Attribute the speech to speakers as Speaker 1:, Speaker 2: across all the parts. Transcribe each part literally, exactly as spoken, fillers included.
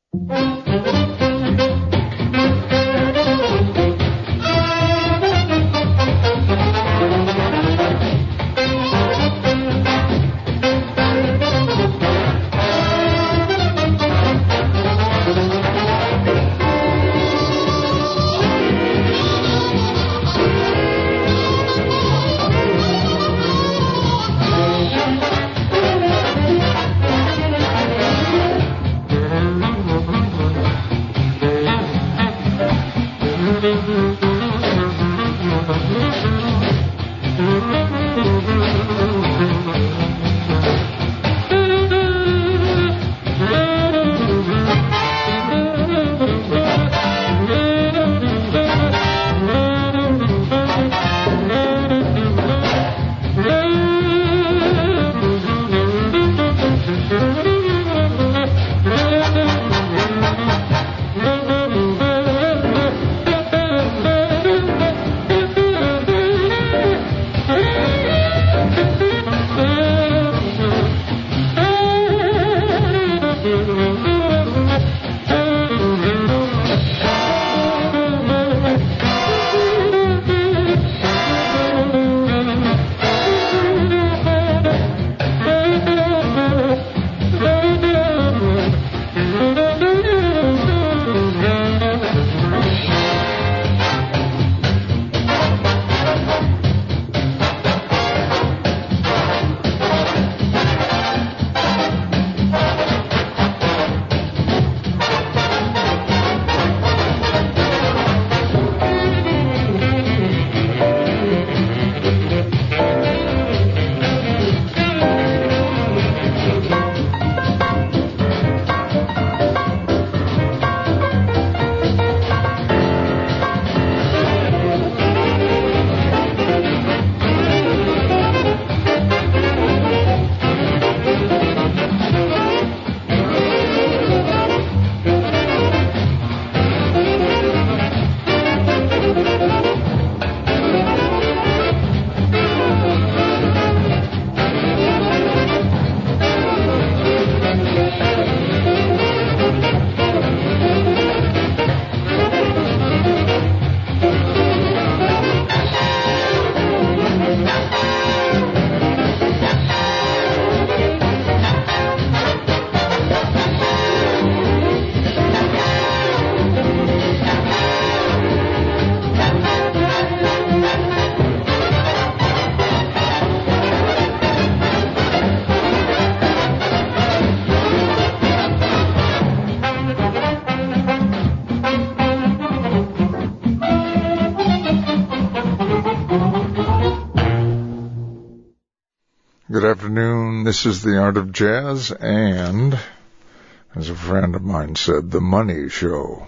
Speaker 1: Good afternoon. This is The Art of Jazz and, as a friend of mine said, The Money Show.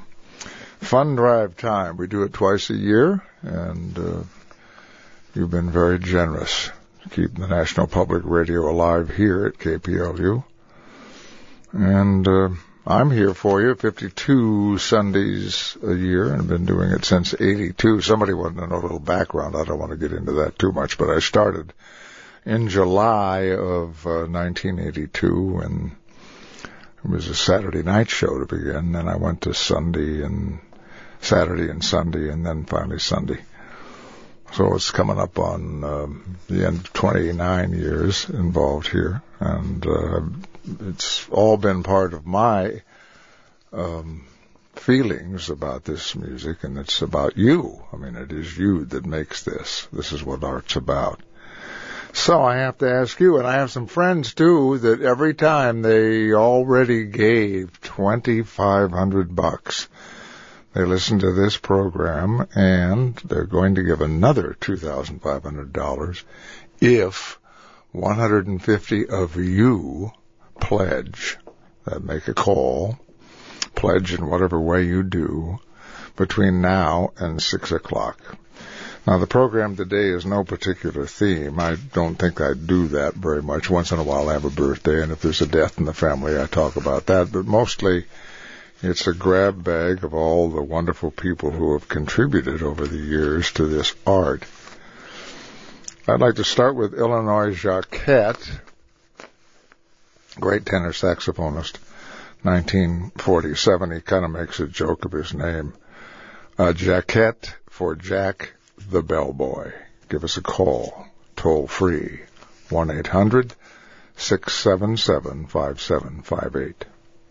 Speaker 1: Fund drive time. We do it twice a year, and uh, you've been very generous keeping the National Public Radio alive here at K P L U. And uh, I'm here for you fifty-two Sundays a year, and I've been doing it since eighty-two. Somebody wanted to know a little background. I don't want to get into that too much, but I started in July of uh, nineteen eighty-two, and it was a Saturday night show to begin. Then I went to Sunday and Saturday and Sunday, and then finally Sunday. So it's coming up on um, the end of twenty-nine years involved here, and uh, it's all been part of my um, feelings about this music, and it's about you. I mean, it is you that makes this. This is what art's about. So I have to ask you, and I have some friends too, that every time they already gave twenty-five hundred bucks. They listen to this program, and they're going to give another two thousand five hundred dollars if one hundred fifty of you pledge. That make a call, pledge in whatever way you do, between now and six o'clock. Now, the program today is no particular theme. I don't think I do that very much. Once in a while I have a birthday, and if there's a death in the family, I talk about that. But mostly it's a grab bag of all the wonderful people who have contributed over the years to this art. I'd like to start with Illinois Jacquet, great tenor saxophonist, nineteen forty-seven. He kind of makes a joke of his name. Uh, Jackette for Jack the Bellboy. Give us a call, toll free, one eight hundred six seven seven five seven five eight.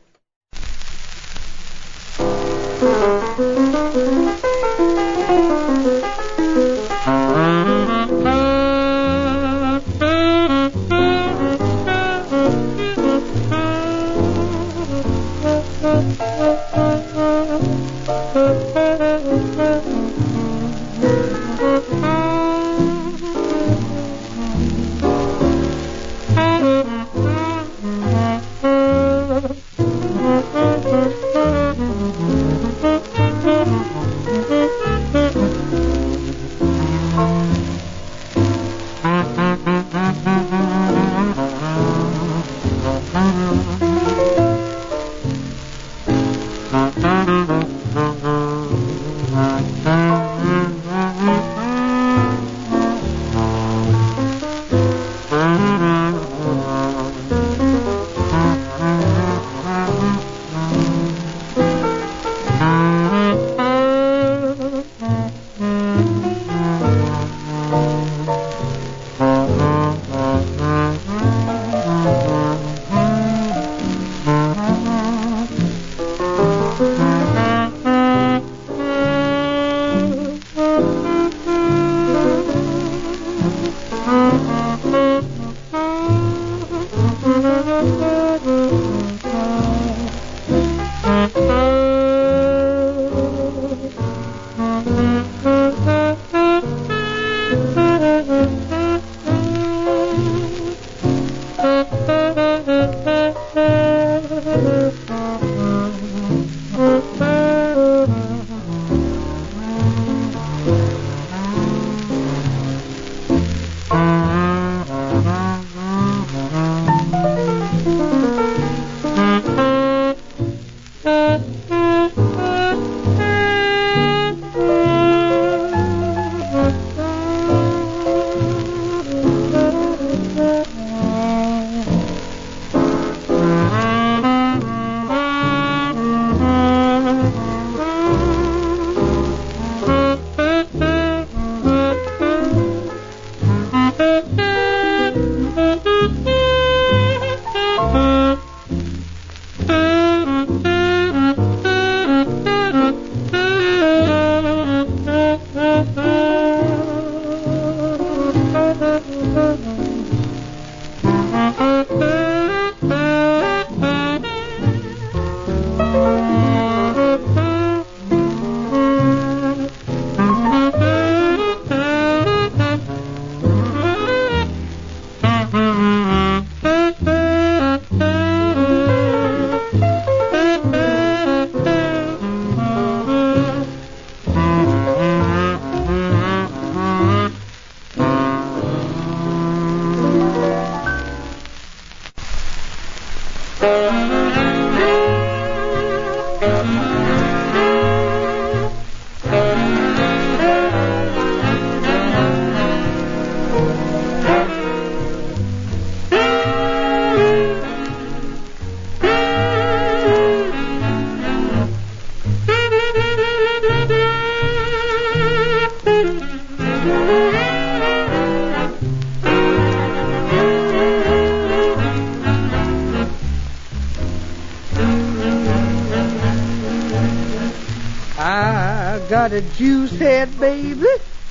Speaker 2: Got a juice head, baby.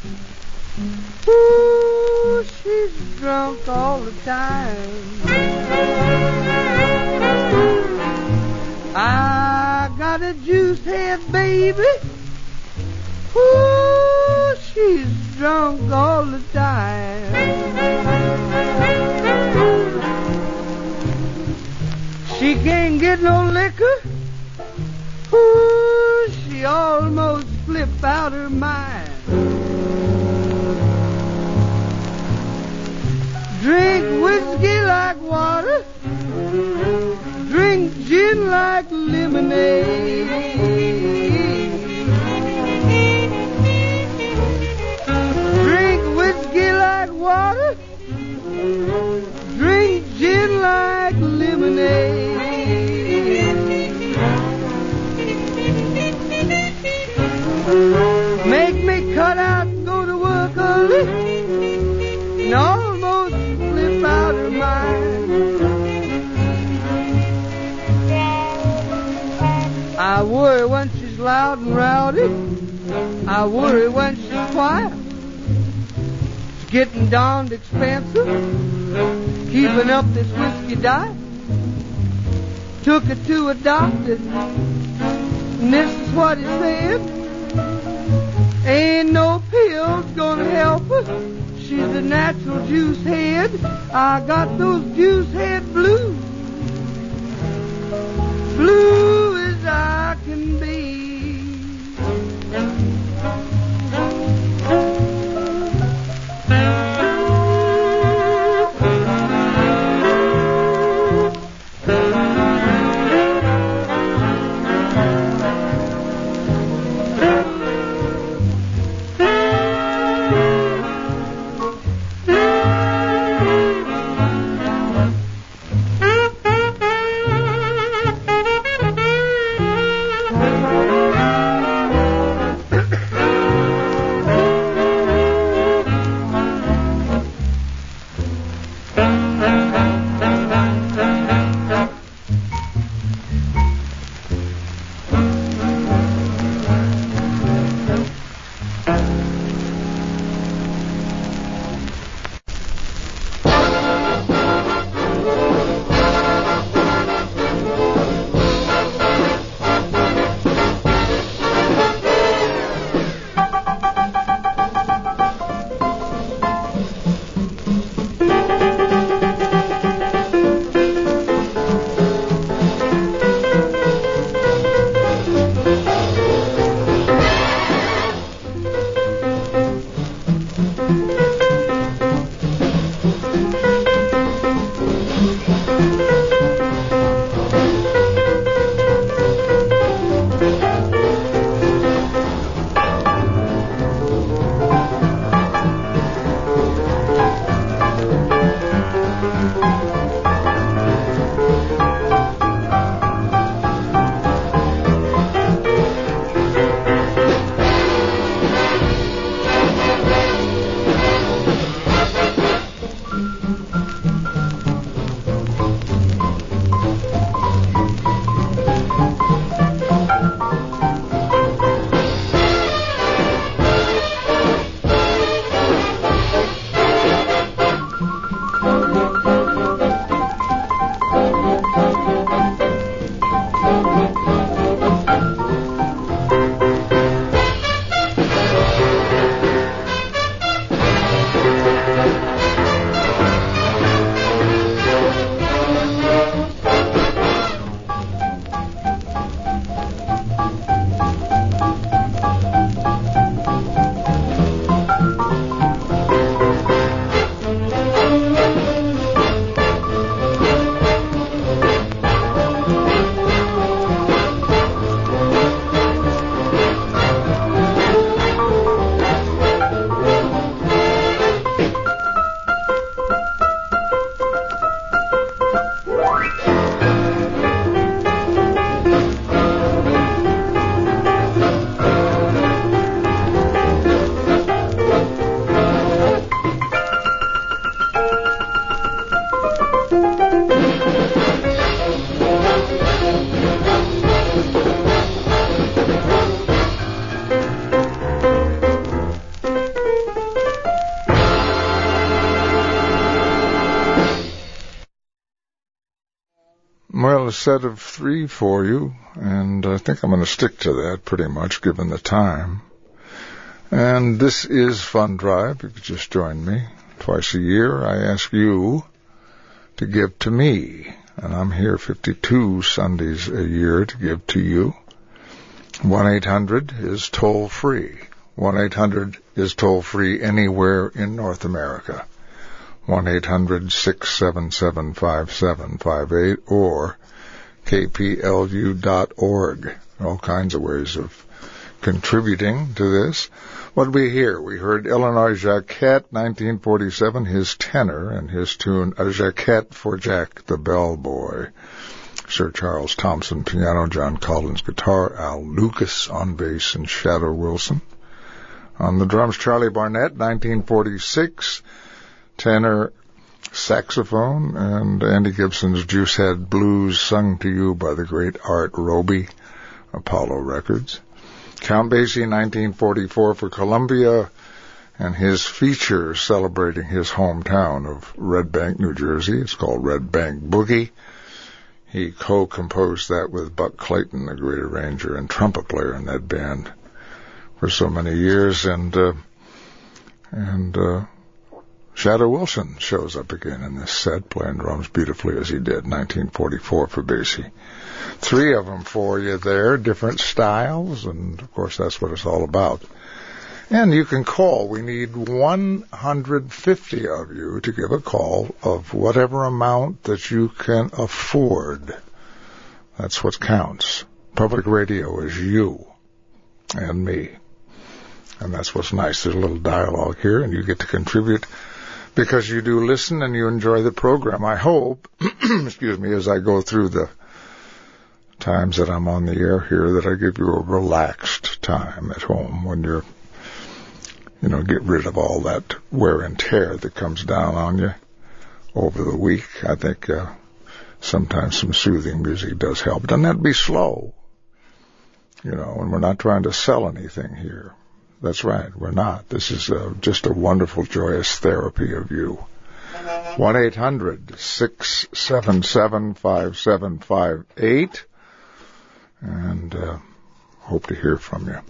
Speaker 2: Ooh, she's drunk all the time. I got a juice head, baby. Ooh, she's drunk all the time. She can't get no liquor. Ooh, she almost flip out her mind. Drink whiskey like water, drink gin like lemonade. Drink whiskey like water, drink gin like lemonade. I worry when she's loud and rowdy. I worry when she's quiet. It's getting darned expensive, keeping up this whiskey diet. Took her to a doctor, and this is what he said. Ain't no pills gonna help her. She's a natural juice head. I got those juice head blues. Blue as I can be.
Speaker 1: Well, a set of three for you, and I think I'm going to stick to that pretty much, given the time. And this is Fund Drive. You could just join me. Twice a year, I ask you to give to me, and I'm here fifty-two Sundays a year to give to you. one eight hundred is toll-free. one eight hundred is toll-free anywhere in North America. one eight hundred six seven seven five seven five eight or k p l u dot org. All kinds of ways of contributing to this. What did we hear? We heard Illinois Jacquet, nineteen forty-seven, his tenor and his tune, A Jacquet for Jack the Bellboy. Sir Charles Thompson, piano, John Collins, guitar, Al Lucas on bass, and Shadow Wilson. On the drums, Charlie Barnett, nineteen forty-six, tenor, saxophone, and Andy Gibson's Juicehead Blues, sung to you by the great Art Roby Apollo Records. Count Basie, nineteen forty-four, for Columbia, and his feature celebrating his hometown of Red Bank, New Jersey. It's called Red Bank Boogie. He co-composed that with Buck Clayton, the great arranger and trumpet player in that band for so many years. And uh, and uh, Shadow Wilson shows up again in this set, playing drums beautifully as he did, nineteen forty-four for Basie. Three of them for you there, different styles, and of course that's what it's all about. And you can call. We need one hundred fifty of you to give a call of whatever amount that you can afford. That's what counts. Public radio is you and me. And that's what's nice. There's a little dialogue here, and you get to contribute because you do listen and you enjoy the program. I hope, excuse me, as I go through the times that I'm on the air here, that I give you a relaxed time at home when you're, you know, get rid of all that wear and tear that comes down on you over the week. I think uh, sometimes some soothing music does help. Doesn't have to be slow, you know, and we're not trying to sell anything here. That's right, we're not. This is uh, just a wonderful, joyous therapy of you. one eight hundred six seven seven five seven five eight, and uh, hope to hear from you.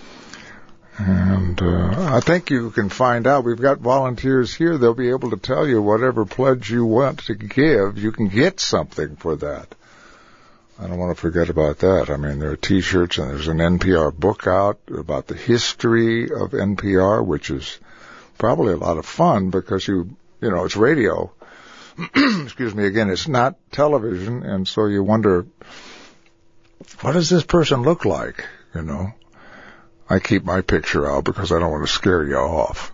Speaker 1: And uh, I think you can find out. We've got volunteers here. They'll be able to tell you whatever pledge you want to give. You can get something for that. I don't want to forget about that. I mean, there are T-shirts, and there's an N P R book out about the history of N P R, which is probably a lot of fun because you, you know, it's radio. Excuse me, again, it's not television, and so you wonder, what does this person look like, you know? I keep my picture out because I don't want to scare you off.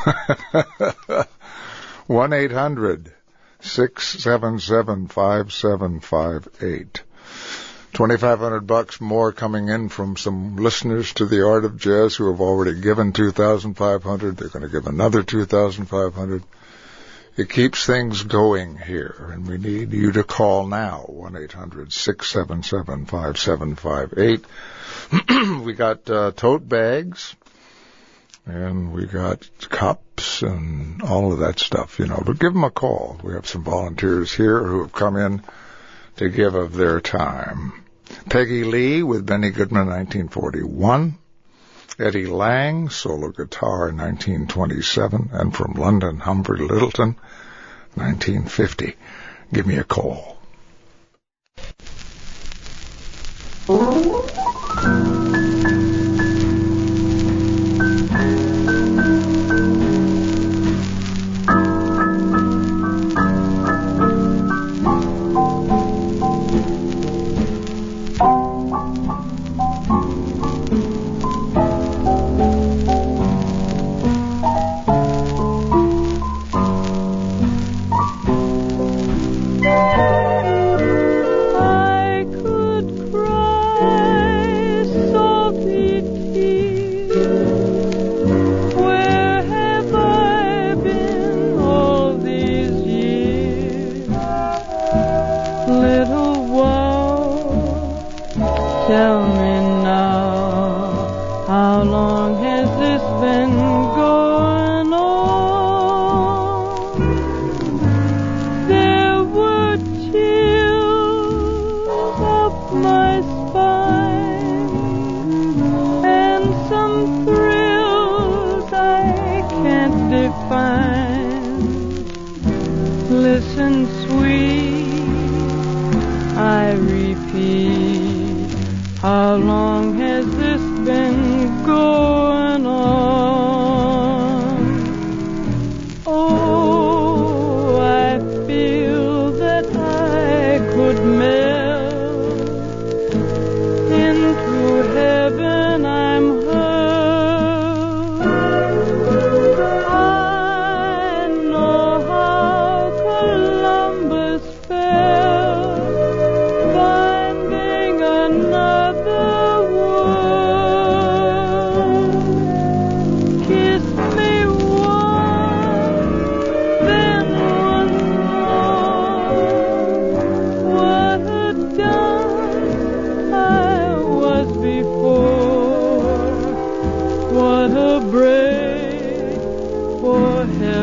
Speaker 1: one eight hundred six seven seven five seven five eight. twenty-five hundred bucks more coming in from some listeners to the Art of Jazz who have already given two thousand five hundred. They're going to give another two thousand five hundred. It keeps things going here, and we need you to call now, one eight hundred six seven seven five seven five eight. We got uh, tote bags, and we got cups and all of that stuff, you know. But give them a call. We have some volunteers here who have come in to give of their time. Peggy Lee with Benny Goodman, nineteen forty-one. Eddie Lang, solo guitar, nineteen twenty-seven. And from London, Humphrey Littleton, nineteen fifty. Give me a call.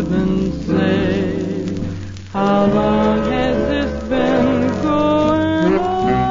Speaker 2: heaven say, how long has this been going on?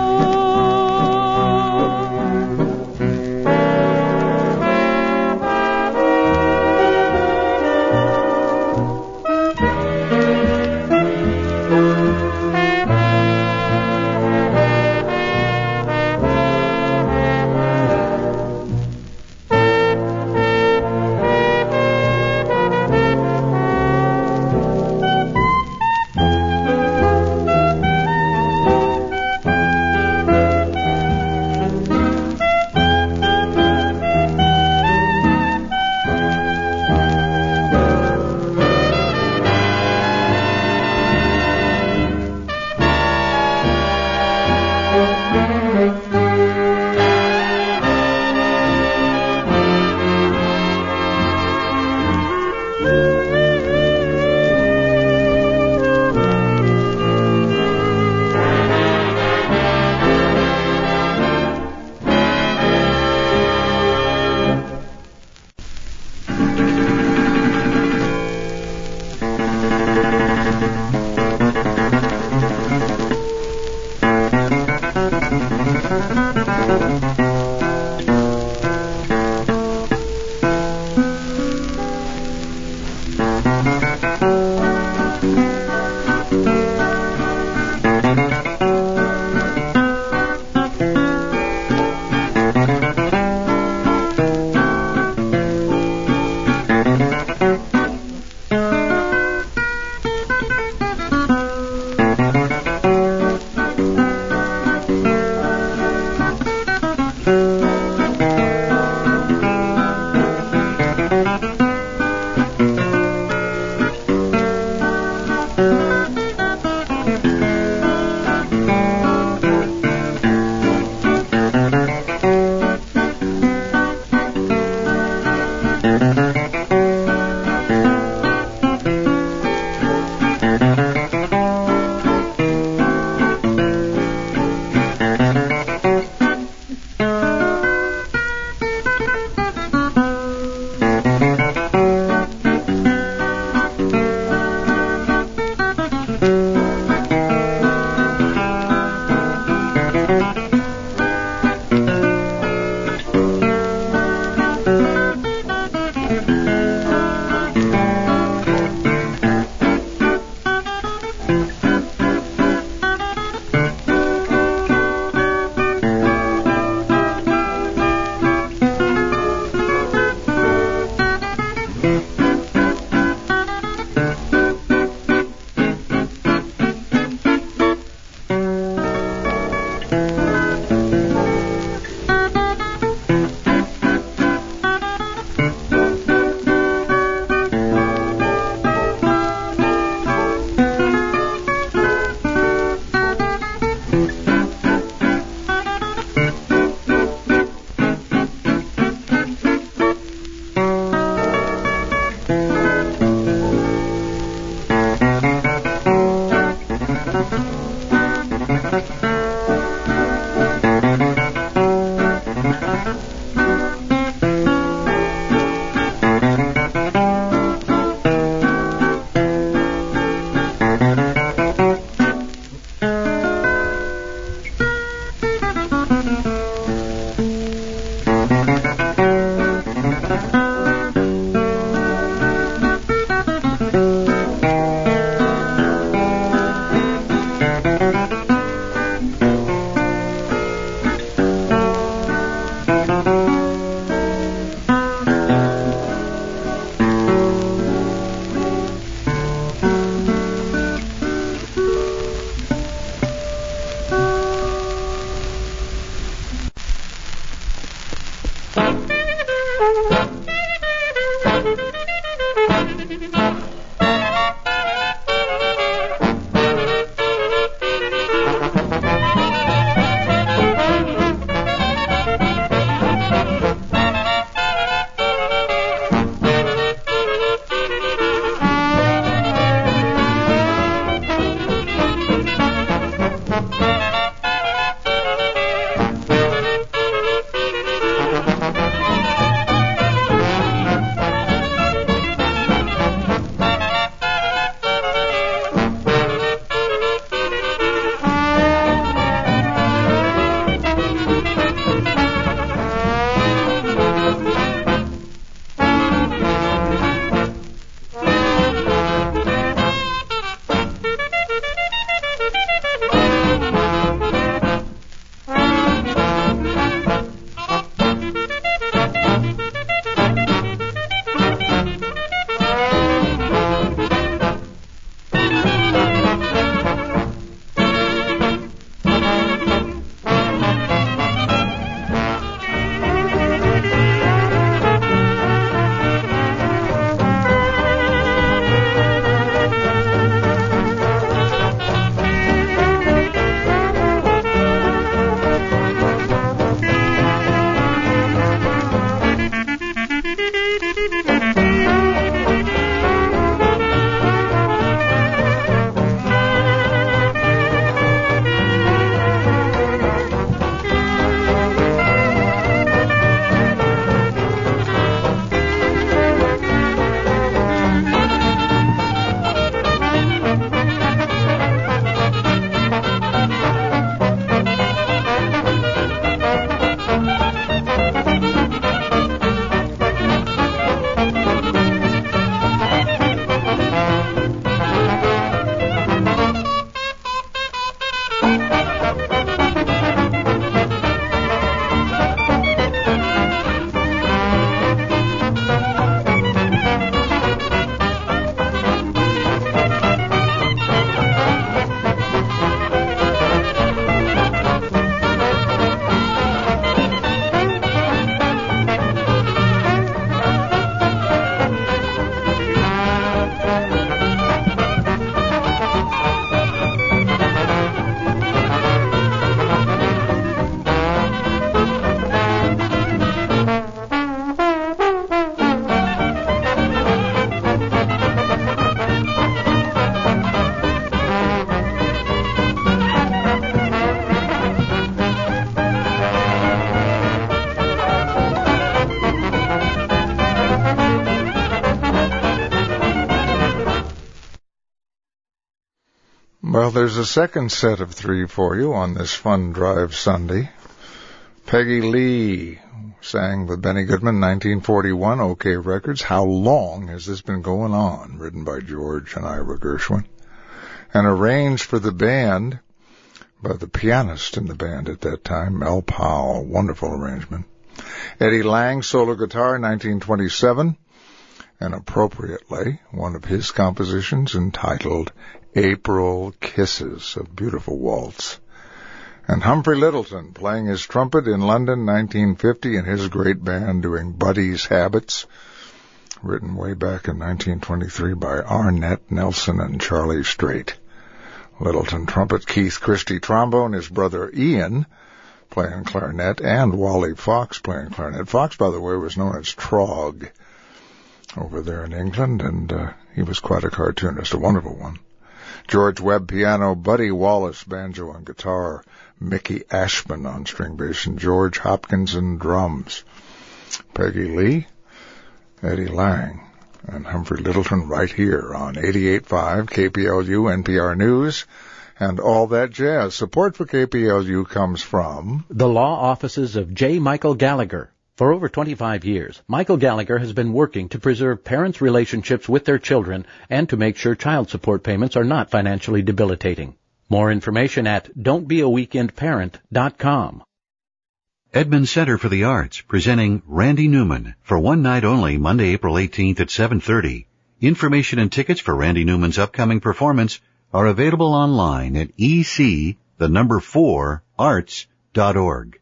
Speaker 1: Well, there's a second set of three for you on this Fun Drive Sunday. Peggy Lee sang with Benny Goodman, nineteen forty-one, OK Records. How Long Has This Been Going On? Written by George and Ira Gershwin. And arranged for the band by the pianist in the band at that time, Mel Powell. Wonderful arrangement. Eddie Lang, solo guitar, nineteen twenty-seven. And appropriately, one of his compositions entitled April Kisses, a beautiful waltz. And Humphrey Lyttelton playing his trumpet in London, nineteen fifty, and his great band doing Buddy's Habits, written way back in nineteen twenty-three by Arnett Nelson and Charlie Strait. Lyttelton trumpet, Keith Christie trombone, his brother Ian playing clarinet, and Wally Fox playing clarinet. Fox, by the way, was known as Trog over there in England, and uh, he was quite a cartoonist, a wonderful one. George Webb piano, Buddy Wallace banjo and guitar, Mickey Ashman on string bass, and George Hopkinson drums. Peggy Lee, Eddie Lang, and Humphrey Lyttelton right here on eighty-eight point five K P L U N P R News and All That Jazz. Support for K P L U comes from
Speaker 3: the law offices of J. Michael Gallagher. For over twenty-five years, Michael Gallagher has been working to preserve parents' relationships with their children and to make sure child support payments are not financially debilitating. More information at don't be a weekend parent dot com.
Speaker 4: Edmund Center for the Arts presenting Randy Newman for one night only, Monday, April eighteenth at seven thirty. Information and tickets for Randy Newman's upcoming performance are available online at e c the number four arts dot org.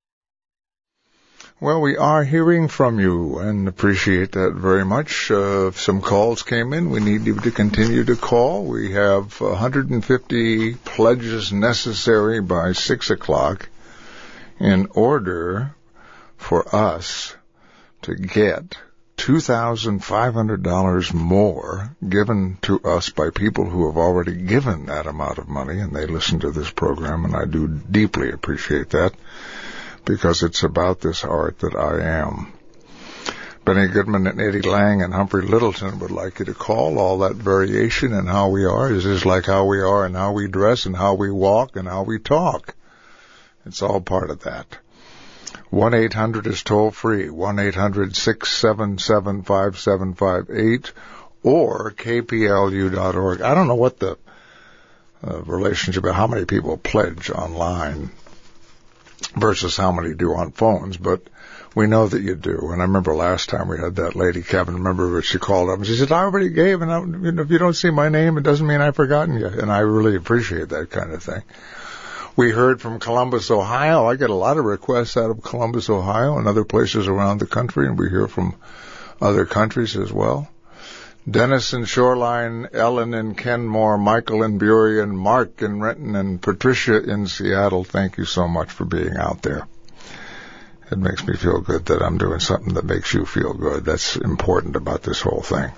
Speaker 1: Well, we are hearing from you and appreciate that very much. Uh, some calls came in. We need you to continue to call. We have one hundred fifty pledges necessary by six o'clock in order for us to get two thousand five hundred dollars more given to us by people who have already given that amount of money, and they listen to this program, and I do deeply appreciate that, because it's about this art that I am. Benny Goodman and Eddie Lang and Humphrey Lyttelton would like you to call. All that variation in how we are is just like how we are and how we dress and how we walk and how we talk. It's all part of that. one eight hundred is toll free, one eight hundred six seven seven five seven five eight, or k p l u dot org. I don't know what the uh, relationship, how many people pledge online versus how many do on phones, but we know that you do. And I remember last time we had that lady, Kevin, remember she called up and she said, I already gave, and I, you know, if you don't see my name, it doesn't mean I've forgotten you. And I really appreciate that kind of thing. We heard from Columbus, Ohio. I get a lot of requests out of Columbus, Ohio, and other places around the country, and we hear from other countries as well. Dennis in Shoreline, Ellen in Kenmore, Michael in Burien, Mark in Renton, and Patricia in Seattle. Thank you so much for being out there. It makes me feel good that I'm doing something that makes you feel good. That's important about this whole thing.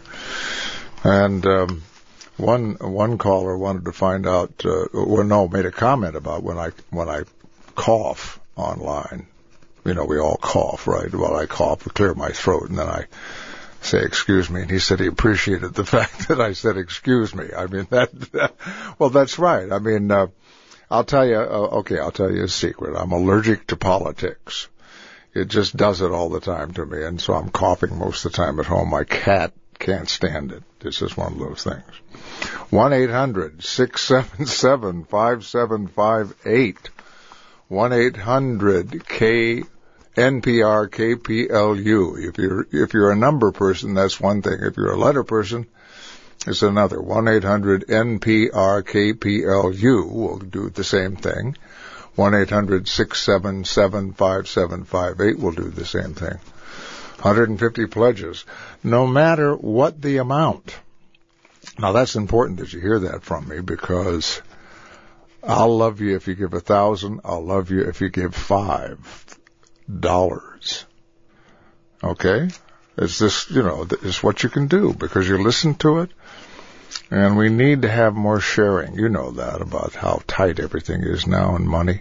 Speaker 1: And um, one one caller wanted to find out, uh, well, no, made a comment about when I when I cough online. You know, we all cough, right? Well, I cough to clear my throat, and then I say, excuse me, and he said he appreciated the fact that I said, excuse me. I mean, that, that well, that's right. I mean, uh, I'll tell you, uh, okay, I'll tell you a secret. I'm allergic to politics. It just does it all the time to me, and so I'm coughing most of the time at home. My cat can't stand it. It's just one of those things. one eight hundred six seven seven five seven five eight. one eight hundred K N P R K P L U. If you're if you're a number person, that's one thing. If you're a letter person, it's another. one eight hundred N P R K P L U will do the same thing. one eight hundred six seven seven five seven five eight will do the same thing. one hundred fifty pledges, no matter what the amount. Now, that's important that you hear that from me, because I'll love you if you give a thousand. I'll love you if you give five dollars. Okay? It's this, you know, it's what you can do because you listen to it. And we need to have more sharing. You know that about how tight everything is now in money.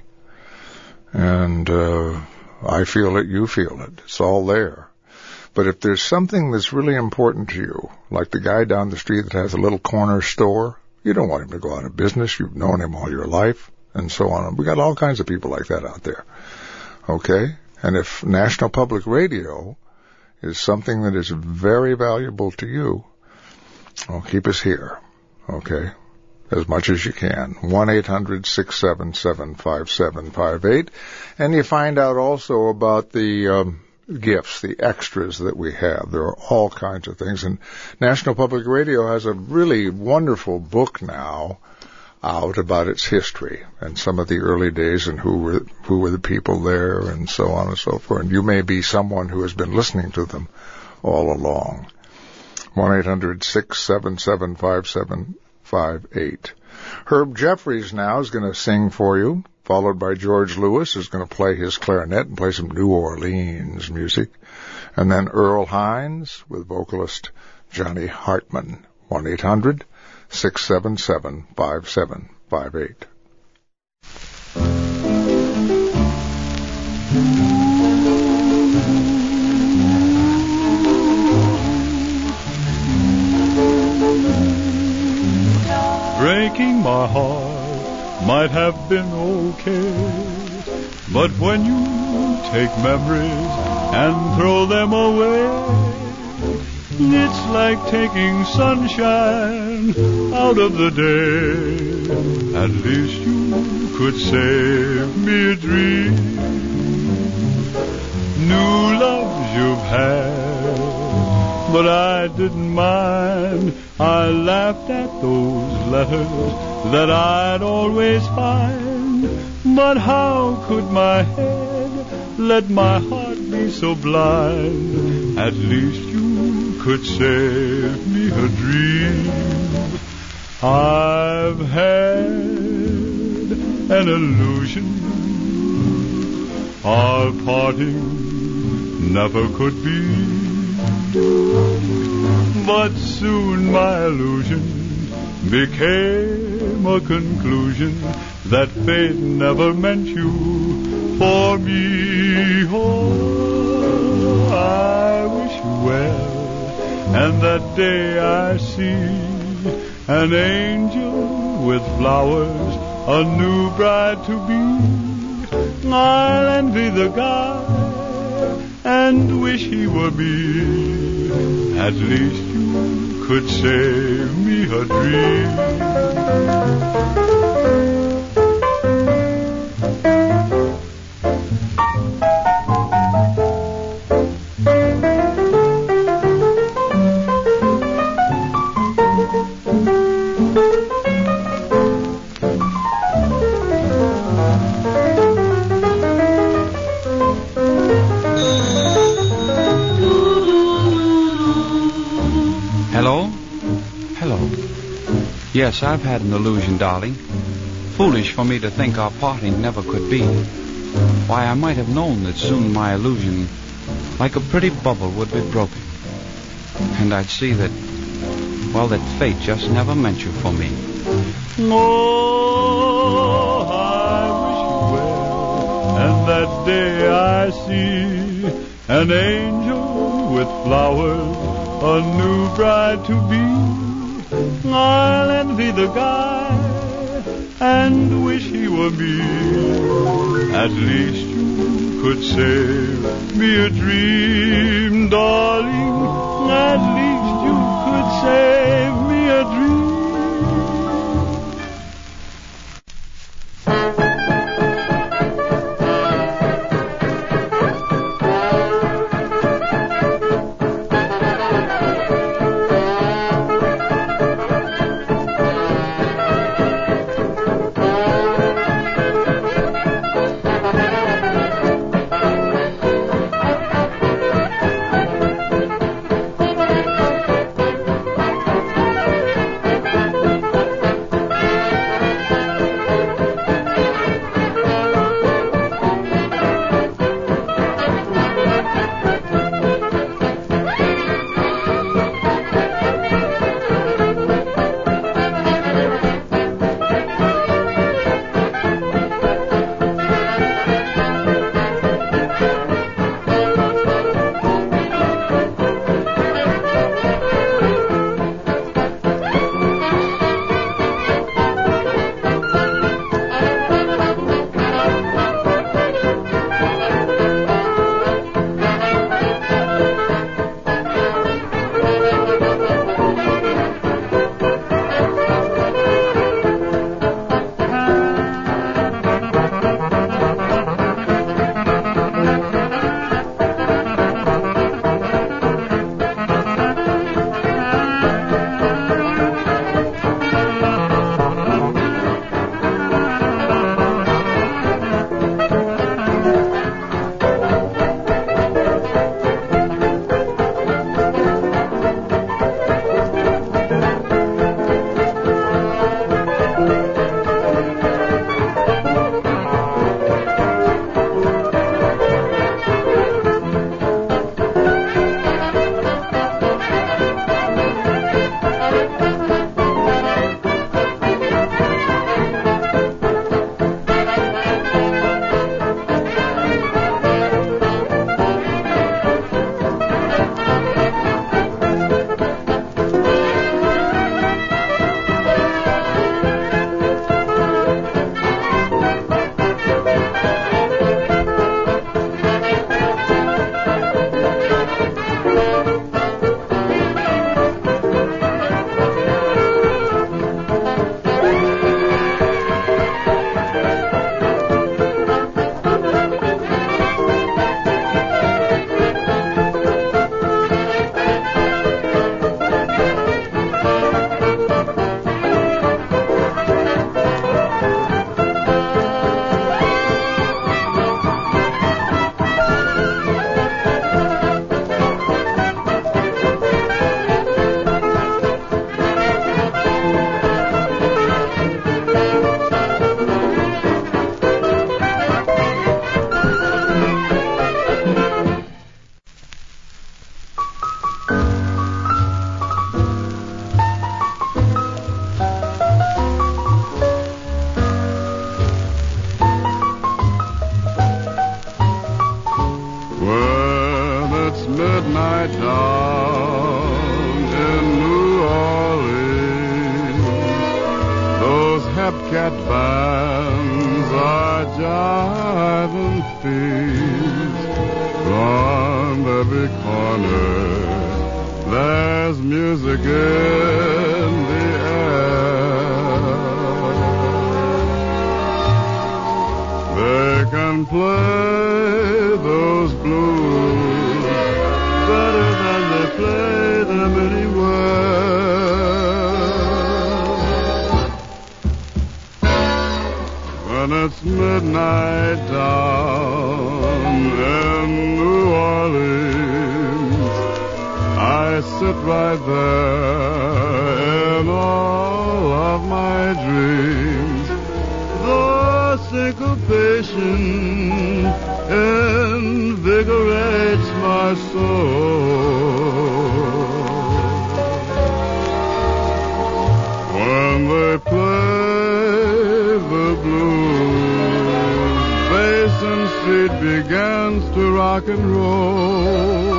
Speaker 1: And uh, I feel it, you feel it. It's all there. But if there's something that's really important to you, like the guy down the street that has a little corner store, You don't want him to go out of business. You've known him all your life, and so on. We got all kinds of people like that out there. Okay? And if National Public Radio is something that is very valuable to you, well, keep us here. Okay? As much as you can. one eight hundred six seven seven five seven five eight. And you find out also about the um, gifts, the extras that we have. There are all kinds of things. And National Public Radio has a really wonderful book now out about its history and some of the early days and who were who were the people there and so on and so forth. And you may be someone who has been listening to them all along. one eight hundred six seven seven five seven five eight. Herb Jeffries now is going to sing for you, followed by George Lewis, who's going to play his clarinet and play some New Orleans music. And then Earl Hines with vocalist Johnny Hartman. one eight hundred six seven seven five seven five eight.
Speaker 5: Breaking my heart might have been okay, but when you take memories and throw them away, it's like taking sunshine out of the day. At least you could save me a dream. New loves you've had, but I didn't mind. I laughed at those letters that I'd always find. But how could my head let my heart be so blind? At least you could save me a dream. I've had an illusion our parting never could be. But soon my illusion became a conclusion that fate never meant you for me. Oh, I wish you well, and that day I see an angel with flowers, a new bride to be. I'll envy the guy and wish he were me. At least you could save me a dream.
Speaker 6: Yes, I've had an illusion, darling. Foolish for me to think our parting never could be. Why, I might have known that soon my illusion, like a pretty bubble, would be broken. And I'd see that, well, that fate just never meant you for me.
Speaker 5: Oh, I wish you well, and that day I see an angel with flowers, a new bride to be. I'll envy the guy and wish he were me. At least you could save me a dream, darling. At least you could save me a dream. midnight down in New Orleans, those Hepcat bands are jiving fiends. From every corner there's music in the air. They can play those blues better than they play them anywhere. When it's midnight down in New Orleans, I sit right there in all of my dreams. The syncopation invigorates my soul. When they play the blues, Basin Street begins to rock and roll.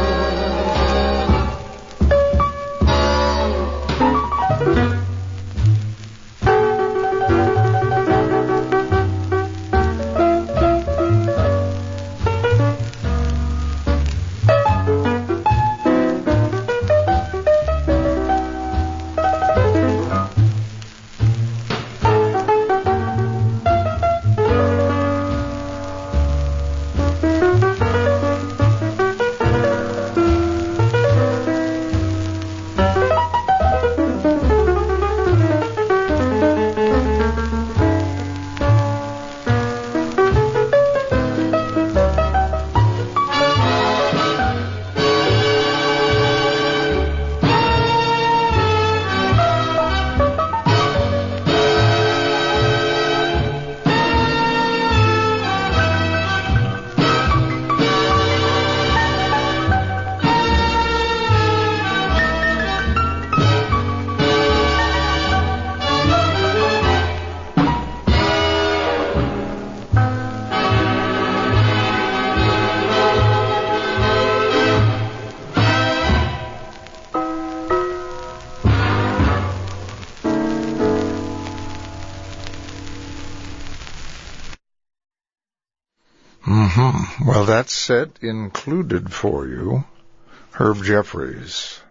Speaker 1: Mm-hmm. Well, that set included for you Herb Jeffries.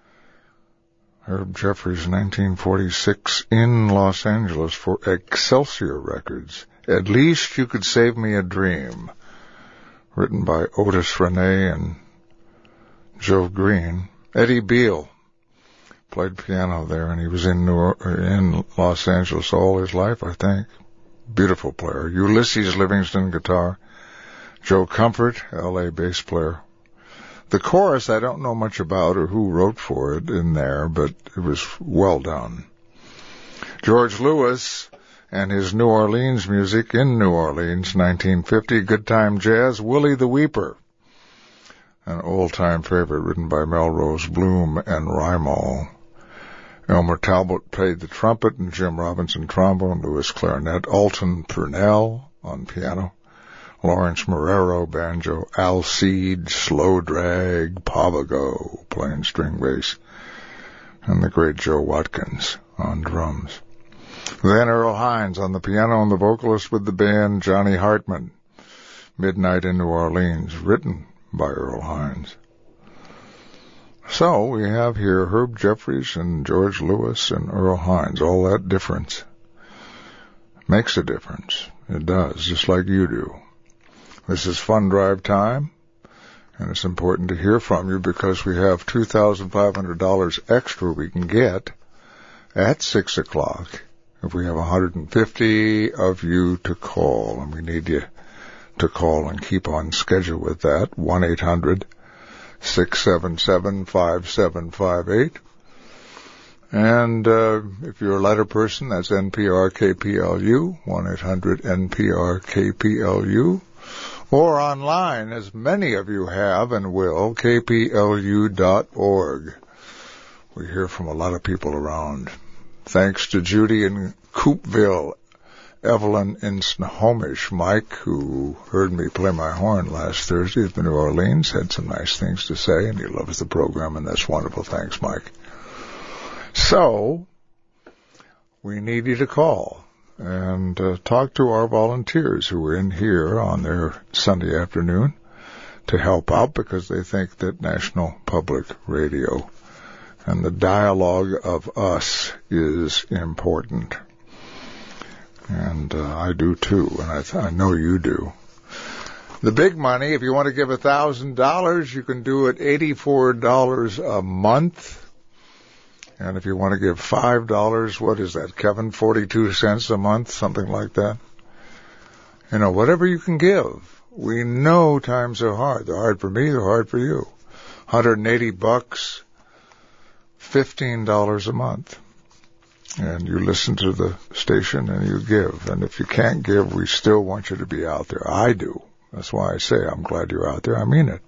Speaker 1: Herb Jeffries, nineteen forty-six, in Los Angeles for Excelsior Records. At Least You Could Save Me a Dream, written by Otis Renee and Joe Green. Eddie Beale played piano there, and he was in New in Los Angeles all his life, I think. Beautiful player. Ulysses Livingston, guitar. Joe Comfort, L A bass player. The chorus I don't know much about or who wrote for it in there, but it was well done. George Lewis and his New Orleans music in New Orleans, nineteen fifty, Good Time Jazz, Willie the Weeper, an old-time favorite written by Melrose Bloom and Rymall. Elmer Talbot played the trumpet and Jim Robinson trombone, Lewis clarinet, Alton Purnell on piano, Lawrence Marrero, banjo, Alcide, slow drag, Pavago, playing string bass, and the great Joe Watkins on drums. Then Earl Hines on the piano and the vocalist with the band, Johnny Hartman, Midnight in New Orleans, written by Earl Hines. So we have here Herb Jeffries and George Lewis and Earl Hines. All that difference makes a difference. It does, just like you do. This is Fun Drive time, and it's important to hear from you because we have two thousand five hundred dollars extra we can get at six o'clock if we have one hundred fifty of you to call, and we need you to call and keep on schedule with that. one eight hundred six seven seven five seven five eight. And uh, if you're a letter person, that's N P R K P L U, one eight hundred N P R K P L U. Or online, as many of you have and will, K P L U dot org. We hear from a lot of people around. Thanks to Judy in Coopville, Evelyn in Snohomish. Mike, who heard me play my horn last Thursday at the New Orleans, had some nice things to say, and he loves the program, and that's wonderful. Thanks, Mike. So, we need you to call and uh, talk to our volunteers who are in here on their Sunday afternoon to help out, because they think that National Public Radio and the dialogue of us is important. And uh, I do too, and I, th- I know you do. The big money, if you want to give one thousand dollars, you can do it eighty-four dollars a month. And if you want to give five dollars, what is that, Kevin? forty-two cents a month, something like that. You know, whatever you can give. We know times are hard. They're hard for me, they're hard for you. one hundred eighty bucks, fifteen dollars a month. And you listen to the station and you give. And if you can't give, we still want you to be out there. I do. That's why I say I'm glad you're out there. I mean it.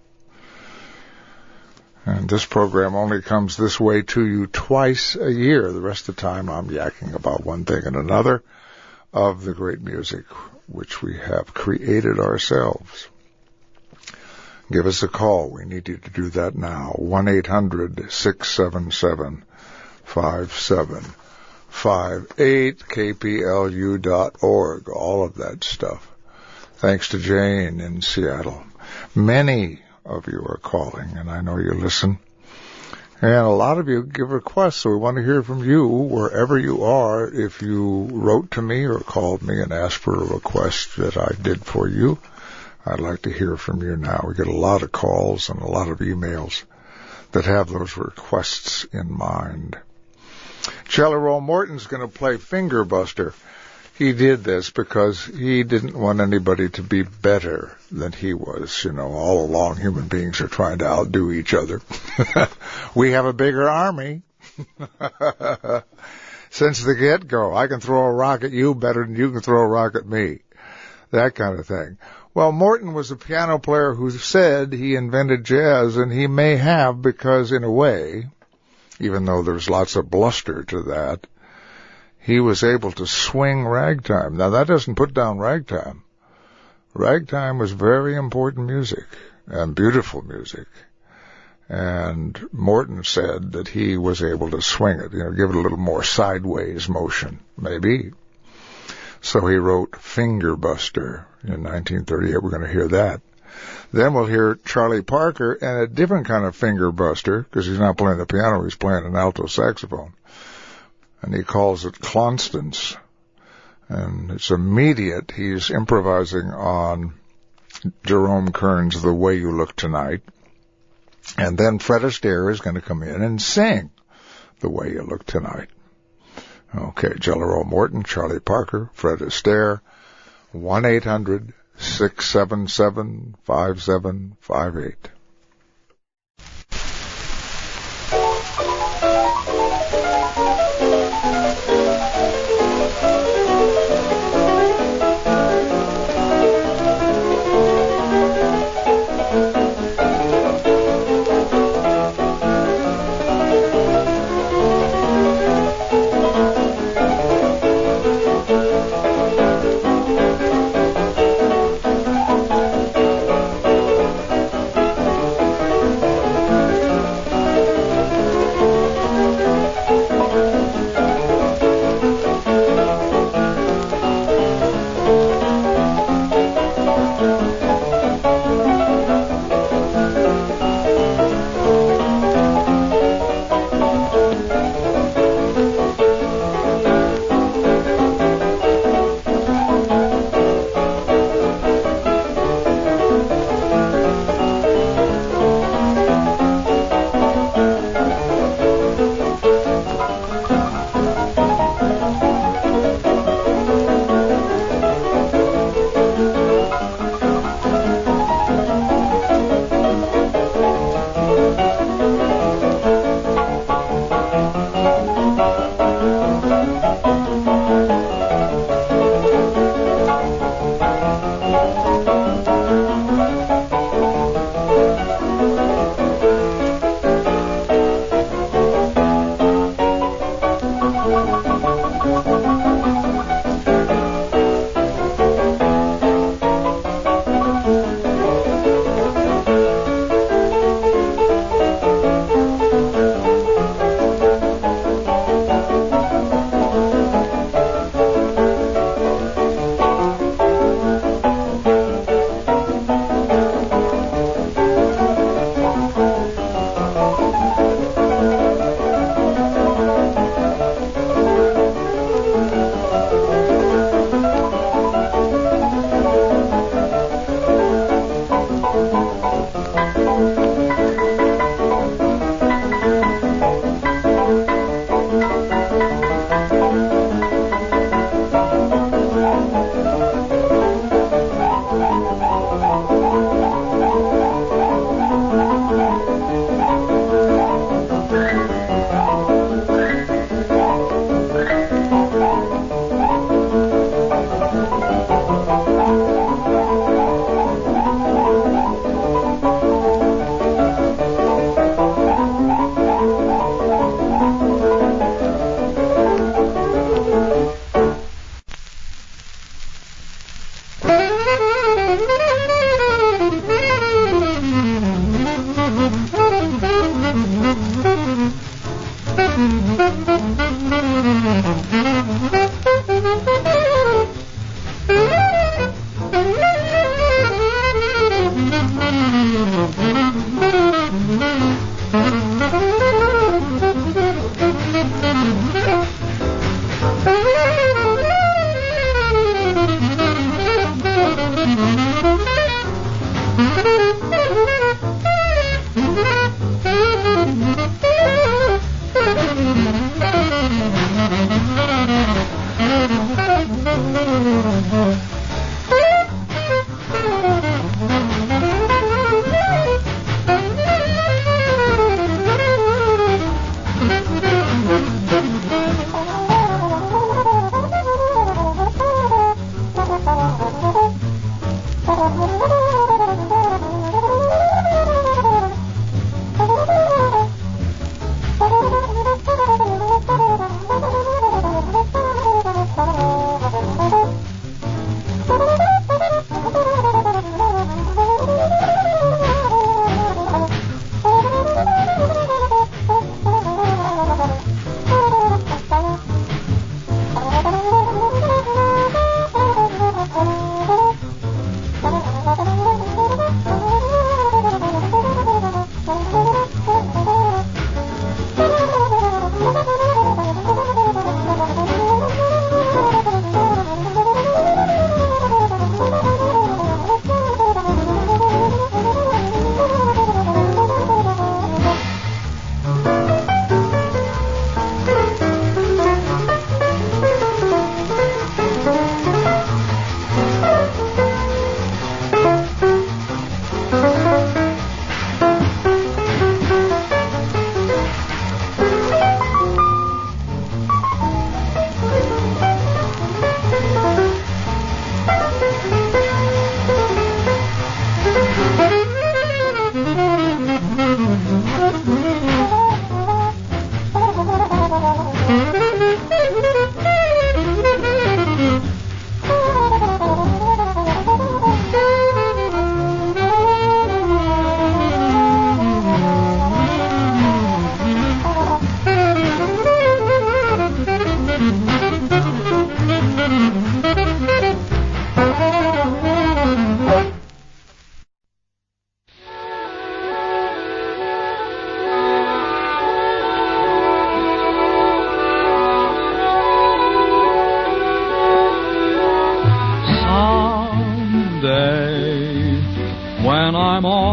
Speaker 1: And this program only comes this way to you twice a year. The rest of the time I'm yakking about one thing and another of the great music which we have created ourselves. Give us a call. We need you to do that now. one eight hundred six seven seven five seven five eight, K P L U dot org, all of that stuff. Thanks to Jane in Seattle. Many of you are calling, and I know you listen. And a lot of you give requests, so we want to hear from you wherever you are. If you wrote to me or called me and asked for a request that I did for you, I'd like to hear from you now. We get a lot of calls and a lot of emails that have those requests in mind. Jelly Roll Morton's going to play Finger Buster. He did this because he didn't want anybody to be better than he was. You know, all along human beings are trying to outdo each other. We have a bigger army. Since the get-go, I can throw a rock at you better than you can throw a rock at me. That kind of thing. Well, Morton was a piano player who said he invented jazz, and he may have, because in a way, even though there's lots of bluster to that, he was able to swing ragtime. Now, that doesn't put down ragtime. Ragtime was very important music and beautiful music. And Morton said that he was able to swing it, you know, give it a little more sideways motion, maybe. So he wrote Finger Buster in nineteen thirty-eight. We're going to hear that. Then we'll hear Charlie Parker and a different kind of finger buster, because he's not playing the piano, he's playing an alto saxophone. And he calls it Constance. And it's immediate. He's improvising on Jerome Kern's The Way You Look Tonight. And then Fred Astaire is going to come in and sing The Way You Look Tonight. Okay, Jelly Roll Morton, Charlie Parker, Fred Astaire, one eight hundred six seven seven five seven five eight.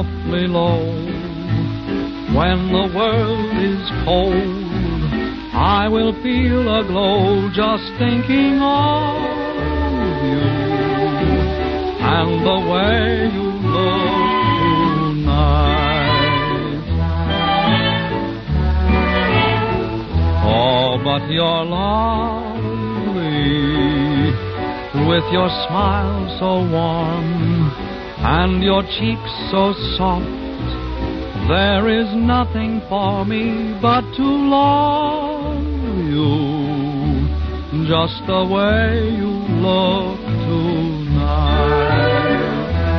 Speaker 7: softly low. When the world is cold, I will feel a glow just thinking of you and the way you look tonight. Oh, but you're lovely, with your smile so warm and your cheeks so soft. There is nothing for me but to love you just the way you look tonight.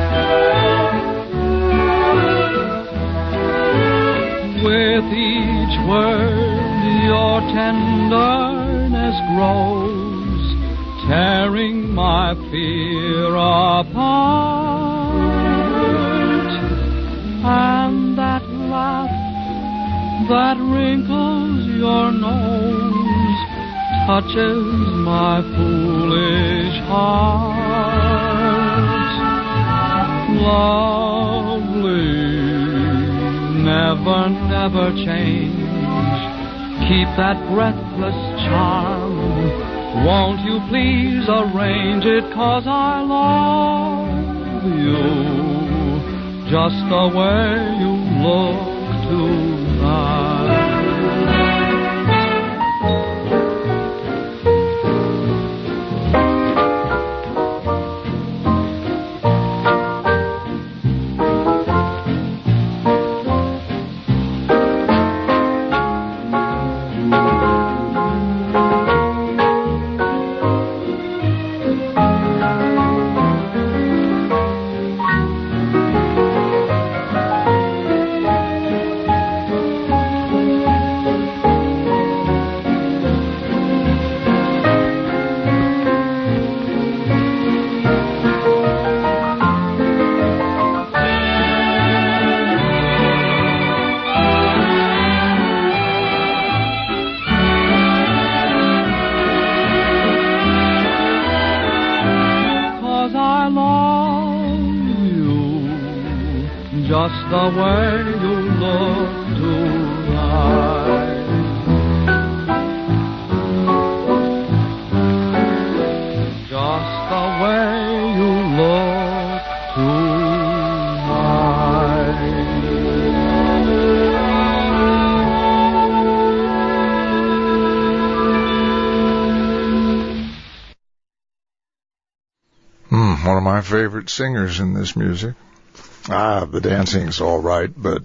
Speaker 7: With each word your tenderness grows, tearing my fear apart. And that laugh that wrinkles your nose touches my foolish heart. Lovely, never, never change. Keep that breathless charm. Won't you please arrange it, 'cause I love you just the way you look tonight. Just the way you look tonight. Just the way you look tonight.
Speaker 1: Hmm, one of my favorite singers in this music. Ah, the dancing's all right, but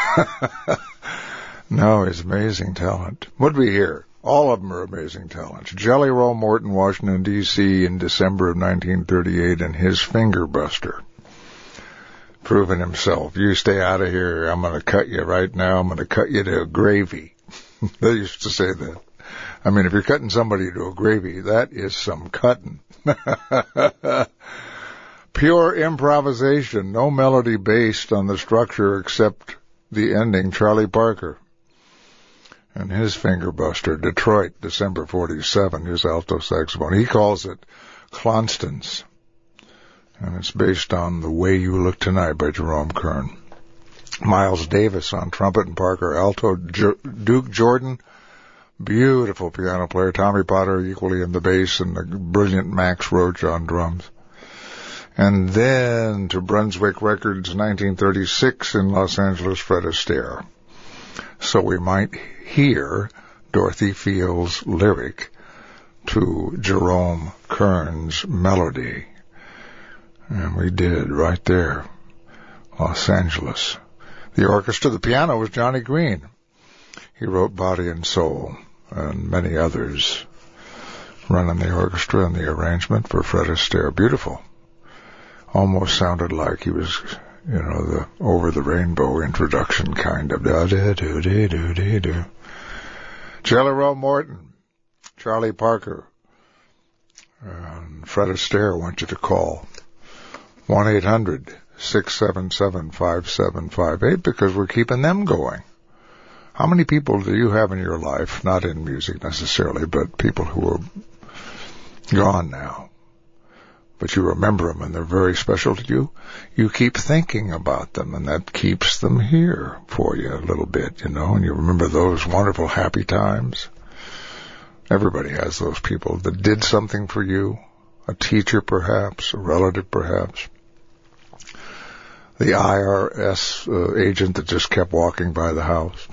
Speaker 1: no, he's amazing talent. What'd we hear? All of them are amazing talents. Jelly Roll Morton, Washington, D C in December of nineteen thirty-eight, and his Finger Buster. Proving himself. You stay out of here. I'm going to cut you right now. I'm going to cut you to a gravy. They used to say that. I mean, if you're cutting somebody to a gravy, that is some cutting. Pure improvisation, no melody based on the structure except the ending, Charlie Parker. And his Finger Buster, Detroit, December forty-seven, his alto saxophone. He calls it Clonstons. And it's based on The Way You Look Tonight by Jerome Kern. Miles Davis on trumpet and Parker alto. Jo- Duke Jordan, beautiful piano player. Tommy Potter equally in the bass, and the brilliant Max Roach on drums. And then to Brunswick Records, nineteen thirty-six in Los Angeles, Fred Astaire. So we might hear Dorothy Field's lyric to Jerome Kern's melody. And we did right there, Los Angeles. The orchestra, the piano was Johnny Green. He wrote Body and Soul and many others, running the orchestra and the arrangement for Fred Astaire. Beautiful. Almost sounded like he was, you know, the Over the Rainbow introduction kind of. Da-da-do-dee-do-dee-do. Jelly Roll Morton, Charlie Parker, and Fred Astaire want you to call one eight hundred six seven seven five seven five eight because we're keeping them going. How many people do you have in your life, not in music necessarily, but people who are gone now, but you remember them and they're very special to you, you keep thinking about them, and that keeps them here for you a little bit, you know, and you remember those wonderful happy times. Everybody has those people that did something for you, a teacher perhaps, a relative perhaps, the I R S uh, agent that just kept walking by the house.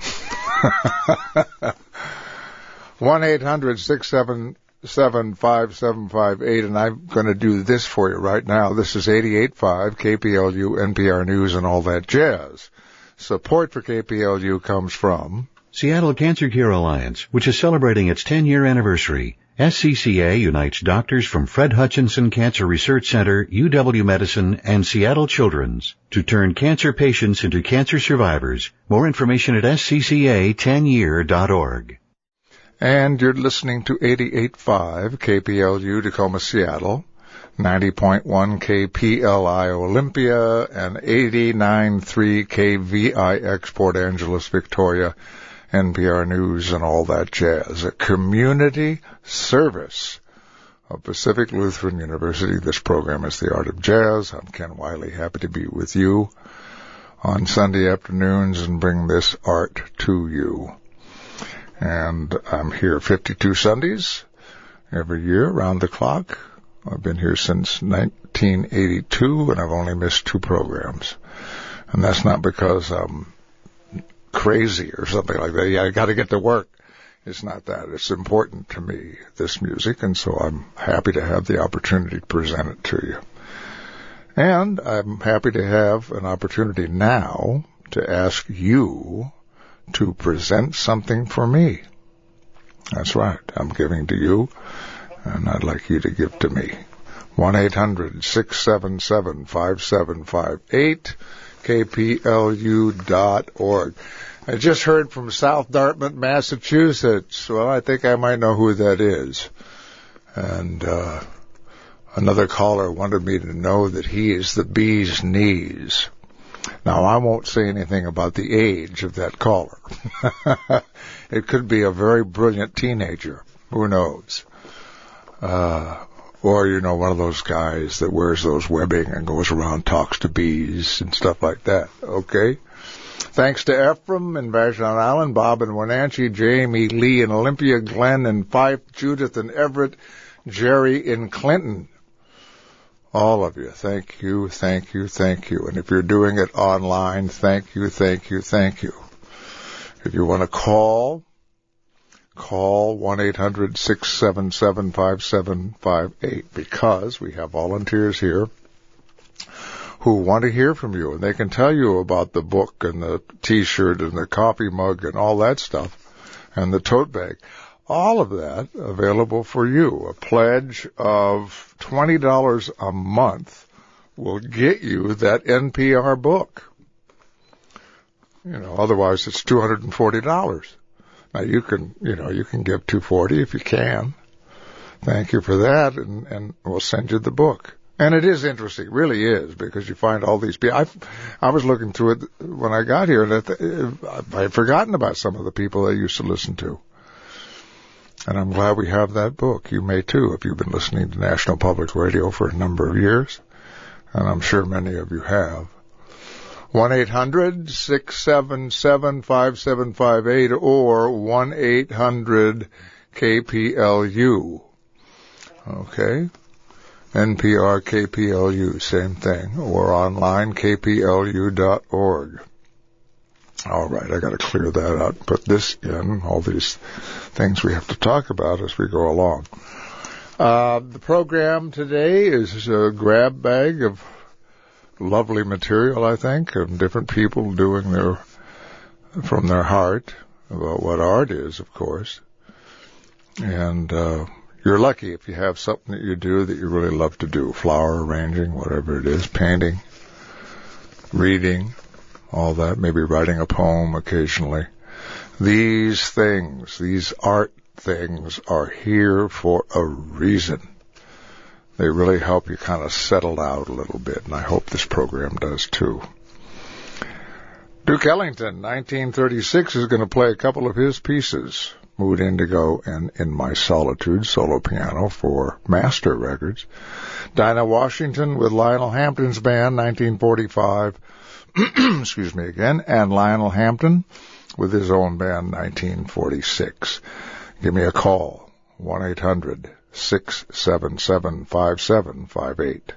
Speaker 1: one eight hundred six seven seven five seven five eight, and I'm going to do this for you right now. This is eighty-eight point five K P L U, N P R News, and all that jazz. Support for K P L U comes from
Speaker 4: Seattle Cancer Care Alliance, which is celebrating its ten-year anniversary. S C C A unites doctors from Fred Hutchinson Cancer Research Center, U W Medicine, and Seattle Children's to turn cancer patients into cancer survivors. More information at S C C A ten year dot org.
Speaker 1: And you're listening to eighty-eight point five K P L U Tacoma, Seattle, ninety point one K P L I Olympia, and eighty-nine point three K V I X Port Angeles, Victoria, N P R News, and all that jazz. A community service of Pacific Lutheran University. This program is The Art of Jazz. I'm Ken Wiley, happy to be with you on Sunday afternoons and bring this art to you. And I'm here fifty-two Sundays every year around the clock. I've been here since nineteen eighty-two, and I've only missed two programs. And that's not because I'm crazy or something like that. Yeah, I got to get to work. It's not that. It's important to me, this music, and so I'm happy to have the opportunity to present it to you. And I'm happy to have an opportunity now to ask you to present something for me. That's right. I'm giving to you, and I'd like you to give to me. one eight hundred six seven seven five seven five eight, K P L U dot org. I just heard from South Dartmouth, Massachusetts. Well, I think I might know who that is. And uh another caller wanted me to know that he is the bee's knees. Now, I won't say anything about the age of that caller. It could be a very brilliant teenager. Who knows? Uh, or, you know, one of those guys that wears those webbing and goes around, talks to bees and stuff like that. Okay? Thanks to Ephraim and Vashon Island, Bob and Wenatchee, Jamie Lee and Olympia, Glenn and Fife, Judith and Everett, Jerry in Clinton. All of you, thank you, thank you, thank you. And if you're doing it online, thank you, thank you, thank you. If you want to call, call one eight hundred six seven seven five seven five eight, because we have volunteers here who want to hear from you, and they can tell you about the book and the T-shirt and the coffee mug and all that stuff, and the tote bag. All of that available for you. A pledge of twenty dollars a month will get you that N P R book. You know, otherwise it's two hundred forty dollars. Now you can, you know, you can give two hundred forty dollars if you can. Thank you for that, and, and we'll send you the book. And it is interesting, it really is, because you find all these people. I, I was looking through it when I got here, and I had forgotten about some of the people I used to listen to. And I'm glad we have that book. You may too, if you've been listening to National Public Radio for a number of years. And I'm sure many of you have. one eight hundred six seven seven five seven five eight or one eight hundred K P L U. Okay? N P R K P L U, same thing. Or online, K P L U dot org. All right, I got to clear that out and put this in, all these things we have to talk about as we go along. Uh, the program today is a grab bag of lovely material, I think, of different people doing their, from their heart, about what art is, of course. And uh, you're lucky if you have something that you do that you really love to do, flower arranging, whatever it is, painting, reading, all that, maybe writing a poem occasionally. These things, these art things are here for a reason. They really help you kind of settle out a little bit, and I hope this program does too. Duke Ellington, nineteen thirty-six, is going to play a couple of his pieces. Mood Indigo, and In My Solitude, solo piano for Master Records. Dinah Washington with Lionel Hampton's band, nineteen forty-five. Excuse me again. And Lionel Hampton with his own band, nineteen forty-six. Give me a call, one eight hundred six seven seven five seven five eight.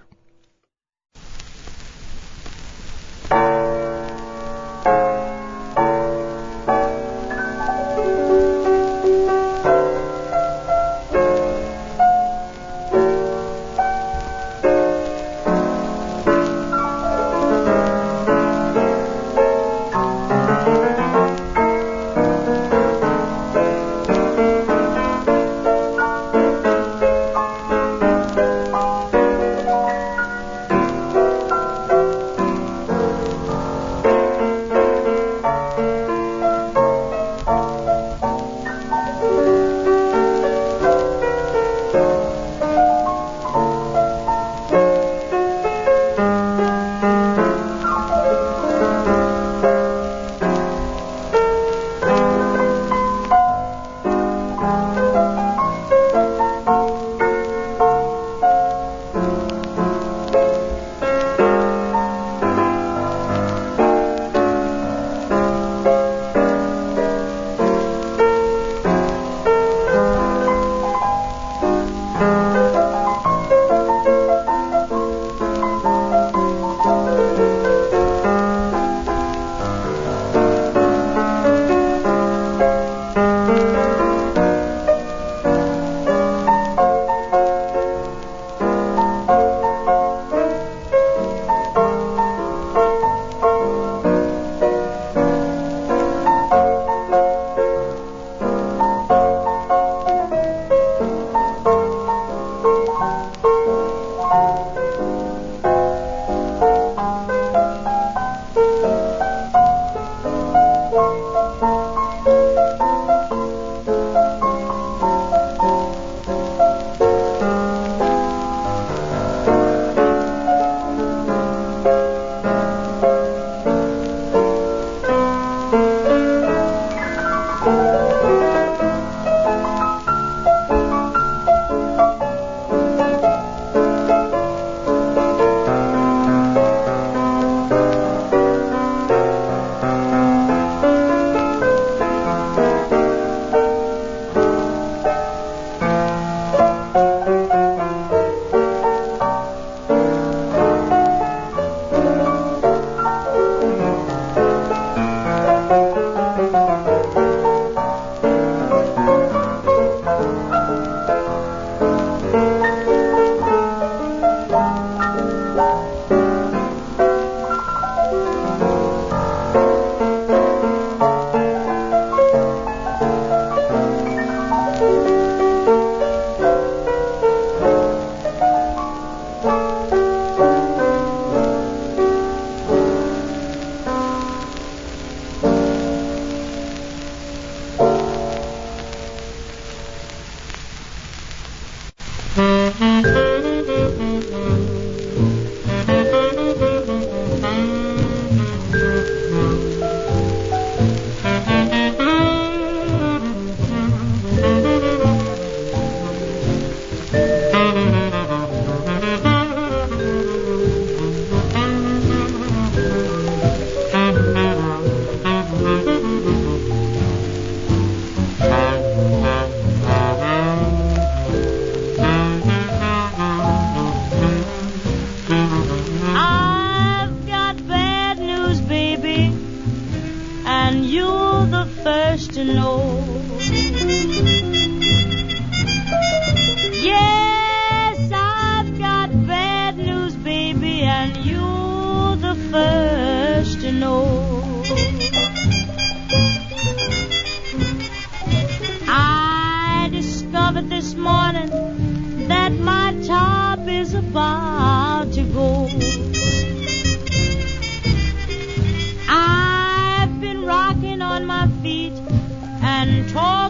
Speaker 8: I've been rocking on my feet and talking.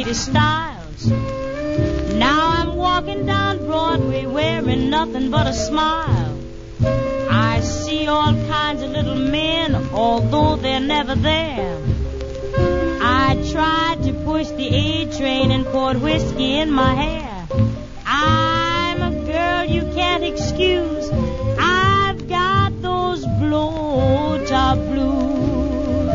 Speaker 8: pretty styles. Now I'm walking down Broadway wearing nothing but a smile. I see all kinds of little men, although they're never there. I tried to push the A train and poured whiskey in my hair. I'm a girl you can't excuse. I've got those blow-top blues.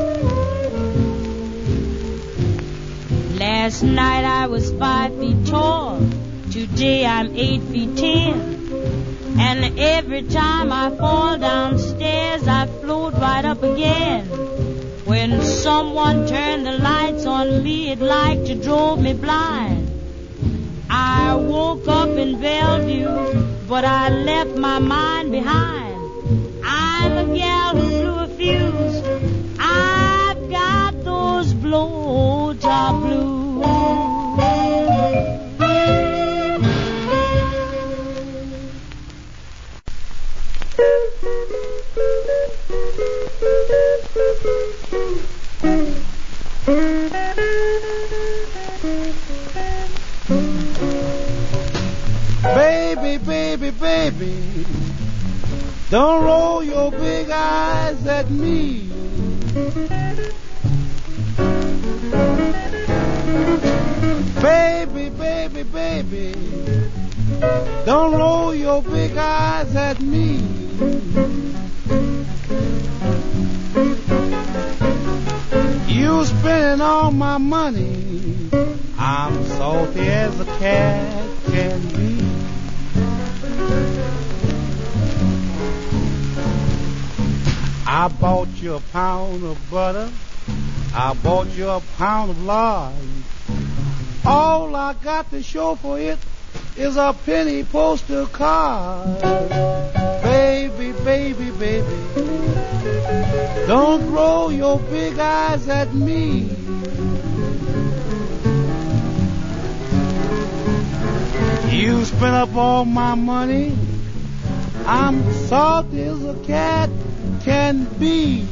Speaker 8: Last night I was five feet tall. Today I'm eight feet ten. And every time I fall downstairs, I float right up again. When someone turned the lights on me, it like to drove me blind. I woke up in Bellevue, but I left my mind behind. I'm a gal who blew a fuse. I've got those blow-top blues.
Speaker 9: Baby, baby, baby, don't roll your big eyes at me. Baby, baby, baby, don't roll your big eyes at me. You spending all my money. I'm salty as a cat can be. I bought you a pound of butter. I bought you a pound of lard. All I got to show for it is a penny postal card. Baby, baby, baby, don't roll your big eyes at me. You spent up all my money. I'm salty as a cat can be.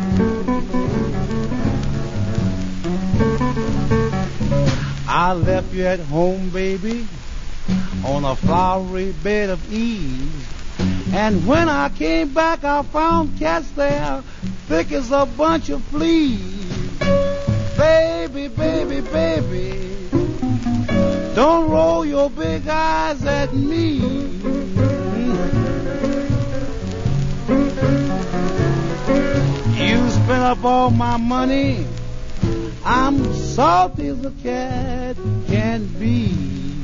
Speaker 9: I left you at home, baby, on a flowery bed of ease. And when I came back, I found cats there, thick as a bunch of fleas. Baby, baby, baby, don't roll your big eyes at me. You spent up all my money. I'm salty as a cat can be.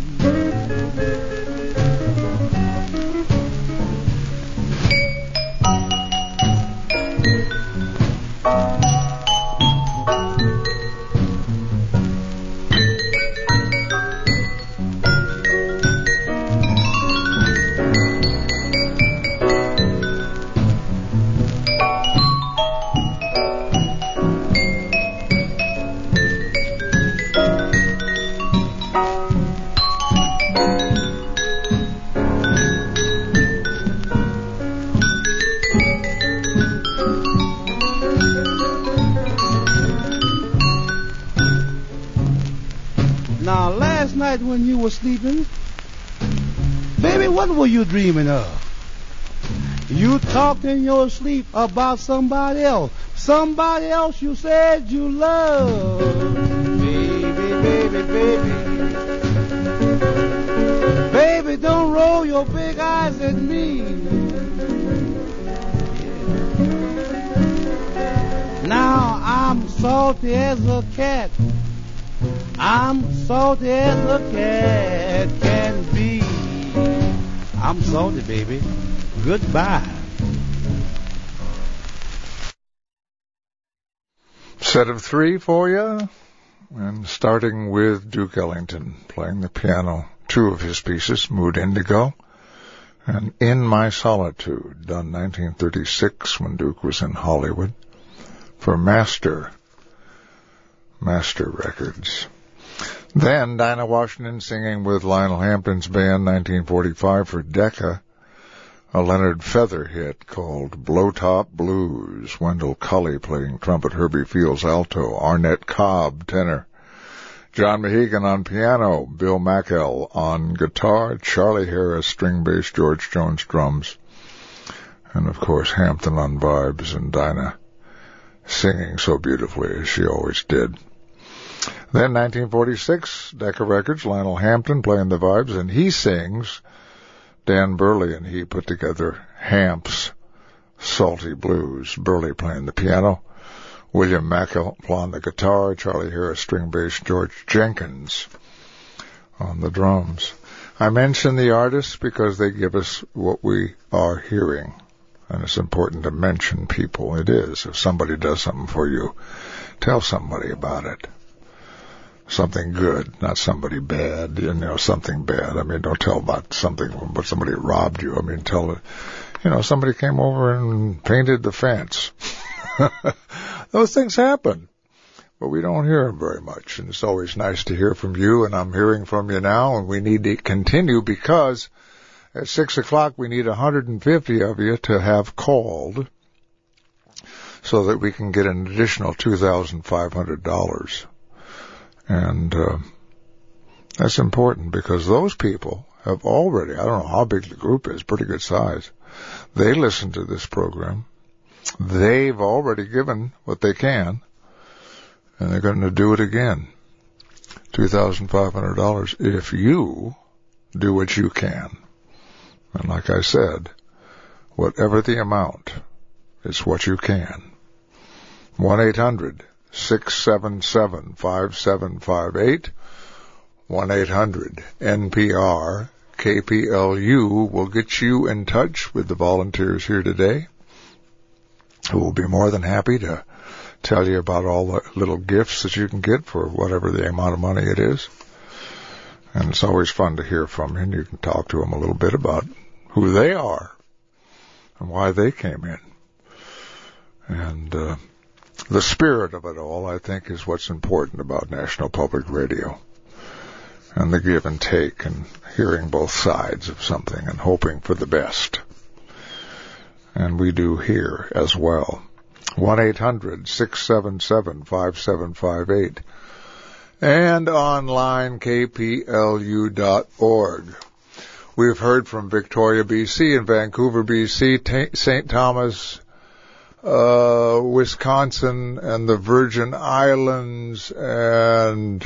Speaker 9: When you were sleeping, baby, what were you dreaming of? You talked in your sleep about somebody else, somebody else you said you loved. Baby, baby, baby, baby, don't roll your big eyes at me. Now I'm salty as a cat. I'm salty as a cat can be. I'm salty, baby. Goodbye.
Speaker 1: Set of three for you, and starting with Duke Ellington playing the piano, two of his pieces, Mood Indigo and In My Solitude, done nineteen thirty-six when Duke was in Hollywood for Master, Master Records. Then Dinah Washington singing with Lionel Hampton's band, nineteen forty-five for Decca, a Leonard Feather hit called Blow-Top Blues. Wendell Cully playing trumpet, Herbie Fields alto, Arnett Cobb tenor, John Mahegan on piano, Bill Mackel on guitar, Charlie Harris string bass, George Jones drums, and of course Hampton on vibes, and Dinah singing so beautifully as she always did. Then nineteen forty-six, Decca Records, Lionel Hampton playing the vibes, and he sings. Dan Burley and he put together Hamp's Salty Blues. Burley playing the piano, William Mackel on the guitar, Charlie Harris string bass, George Jenkins on the drums. I mention the artists because they give us what we are hearing, and it's important to mention people. It is. If somebody does something for you, tell somebody about it. Something good, not somebody bad, you know, something bad. I mean, don't tell about something, but somebody robbed you. I mean, tell it, you know, somebody came over and painted the fence. Those things happen, but we don't hear them very much, and it's always nice to hear from you, and I'm hearing from you now, and we need to continue because at six o'clock we need one hundred fifty of you to have called so that we can get an additional two thousand five hundred dollars. And uh, that's important because those people have already, I don't know how big the group is, pretty good size. They listen to this program. They've already given what they can, and they're going to do it again. two thousand five hundred dollars if you do what you can. And like I said, whatever the amount, it's what you can. one eight hundred six seven seven five seven five eight, one eight hundred N P R K P L U will get you in touch with the volunteers here today, who will be more than happy to tell you about all the little gifts that you can get for whatever the amount of money it is. And it's always fun to hear from you, and you can talk to them a little bit about who they are and why they came in. And uh, the spirit of it all, I think, is what's important about National Public Radio. And the give and take and hearing both sides of something and hoping for the best. And we do here as well. one eight hundred six seven seven five seven five eight. And online, K P L U dot org. We've heard from Victoria, B C, and Vancouver, B C, Saint Thomas, uh, Wisconsin, and the Virgin Islands, and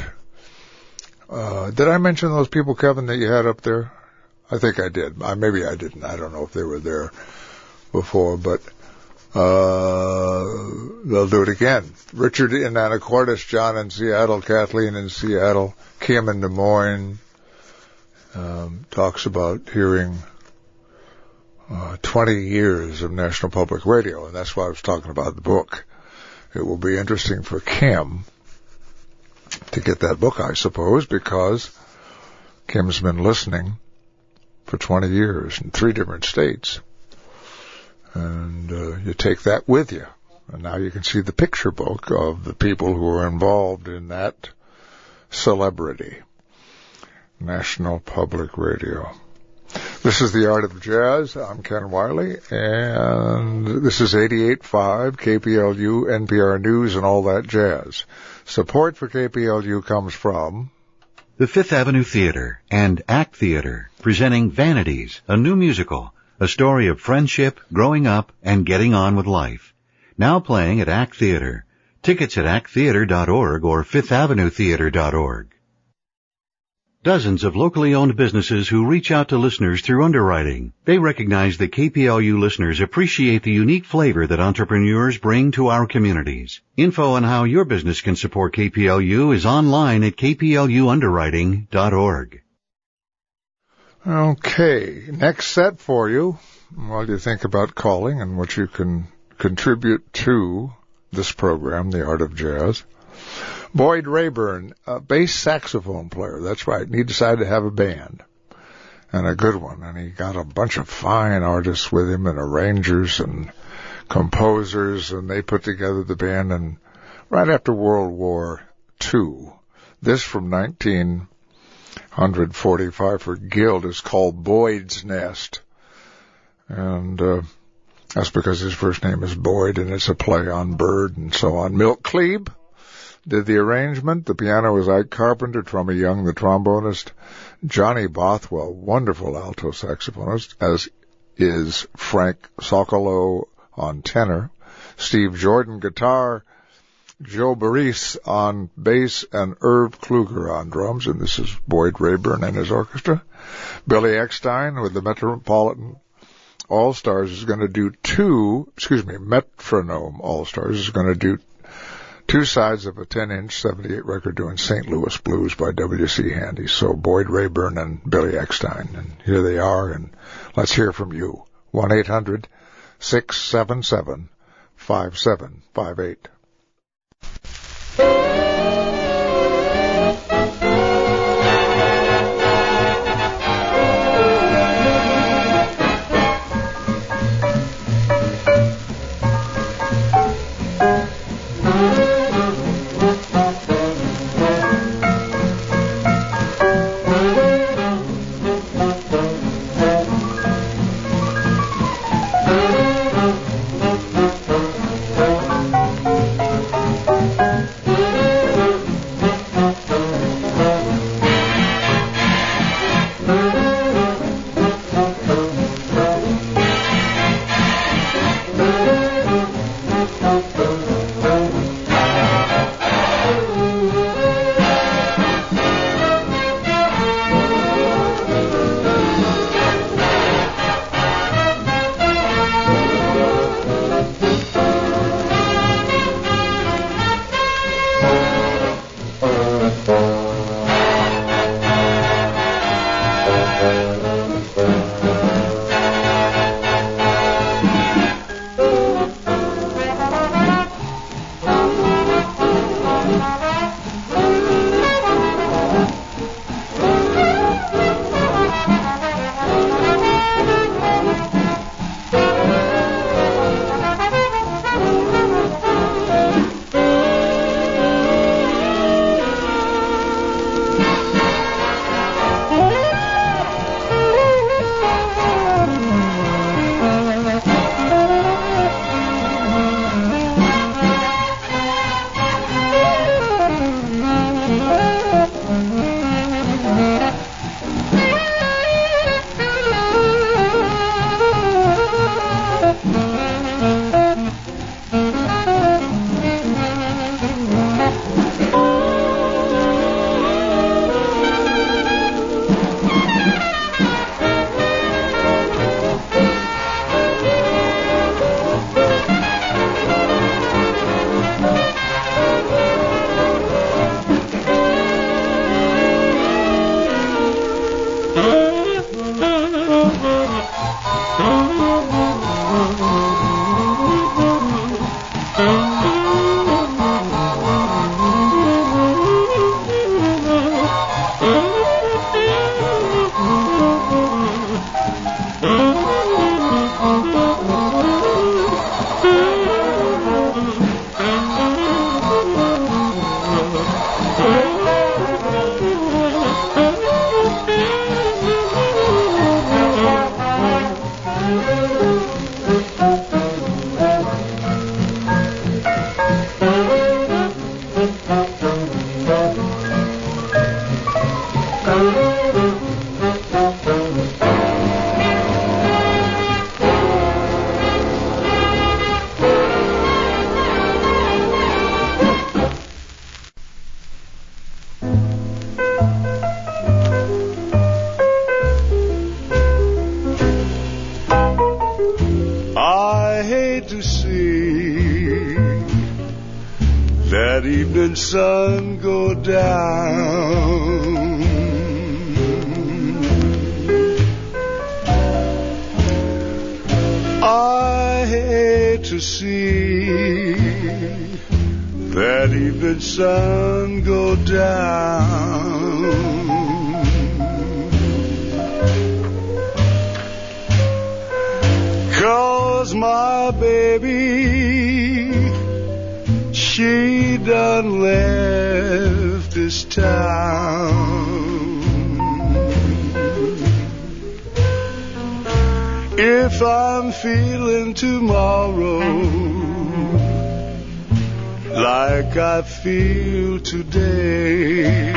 Speaker 1: uh, did I mention those people, Kevin, that you had up there? I think I did. Uh, maybe I didn't. I don't know if they were there before, but uh, they'll do it again. Richard in Anacortes, John in Seattle, Kathleen in Seattle, Kim in Des Moines, um, talks about hearing uh, twenty years of National Public Radio, and that's why I was talking about the book. It will be interesting for Kim to get that book, I suppose, because Kim's been listening for twenty years in three different states. And uh, you take that with you. And now you can see the picture book of the people who are involved in that celebrity. National Public Radio. This is The Art of Jazz. I'm Ken Wiley, and this is eighty-eight point five K P L U, N P R News, and all that jazz. Support for K P L U comes from
Speaker 4: the Fifth Avenue Theater and Act Theater, presenting Vanities, a new musical, a story of friendship, growing up, and getting on with life. Now playing at Act Theater. Tickets at act theater dot org or fifth avenue theater dot org. Dozens of locally owned businesses who reach out to listeners through underwriting. They recognize that K P L U listeners appreciate the unique flavor that entrepreneurs bring to our communities. Info on how your business can support K P L U is online at k p l u underwriting dot org.
Speaker 1: Okay, next set for you while you think about calling and what you can contribute to this program, The Art of Jazz. Boyd Rayburn, a bass saxophone player, that's right, and he decided to have a band, and a good one, and he got a bunch of fine artists with him, and arrangers and composers, and they put together the band, and right after World War Two, this from nineteen forty-five for Guild is called Boyd's Nest, and uh, that's because his first name is Boyd, and it's a play on bird and so on. Milt Klebe did the arrangement. The piano was Ike Carpenter, Trummy Young, the trombonist, Johnny Bothwell, wonderful alto saxophonist, as is Frank Sokolow on tenor, Steve Jordan guitar, Joe Baris on bass, and Irv Kluger on drums, and this is Boyd Rayburn and his orchestra. Billy Eckstein with the Metropolitan All-Stars is going to do two, excuse me, Metronome All-Stars is going to do two sides of a ten-inch seventy-eight record doing Saint Louis Blues by W C Handy. So Boyd Rayburn and Billy Eckstein, and here they are, and let's hear from you. one eight hundred six seven seven five seven five eight.
Speaker 10: Sun go down. I hate to see that evening sun go down. 'Cause my baby, she done left this town. If I'm feeling tomorrow like I feel today.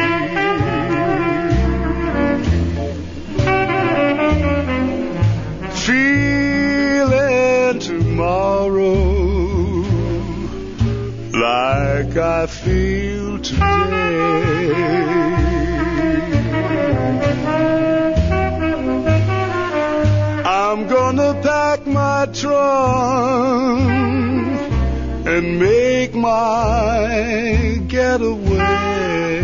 Speaker 10: Feeling tomorrow like I feel today. I'm gonna pack my trunk and make my getaway.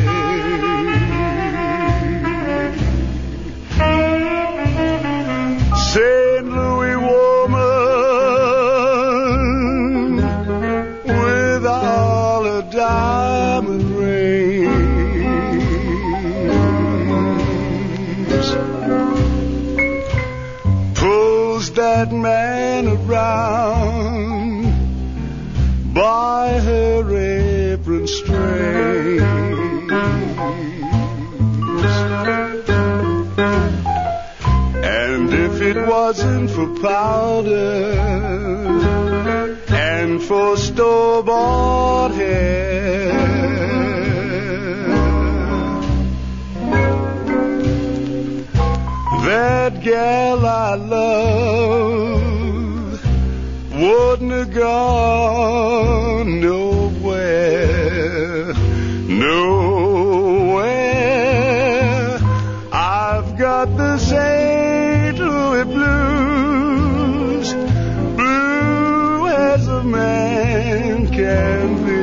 Speaker 10: Saint Louis woman with all her diamond rings pulls that man around by her apron strings. And if it wasn't for powder and for store-bought hair, that gal I love wouldn't have gone nowhere, nowhere. I've got the Saint Louis blues, blue as a man can be.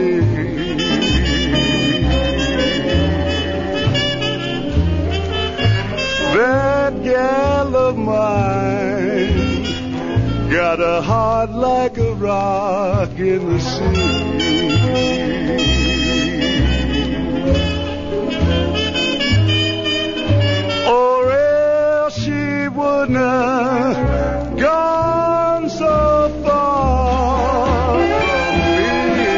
Speaker 10: That gal of mine got a heart like a rock in the sea. Or else she wouldn't have gone so far from me.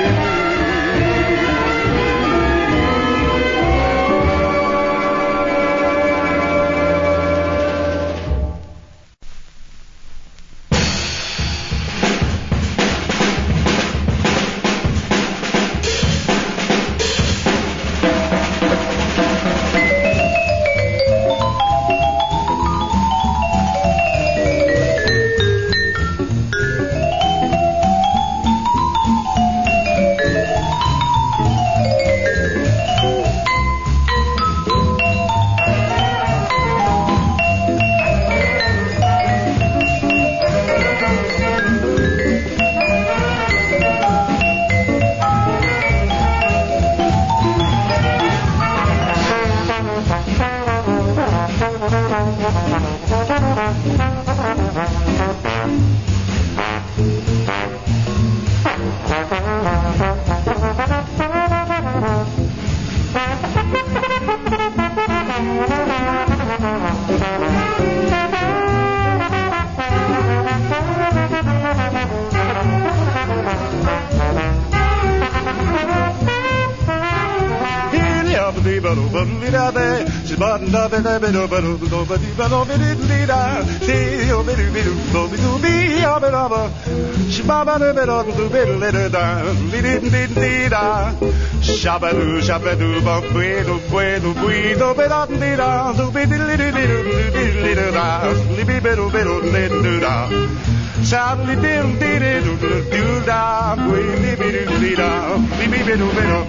Speaker 10: Shabadoo, shabadoo, bum, bueno, bueno, bueno, bedadida, zubidididididididida, libibidu, bidu, lidida, shabdididididididuda, libididida, libibidu, bidu.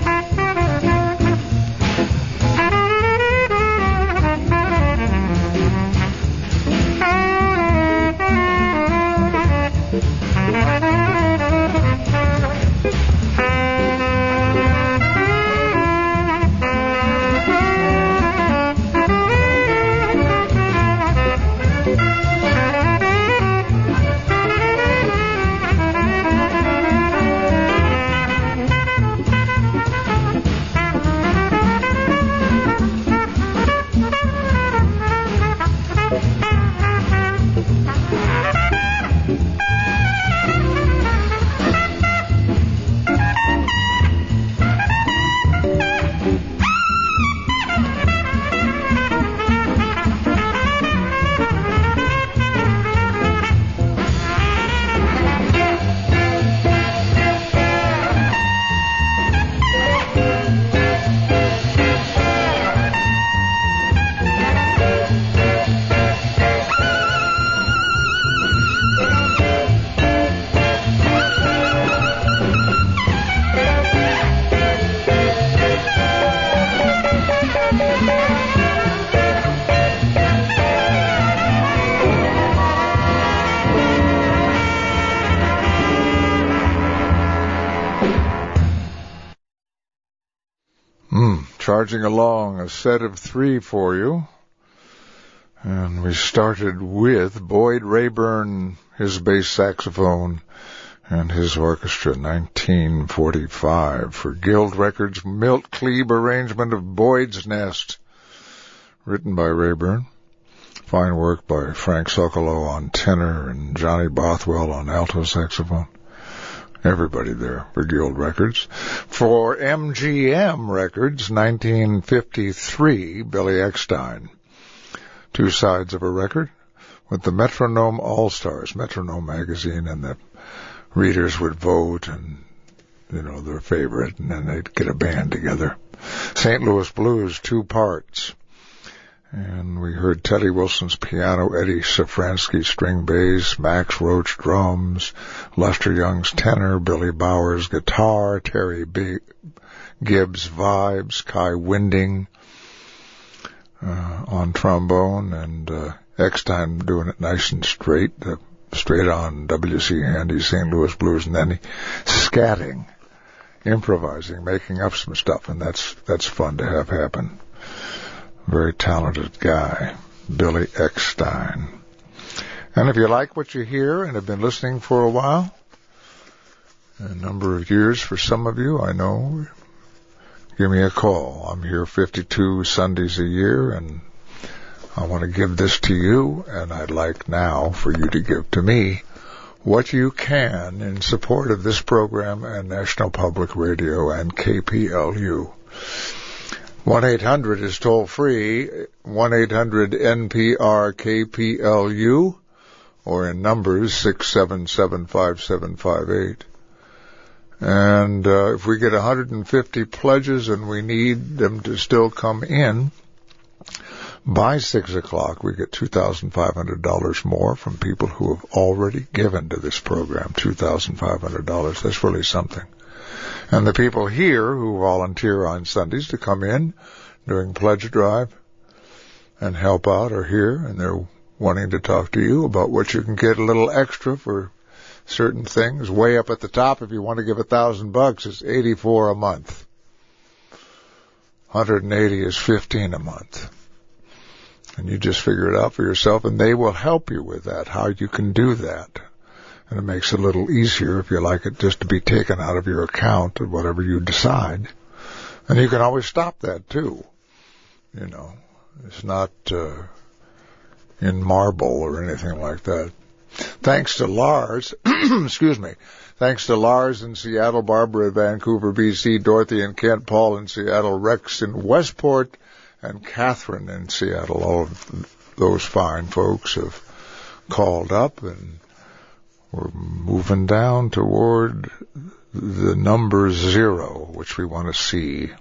Speaker 1: charging along, a set of three for you. And we started with Boyd Rayburn, his bass saxophone, and his orchestra, nineteen forty-five, for Guild Records' Milt Klebe arrangement of Boyd's Nest, written by Rayburn. Fine work by Frank Socolow on tenor and Johnny Bothwell on alto saxophone. Everybody there for Guild Records. For M G M Records, nineteen fifty-three, Billy Eckstein. Two sides of a record with the Metronome All-Stars, Metronome magazine, and the readers would vote and, you know, their favorite, and then they'd get a band together. Saint Louis Blues, two parts. And we heard Teddy Wilson's piano, Eddie Safransky string bass, Max Roach drums, Lester Young's tenor, Billy Bowers guitar, Terry B- Gibbs vibes, Kai Winding uh, on trombone, and uh, Eckstein doing it nice and straight, uh, straight on W C Handy, Saint Louis Blues, and then he scatting, improvising, making up some stuff, and that's that's fun to have happen. Very talented guy, Billy Eckstein. And if you like what you hear and have been listening for a while, a number of years for some of you, I know, give me a call. I'm here fifty-two Sundays a year, and I want to give this to you, and I'd like now for you to give to me what you can in support of this program and National Public Radio and K P L U. one eight hundred is toll free, one eight hundred N P R K P L U, or in numbers six seven seven five seven five eight. And uh, if we get one hundred fifty pledges and we need them to still come in, by six o'clock we get two thousand five hundred dollars more from people who have already given to this program, two thousand five hundred dollars. That's really something. And the people here who volunteer on Sundays to come in during Pledge Drive and help out are here, and they're wanting to talk to you about what you can get a little extra for certain things. Way up at the top, if you want to give a thousand bucks, it's eighty-four a month. one hundred eighty is fifteen a month. And you just figure it out for yourself, and they will help you with that, how you can do that. And it makes it a little easier, if you like it, just to be taken out of your account or whatever you decide. And you can always stop that, too. You know, it's not uh, in marble or anything like that. Thanks to Lars, excuse me, thanks to Lars in Seattle, Barbara in Vancouver, B C, Dorothy in Kent, Paul in Seattle, Rex in Westport, and Catherine in Seattle. All of those fine folks have called up, and we're moving down toward the number zero, which we want to see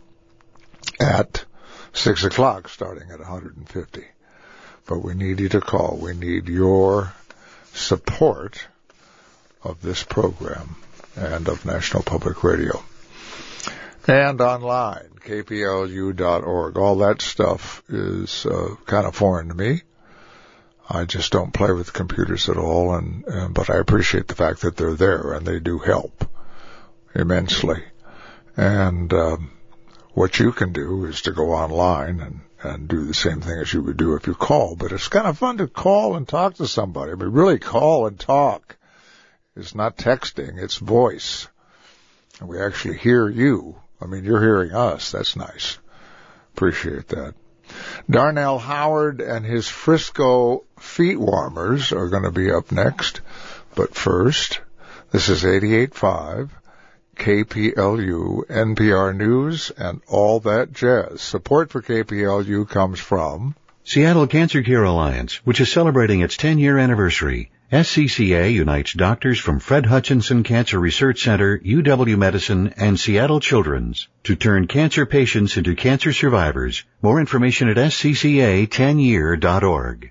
Speaker 1: at six o'clock, starting at one hundred fifty. But we need you to call. We need your support of this program and of National Public Radio. And online, K P L U dot org. All that stuff is uh, kind of foreign to me. I just don't play with computers at all, and, and but I appreciate the fact that they're there, and they do help immensely. And um, what you can do is to go online and, and do the same thing as you would do if you call. But it's kind of fun to call and talk to somebody. I mean, really call and talk. It's not texting, it's voice. And we actually hear you. I mean, you're hearing us. That's nice. Appreciate that. Darnell Howard and his Frisco Feet Warmers are going to be up next. But first, this is eighty-eight point five, K P L U, N P R News, and all that jazz. Support for K P L U comes from
Speaker 4: Seattle Cancer Care Alliance, which is celebrating its ten-year anniversary. S C C A unites doctors from Fred Hutchinson Cancer Research Center, U W Medicine, and Seattle Children's to turn cancer patients into cancer survivors. More information at S C C A ten year dot org.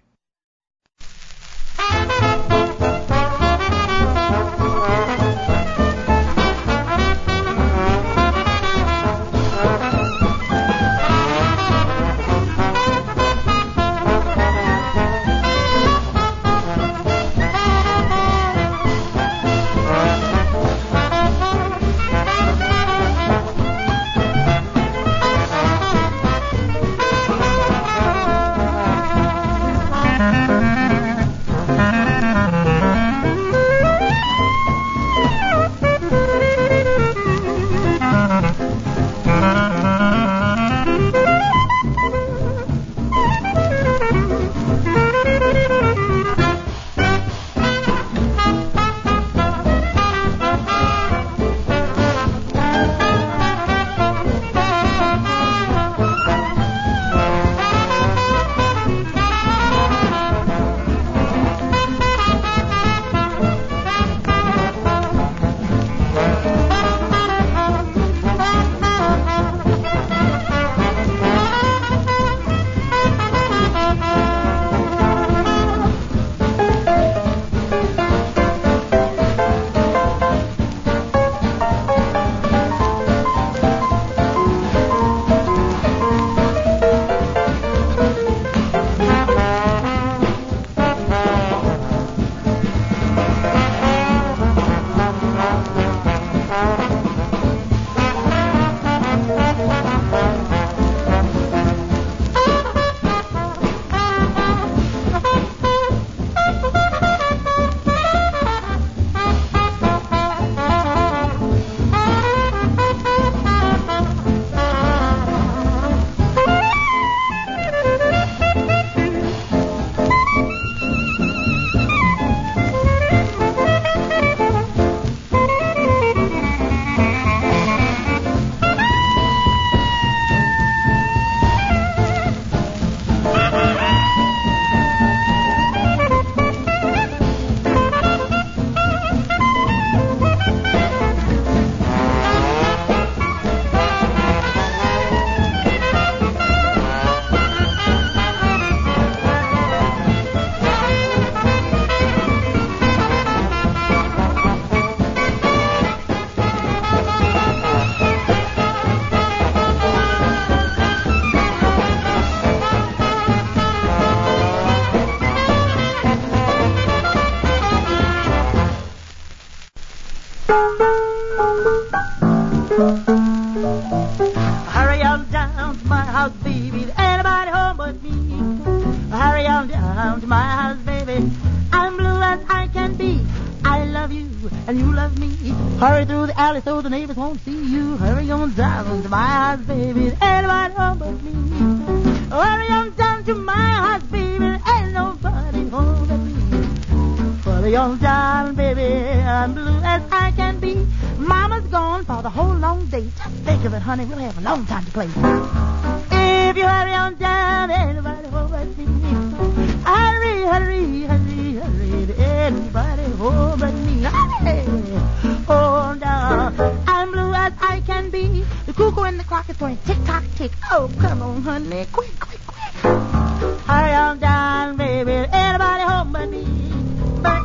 Speaker 11: down to my house, baby. I'm blue as I can be. I love you and you love me. Hurry through the alley so the neighbors won't see you. Hurry on down to my house, baby. Ain't nobody home but me. Hurry on down to my house, baby. Ain't nobody home but me. Hurry on down, baby. I'm blue as I can be. Mama's gone for the whole long day. Just think of it, honey. We'll have a long time to play. If you hurry on down, ain't nobody home but me. Hurry, hurry, hurry, hurry. Anybody home but me. Hurry on down. I'm blue as I can be. The cuckoo and the clock is going tick tock tick. Oh, come on, honey, quick, quick, quick. Hurry on down, baby. Anybody home but me. But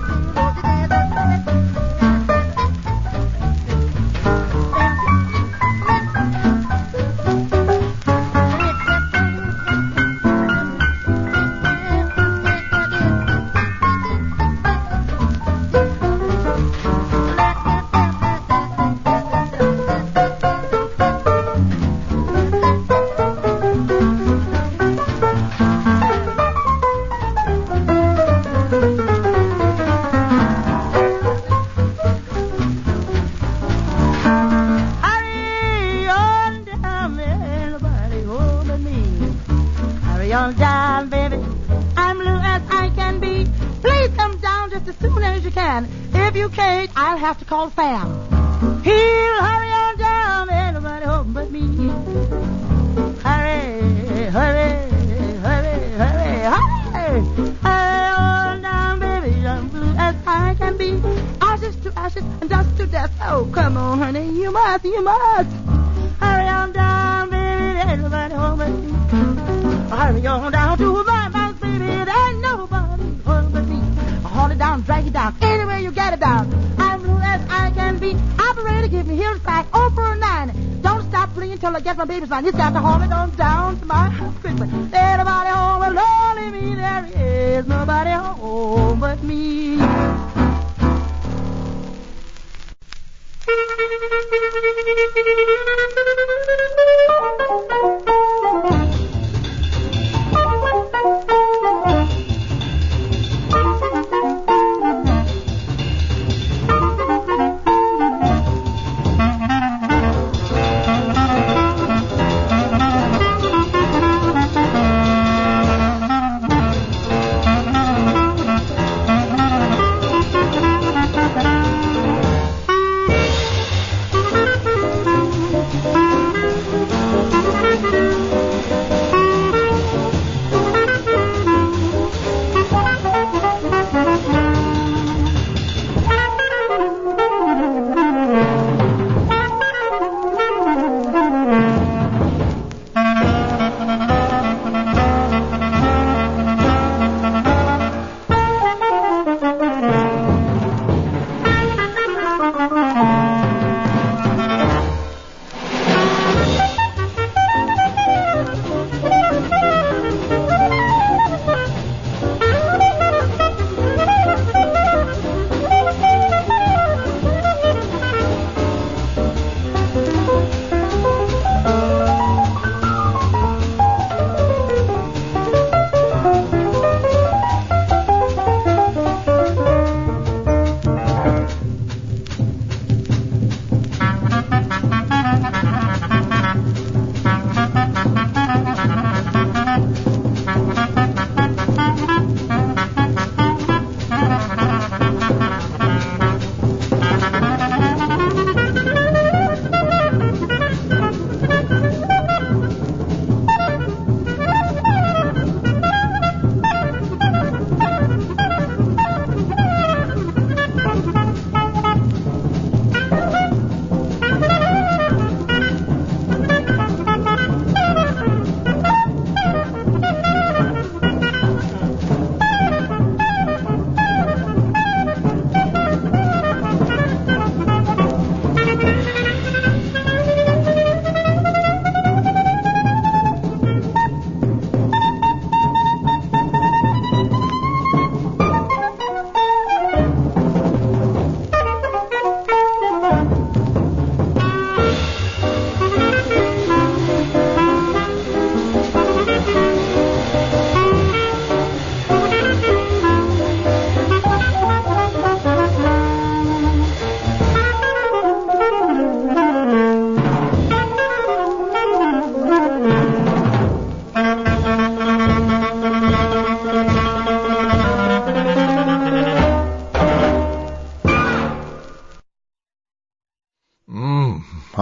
Speaker 11: have to call Sam. He'll hurry on down, ain't nobody home but me. Hurry, hurry, hurry, hurry, hurry. Hurry on down, baby, I'm blue as I can be. Ashes to ashes and dust to dust. Oh, come on, honey, you must, you must. Hurry on down, baby, ain't nobody home but me. Hurry on down to my house, baby, there ain't nobody home but me. Hold it down, drag it down, anywhere you get it down. I can be. Operator, give me here's back. Oh, for a nine. Don't stop playing until I get my baby's line. He's got to haul it on down to my house quickly. There's nobody home but only me. There is nobody home but me.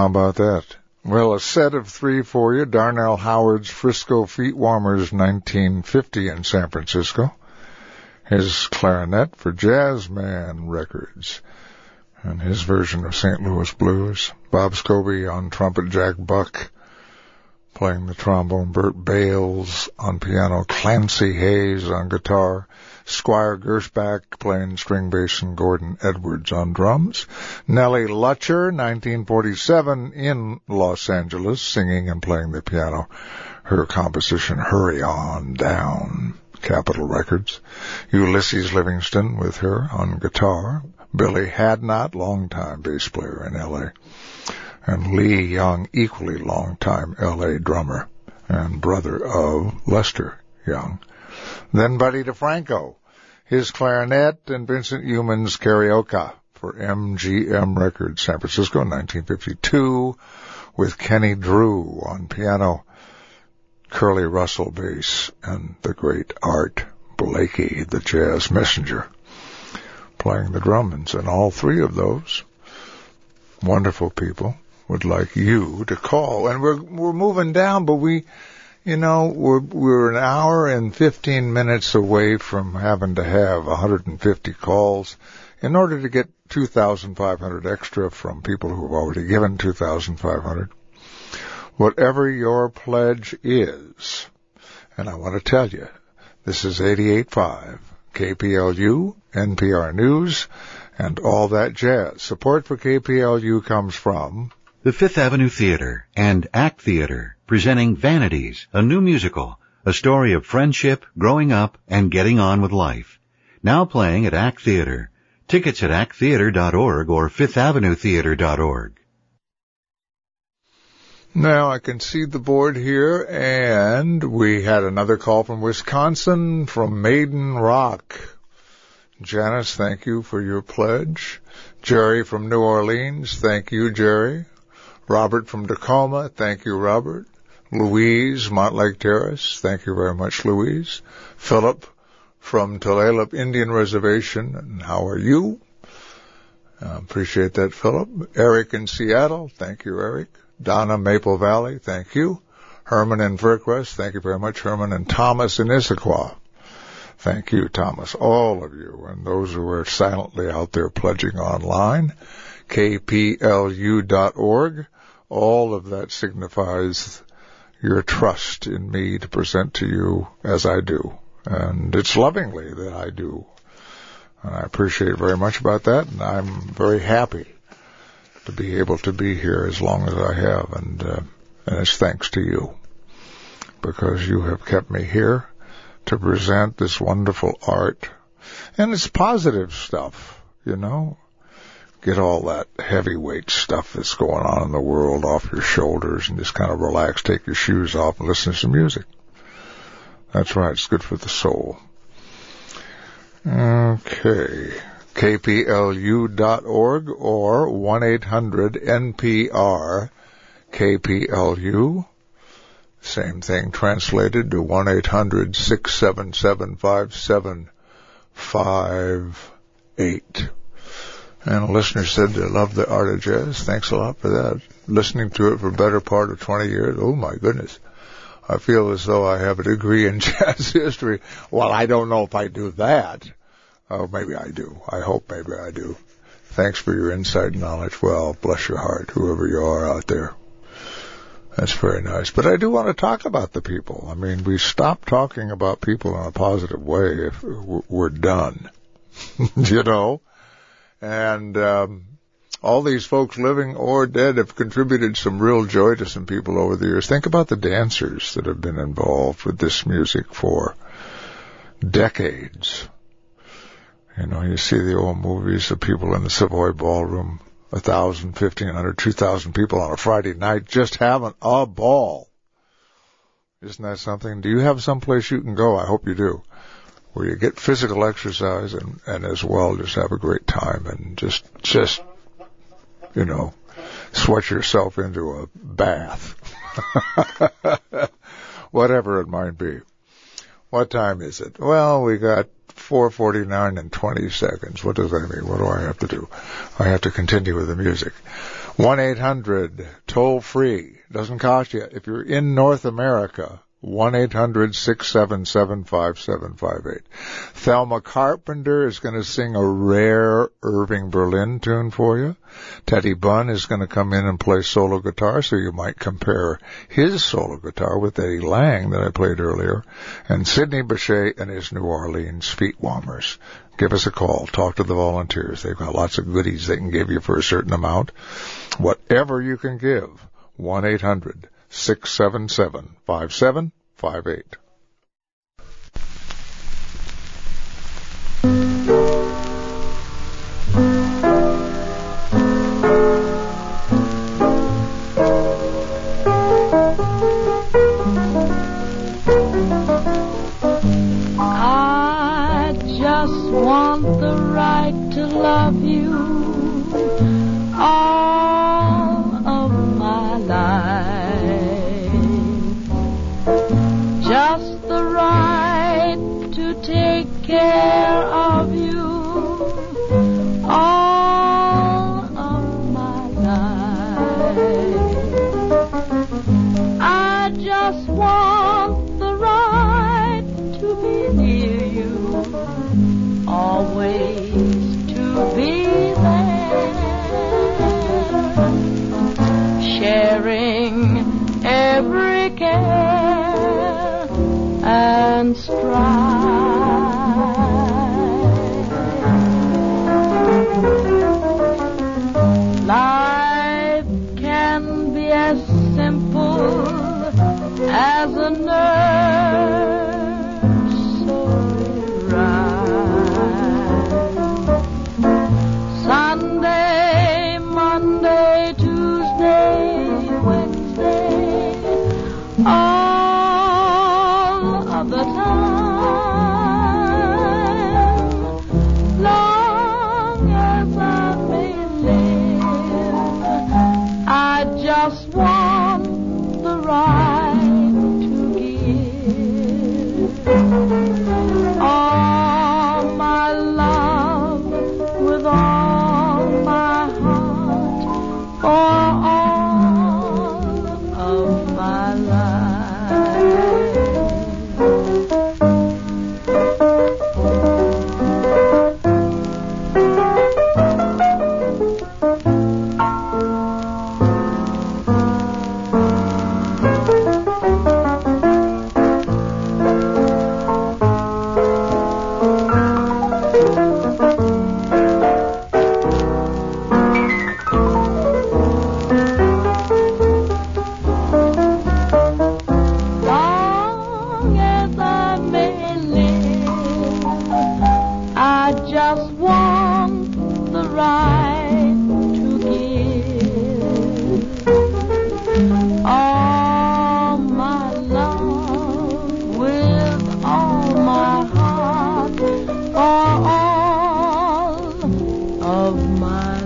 Speaker 1: How about that? Well, a set of three for you. Darnell Howard's Frisco Feet Warmers nineteen fifty in San Francisco. His clarinet for Jazzman Records. And his version of Saint Louis Blues. Bob Scobie on trumpet, Jack Buck playing the trombone, Bert Bales on piano, Clancy Hayes on guitar, Squire Gershback playing string bass, and Gordon Edwards on drums. Nellie Lutcher, nineteen forty-seven, in Los Angeles, singing and playing the piano. Her composition, Hurry On Down, Capitol Records. Ulysses Livingston with her on guitar. Billy Hadnot, longtime bass player in L A And Lee Young, equally longtime L A drummer and brother of Lester Young. Then Buddy DeFranco, his clarinet, and Vincent Youmans Carioca for M G M Records, San Francisco, nineteen fifty-two, with Kenny Drew on piano, Curly Russell bass, and the great Art Blakey, the jazz messenger, playing the drums. And all three of those wonderful people would like you to call. And we're we're moving down, but we, you know, we're we're an hour and fifteen minutes away from having to have one hundred fifty calls in order to get two thousand five hundred extra from people who have already given two thousand five hundred. Whatever your pledge is, and I want to tell you, this is eighty-eight point five K P L U, N P R News, and all that jazz. Support for K P L U comes from
Speaker 4: the Fifth Avenue Theater and Act Theater, presenting Vanities, a new musical, a story of friendship, growing up, and getting on with life. Now playing at Act Theater. Tickets at act theater dot org or fifth avenue theater dot org.
Speaker 1: Now I can see the board here, and we had another call from Wisconsin, from Maiden Rock. Janice, thank you for your pledge. Jerry from New Orleans, thank you, Jerry. Robert from Tacoma, thank you, Robert. Louise, Montlake Terrace, thank you very much, Louise. Philip from Tulalip Indian Reservation, and how are you? Uh, appreciate that, Philip. Eric in Seattle, thank you, Eric. Donna, Maple Valley, thank you. Herman in Vercrest, thank you very much, Herman. And Thomas in Issaquah, thank you, Thomas. All of you, and those who are silently out there pledging online, K P L U dot org. All of that signifies your trust in me to present to you as I do. And it's lovingly that I do. And I appreciate very much about that, and I'm very happy to be able to be here as long as I have, and uh, and it's thanks to you, because you have kept me here to present this wonderful art, and it's positive stuff, you know. Get all that heavyweight stuff that's going on in the world off your shoulders and just kind of relax, take your shoes off and listen to some music. That's right, it's good for the soul. Okay. K P L U dot org or one eight hundred N P R K P L U. Same thing translated to one eight hundred six seven seven five seven five eight. And a listener said they love the art of jazz. Thanks a lot for that. Listening to it for the better part of twenty years. Oh, my goodness. I feel as though I have a degree in jazz history. Well, I don't know if I do that. Oh, maybe I do. I hope maybe I do. Thanks for your insight and knowledge. Well, bless your heart, whoever you are out there. That's very nice. But I do want to talk about the people. I mean, we stop talking about people in a positive way if we're done. You know? And um, all these folks, living or dead, have contributed some real joy to some people over the years. Think about the dancers that have been involved with this music for decades. You know, you see the old movies of people in the Savoy Ballroom, a thousand, fifteen hundred, two thousand people on a Friday night just having a ball. Isn't that something? Do you have someplace you can go? I hope you do, where you get physical exercise and, and as well just have a great time and just, just, you know, sweat yourself into a bath. Whatever it might be. What time is it? Well, we got four forty-nine and twenty seconds. What does that mean? What do I have to do? I have to continue with the music. one eight hundred, toll free. Doesn't cost you. If you're in North America, one eight hundred, six seven seven, five seven five eight. Thelma Carpenter is going to sing a rare Irving Berlin tune for you. Teddy Bunn is going to come in and play solo guitar, so you might compare his solo guitar with Eddie Lang that I played earlier. And Sidney Bechet and his New Orleans Feet Warmers. Give us a call. Talk to the volunteers. They've got lots of goodies they can give you for a certain amount. Whatever you can give. one eight hundred, six seven seven, five seven five eight.
Speaker 8: I just want the right to love you all of my life. Just the right to take care of you all of my life. I just want the right to be near you, always to be there, sharing every care and strive. Life can be as simple as a nursery rhyme. Sunday, Monday, Tuesday, Wednesday, all of the time, long as I may live, I just want the right to give all my love with all my heart for all of my long as I may live, I just want the right to give all my love with all my heart for all of my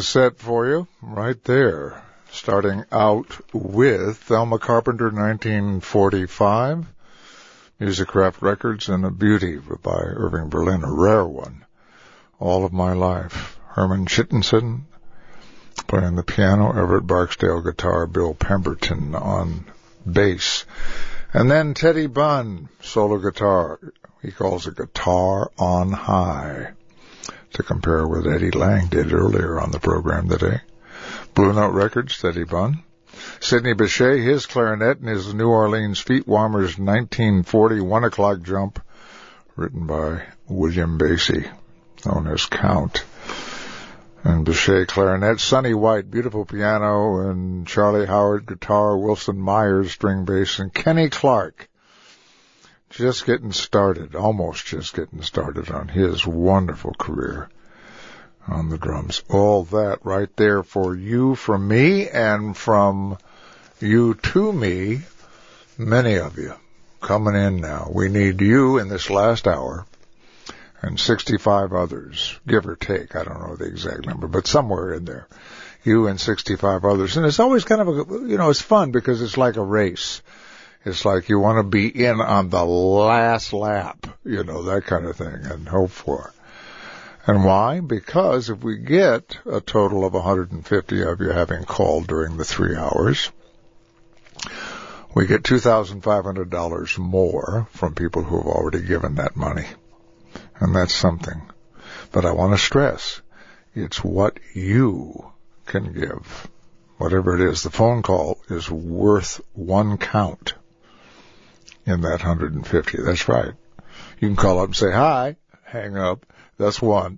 Speaker 1: set for you right there. Starting out with Thelma Carpenter, nineteen forty-five, Musicraft Records, and a beauty by Irving Berlin, a rare one, All of My Life. Herman Chittinson playing the piano, Everett Barksdale guitar, Bill Pemberton on bass. And then Teddy Bunn, solo guitar. He calls it Guitar on High, to compare with Eddie Lang did earlier on the program today. Blue Note Records, Teddy Bunn. Sidney Bechet, his clarinet, and his New Orleans Feet Warmers nineteen forty One O'Clock Jump, written by William Basie, known as Count. And Bechet clarinet, Sonny White, beautiful piano, and Charlie Howard guitar, Wilson Myers string bass, and Kenny Clark, just getting started, almost just getting started on his wonderful career on the drums. All that right there for you, from me, and from you to me, many of you coming in now. We need you in this last hour, and sixty-five others, give or take. I don't know the exact number, but somewhere in there. You and sixty-five others. And it's always kind of a, you know, it's fun because it's like a race. It's like you want to be in on the last lap, you know, that kind of thing, and hope for. And why? Because if we get a total of one hundred fifty of you having called during the three hours, we get two thousand five hundred dollars more from people who have already given that money. And that's something. But I want to stress, it's what you can give. Whatever it is, the phone call is worth one count in that one hundred fifty. That's right. You can call up and say, hi, hang up. That's one.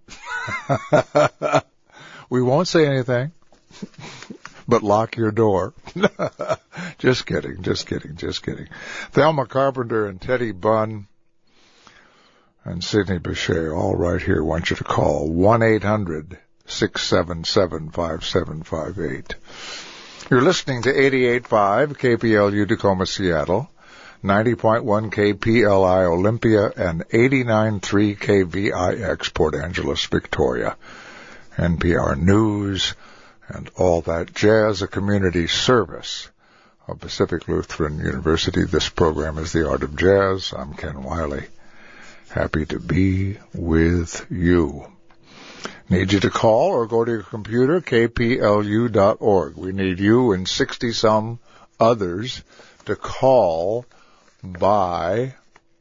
Speaker 1: We won't say anything, but lock your door. Just kidding, just kidding, just kidding. Thelma Carpenter and Teddy Bunn and Sidney Bechet, all right here. I want you to call one eight hundred six seven seven five seven five eight. You're listening to eighty-eight point five K P L U Tacoma, Seattle, ninety point one K P L I Olympia, and eighty-nine point three K V I X Port Angeles, Victoria. N P R News and all that jazz, a community service of Pacific Lutheran University. This program is The Art of Jazz. I'm Ken Wiley. Happy to be with you. Need you to call or go to your computer, K P L U dot org. We need you and sixty-some others to call by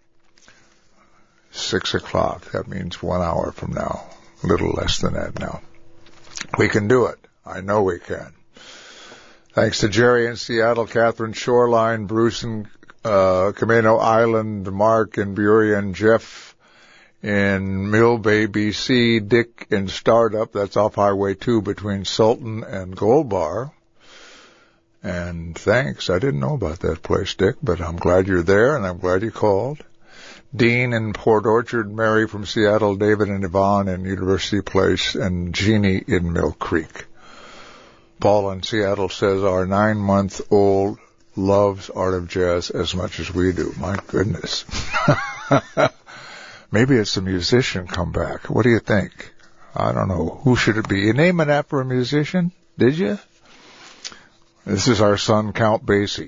Speaker 1: six o'clock. That means one hour from now. A little less than that now. We can do it. I know we can. Thanks to Jerry in Seattle, Catherine Shoreline, Bruce in uh, Camino Island, Mark in Burien, Jeff in Mill Bay, B C, Dick in Startup, that's off Highway two between Sultan and Gold Bar. And thanks, I didn't know about that place, Dick, but I'm glad you're there and I'm glad you called. Dean in Port Orchard, Mary from Seattle, David and Yvonne in University Place, and Jeannie in Mill Creek. Paul in Seattle says our nine-month-old loves Art of Jazz as much as we do. My goodness. Maybe it's a musician come back. What do you think? I don't know. Who should it be? You name it after a musician? Did you? This is our son, Count Basie.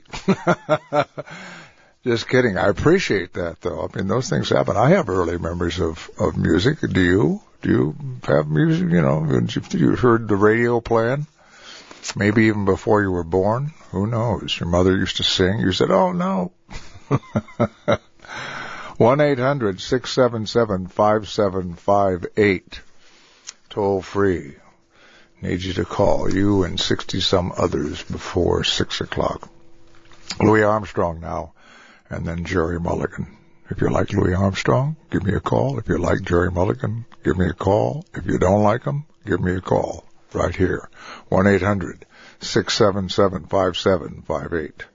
Speaker 1: Just kidding. I appreciate that, though. I mean, those things happen. I have early memories of, of music. Do you? Do you have music? You know, you heard the radio playing? Maybe even before you were born? Who knows? Your mother used to sing. You said, oh, no. one eight hundred six seven seven five seven five eight. Toll free. Need you to call. You and sixty-some others before six o'clock. Louis Armstrong now, and then Jerry Mulligan. If you like Louis Armstrong, give me a call. If you like Jerry Mulligan, give me a call. If you don't like him, give me a call. Right here. one eight hundred six seven seven five seven five eight.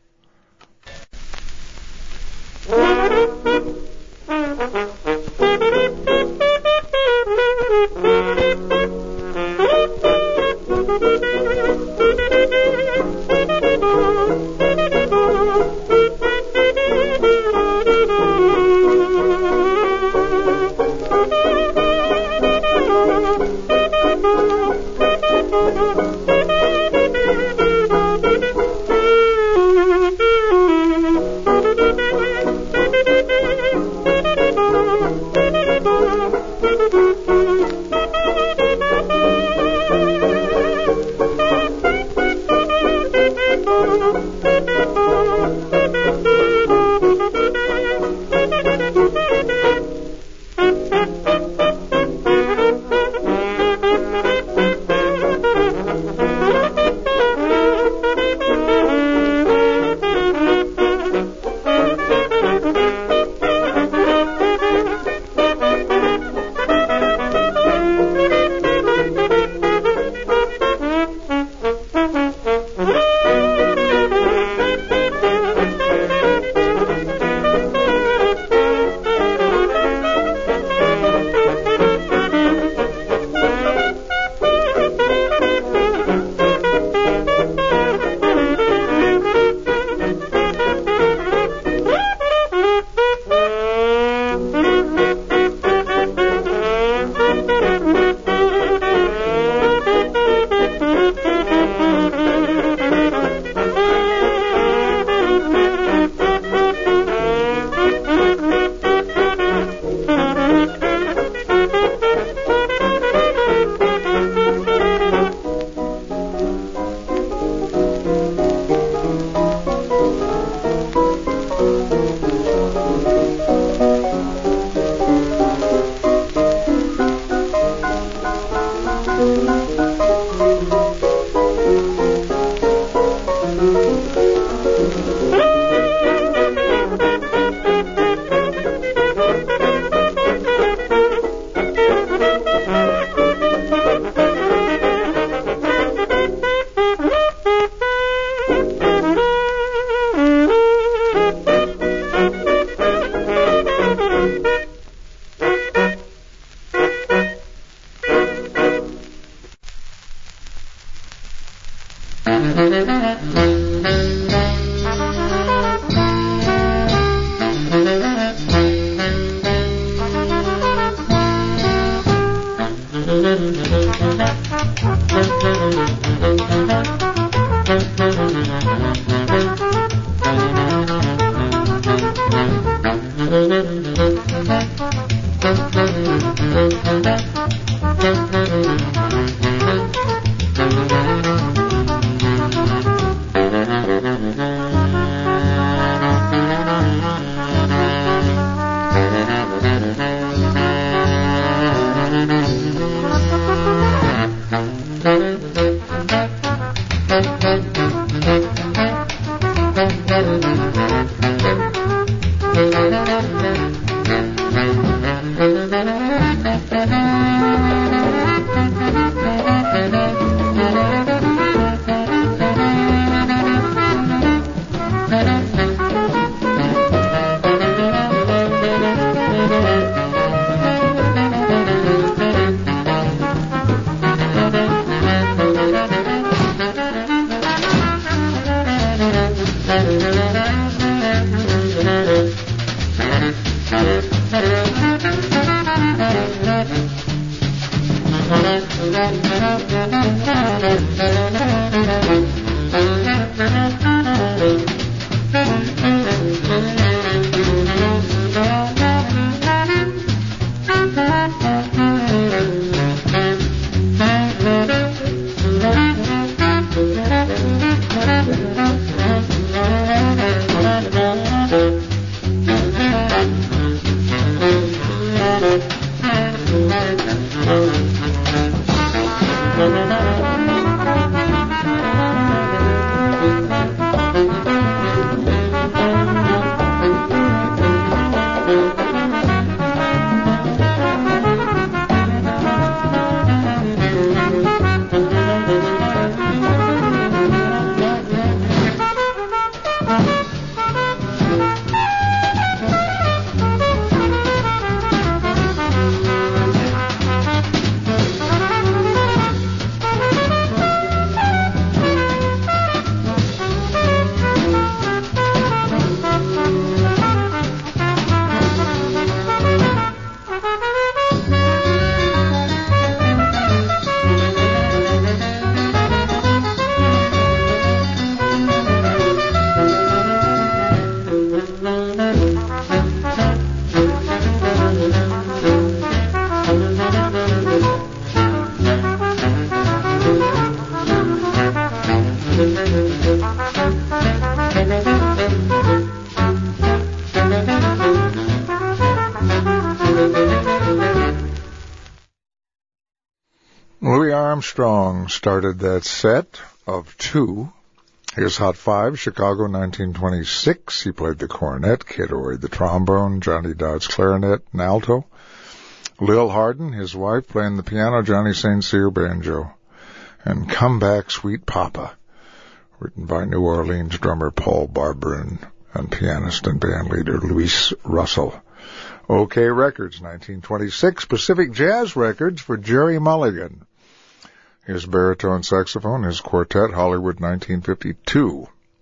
Speaker 1: Louis Armstrong started that set of two. Here's Hot Five, Chicago, nineteen twenty-six. He played the cornet, Kid Ory the trombone, Johnny Dodds clarinet and alto. Lil Hardin, his wife, playing the piano, Johnny Saint Cyr banjo. And Come Back, Sweet Papa, written by New Orleans drummer Paul Barber and, and pianist and bandleader Luis Russell. OK Records, nineteen twenty-six. Pacific Jazz Records for Jerry Mulligan. His baritone saxophone, his quartet, Hollywood, nineteen fifty-two.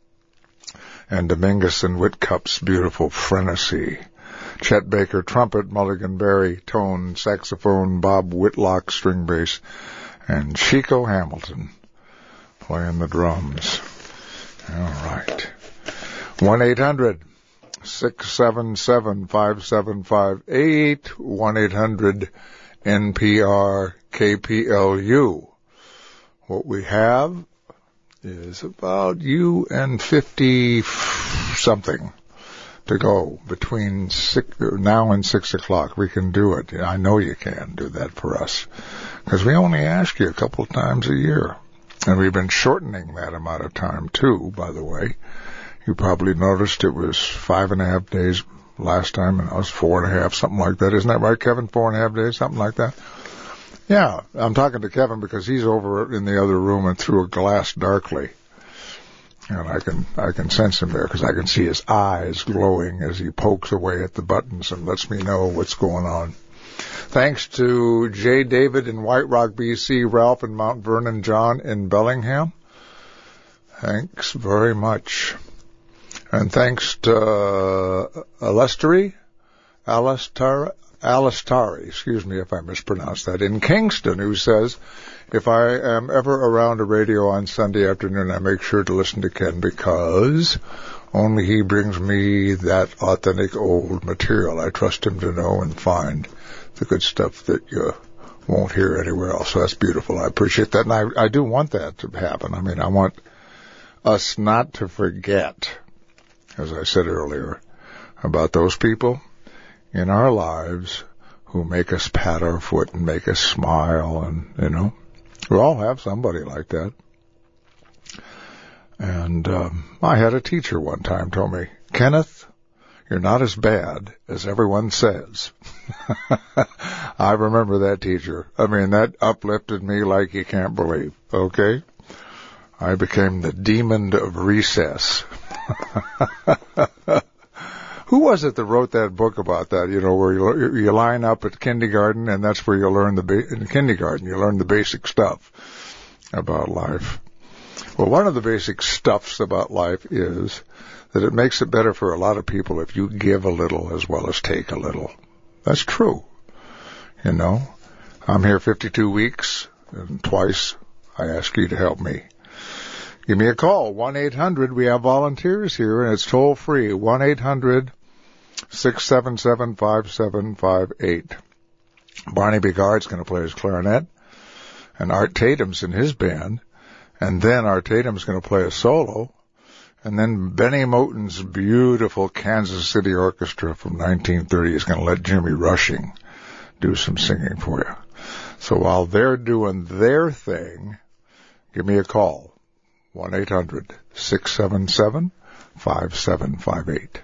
Speaker 1: And Dominguez and Whitkup's beautiful Frenesy. Chet Baker, trumpet, Mulligan Berry, tone, saxophone, Bob Whitlock, string bass, and Chico Hamilton playing the drums. All right. one eight hundred six seven seven five seven five eight, one eight hundred N P R K P L U. What we have is about you and fifty something to go between six, now and six o'clock. We can do it. I know you can do that for us because we only ask you a couple of times a year. And we've been shortening that amount of time too, by the way. You probably noticed it was five and a half days last time and I was four and a half, something like that. Isn't that right, Kevin? Four and a half days, something like that? Yeah, I'm talking to Kevin because he's over in the other room and through a glass darkly. And I can, I can sense him there because I can see his eyes glowing as he pokes away at the buttons and lets me know what's going on. Thanks to J. David in White Rock, B C, Ralph in Mount Vernon, John in Bellingham. Thanks very much. And thanks to uh, Alestery, Alestar, Alistari, excuse me if I mispronounced that, in Kingston, who says, if I am ever around a radio on Sunday afternoon, I make sure to listen to Ken because only he brings me that authentic old material. I trust him to know and find the good stuff that you won't hear anywhere else. So that's beautiful. I appreciate that. And I, I do want that to happen. I mean, I want us not to forget, as I said earlier, about those people in our lives who make us pat our foot and make us smile. And, you know, we all have somebody like that. And um, I had a teacher one time told me, Kenneth, you're not as bad as everyone says. I remember that teacher. I mean, that uplifted me like you can't believe, okay? I became the demon of recess. Who was it that wrote that book about that, you know, where you, you line up at kindergarten, and that's where you learn the, ba- in kindergarten, you learn the basic stuff about life. Well, one of the basic stuffs about life is that it makes it better for a lot of people if you give a little as well as take a little. That's true. You know, I'm here fifty-two weeks, and twice I ask you to help me. Give me a call, one eight hundred, we have volunteers here, and it's toll free, one eight hundred, six seven seven, five seven five eight. Barney Bigard's going to play his clarinet, and Art Tatum's in his band, and then Art Tatum's going to play a solo, and then Benny Moten's beautiful Kansas City Orchestra from nineteen thirty is going to let Jimmy Rushing do some singing for you. So while they're doing their thing, give me a call, one eight hundred, six seven seven, five seven five eight.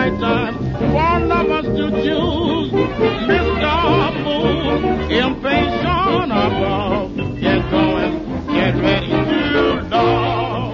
Speaker 12: right time for lovers to choose. Mister Moon, impatient above, get going, get ready to love.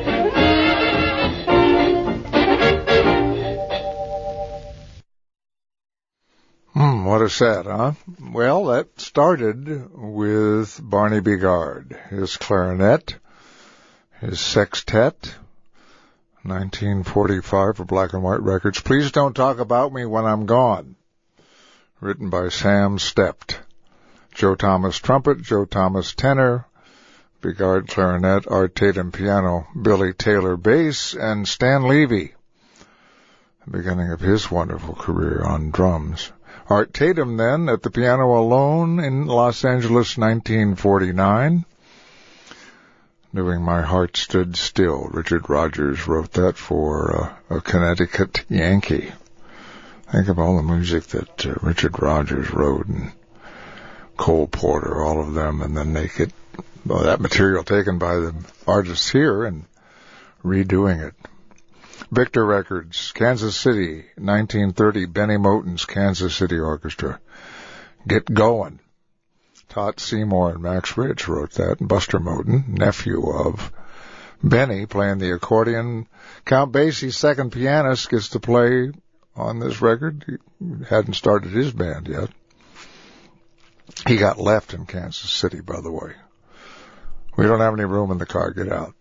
Speaker 1: Hmm, what a set, huh? Well, that started with Barney Bigard, his clarinet, his sextet, nineteen forty-five for Black and White Records. Please Don't Talk About Me When I'm Gone, written by Sam Stept. Joe Thomas trumpet, Joe Thomas tenor, Bigard clarinet, Art Tatum piano, Billy Taylor bass, and Stan Levy, the beginning of his wonderful career on drums. Art Tatum then at the piano alone in Los Angeles, nineteen forty-nine. Doing My Heart Stood Still. Richard Rodgers wrote that for uh, a Connecticut Yankee. Think of all the music that uh, Richard Rodgers wrote, and Cole Porter, all of them, and then they get well, that material taken by the artists here and redoing it. Victor Records, Kansas City, nineteen thirty, Benny Moten's Kansas City Orchestra. Get Going. Tot Seymour and Max Rich wrote that. Buster Moten, nephew of Benny, playing the accordion. Count Basie's second pianist gets to play on this record. He hadn't started his band yet. He got left in Kansas City, by the way. We don't have any room in the car. Get out.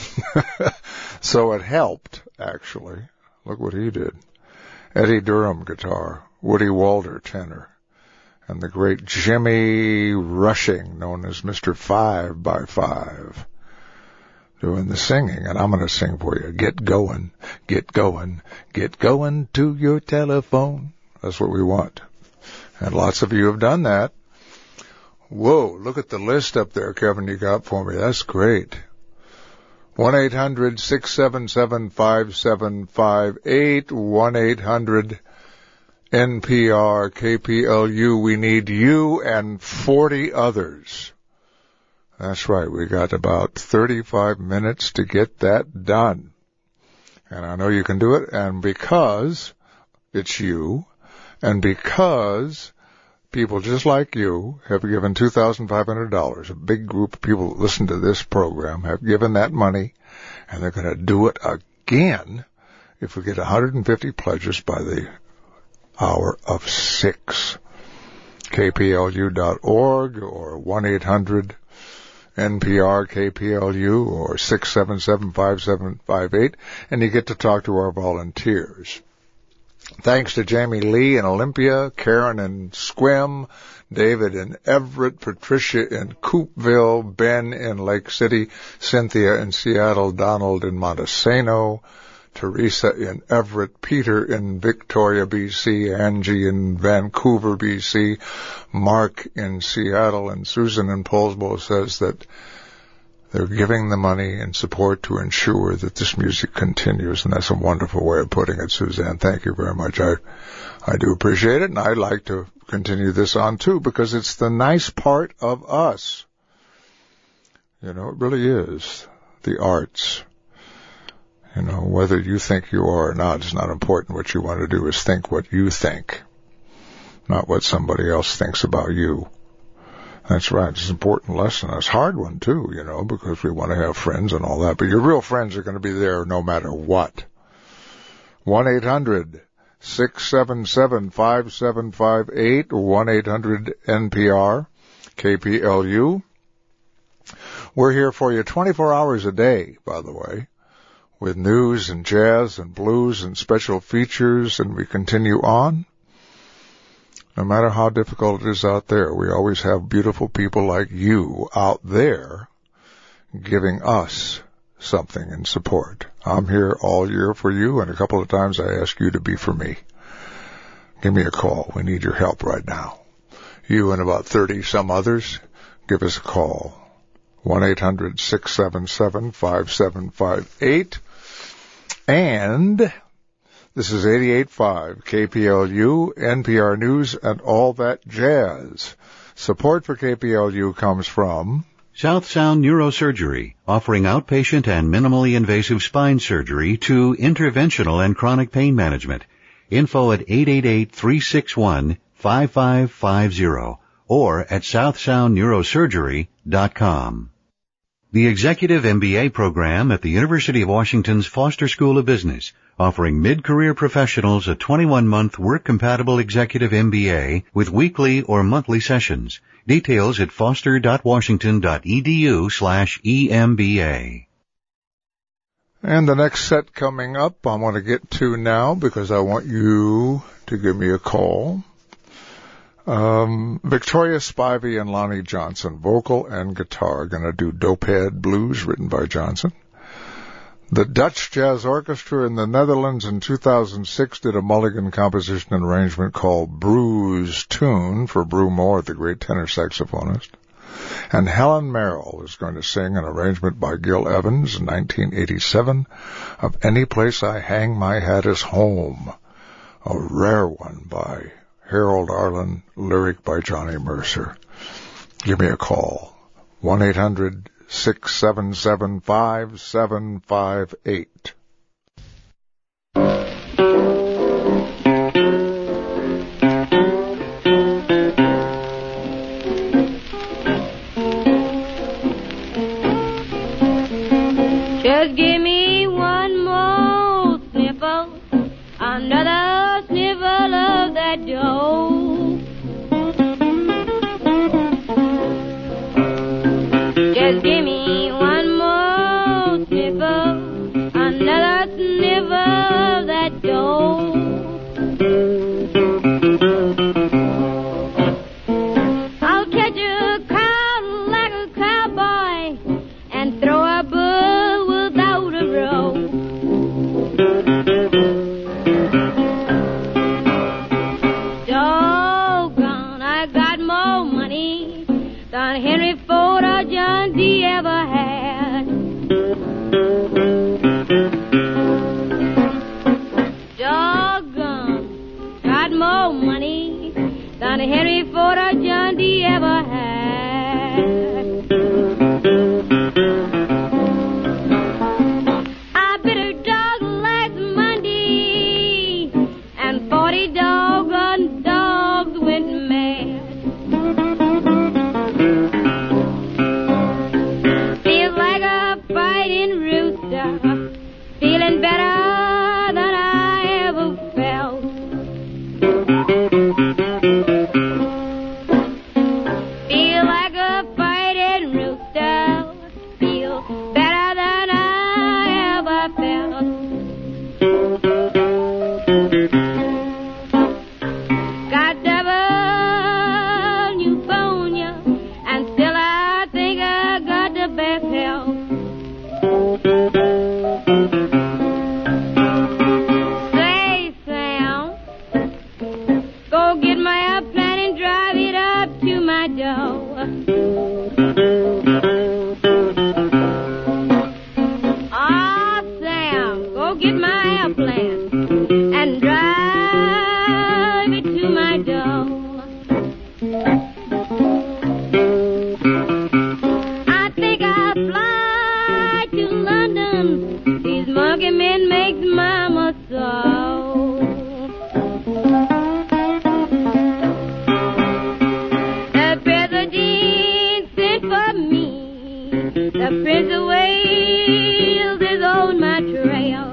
Speaker 1: So it helped, actually. Look what he did. Eddie Durham guitar, Woody Walder tenor, and the great Jimmy Rushing, known as Mister Five by Five, doing the singing. And I'm going to sing for you. Get going, get going, get going to your telephone. That's what we want. And lots of you have done that. Whoa, look at the list up there, Kevin, you got for me. That's great. one eight hundred six seven seven five seven five eight, one eight hundred N P R K P L U. We need you and forty others. That's right, we got about thirty-five minutes to get that done. And I know you can do it, and because it's you, and because people just like you have given two thousand five hundred dollars. A big group of people that listen to this program have given that money, and they're going to do it again if we get one hundred fifty pledges by the hour of six. K P L U dot org or one eight hundred N P R K P L U or six seven seven five seven five eight, and you get to talk to our volunteers. Thanks to Jamie Lee in Olympia, Karen in Squim, David in Everett, Patricia in Coopville, Ben in Lake City, Cynthia in Seattle, Donald in Montesano, Teresa in Everett, Peter in Victoria, B C, Angie in Vancouver, B C, Mark in Seattle, and Susan in Poulsbo says that they're giving the money and support to ensure that this music continues, and that's a wonderful way of putting it, Suzanne. Thank you very much. I I do appreciate it, and I'd like to continue this on, too, because it's the nice part of us. You know, it really is. The arts. You know, whether you think you are or not is not important. What you want to do is think what you think, not what somebody else thinks about you. That's right. It's an important lesson. It's a hard one, too, you know, because we want to have friends and all that. But your real friends are going to be there no matter what. one eight hundred six seven seven five seven five eight, one eight hundred N P R, K P L U. We're here for you twenty-four hours a day, by the way, with news and jazz and blues and special features, and we continue on. No matter how difficult it is out there, we always have beautiful people like you out there giving us something in support. I'm here all year for you, and a couple of times I ask you to be for me. Give me a call. We need your help right now. You and about thirty some others, give us a call. one eight hundred six seven seven five seven five eight. And this is eighty-eight point five K P L U, N P R News, and all that jazz. Support for K P L U comes from
Speaker 4: South Sound Neurosurgery, offering outpatient and minimally invasive spine surgery to interventional and chronic pain management. Info at eight eight eight, three six one, five five five zero or at south sound neurosurgery dot com. The Executive M B A program at the University of Washington's Foster School of Business, offering mid-career professionals a twenty-one month work-compatible Executive M B A with weekly or monthly sessions. Details at foster dot washington dot e d u slash E M B A.
Speaker 1: And the next set coming up I want to get to now because I want you to give me a call. Um, Victoria Spivey and Lonnie Johnson, vocal and guitar, going to do Dopehead Blues, written by Johnson. The Dutch Jazz Orchestra in the Netherlands in two thousand six did a Mulligan composition and arrangement called Brew's Tune for Brew Moore, the great tenor saxophonist. And Helen Merrill is going to sing an arrangement by Gil Evans in nineteen eighty-seven of Any Place I Hang My Hat Is Home, a rare one by Harold Arlen, lyric by Johnny Mercer. Give me a call, one eight hundred, six seven seven, five seven five eight.
Speaker 8: Just give me one more sniffle, another sniffle of that dough. Just give me one more sniffle, another sniffle of that dough. I'll catch a crowd like a cowboy and throw a bull without a rope. Doggone, I got more money than Henry Ford or John D. ever had. Doggone, got more money than Henry Ford or John D. ever had. I bit a dog last Monday, and forty doggone dogs went mad. Feels like a fighting rooster, feeling better than I ever felt. Feel like a fighting rooster, feel better than I ever felt. Got double pneumonia, and still I think I got the best health. Say, Sam, go get my airplane and drive it up to my door. Ah, Sam, go get my airplane and drive it to my door. I think I'll fly to London. These monkey men make mama so. The president sent for me. The Prince of Wales is on my trail.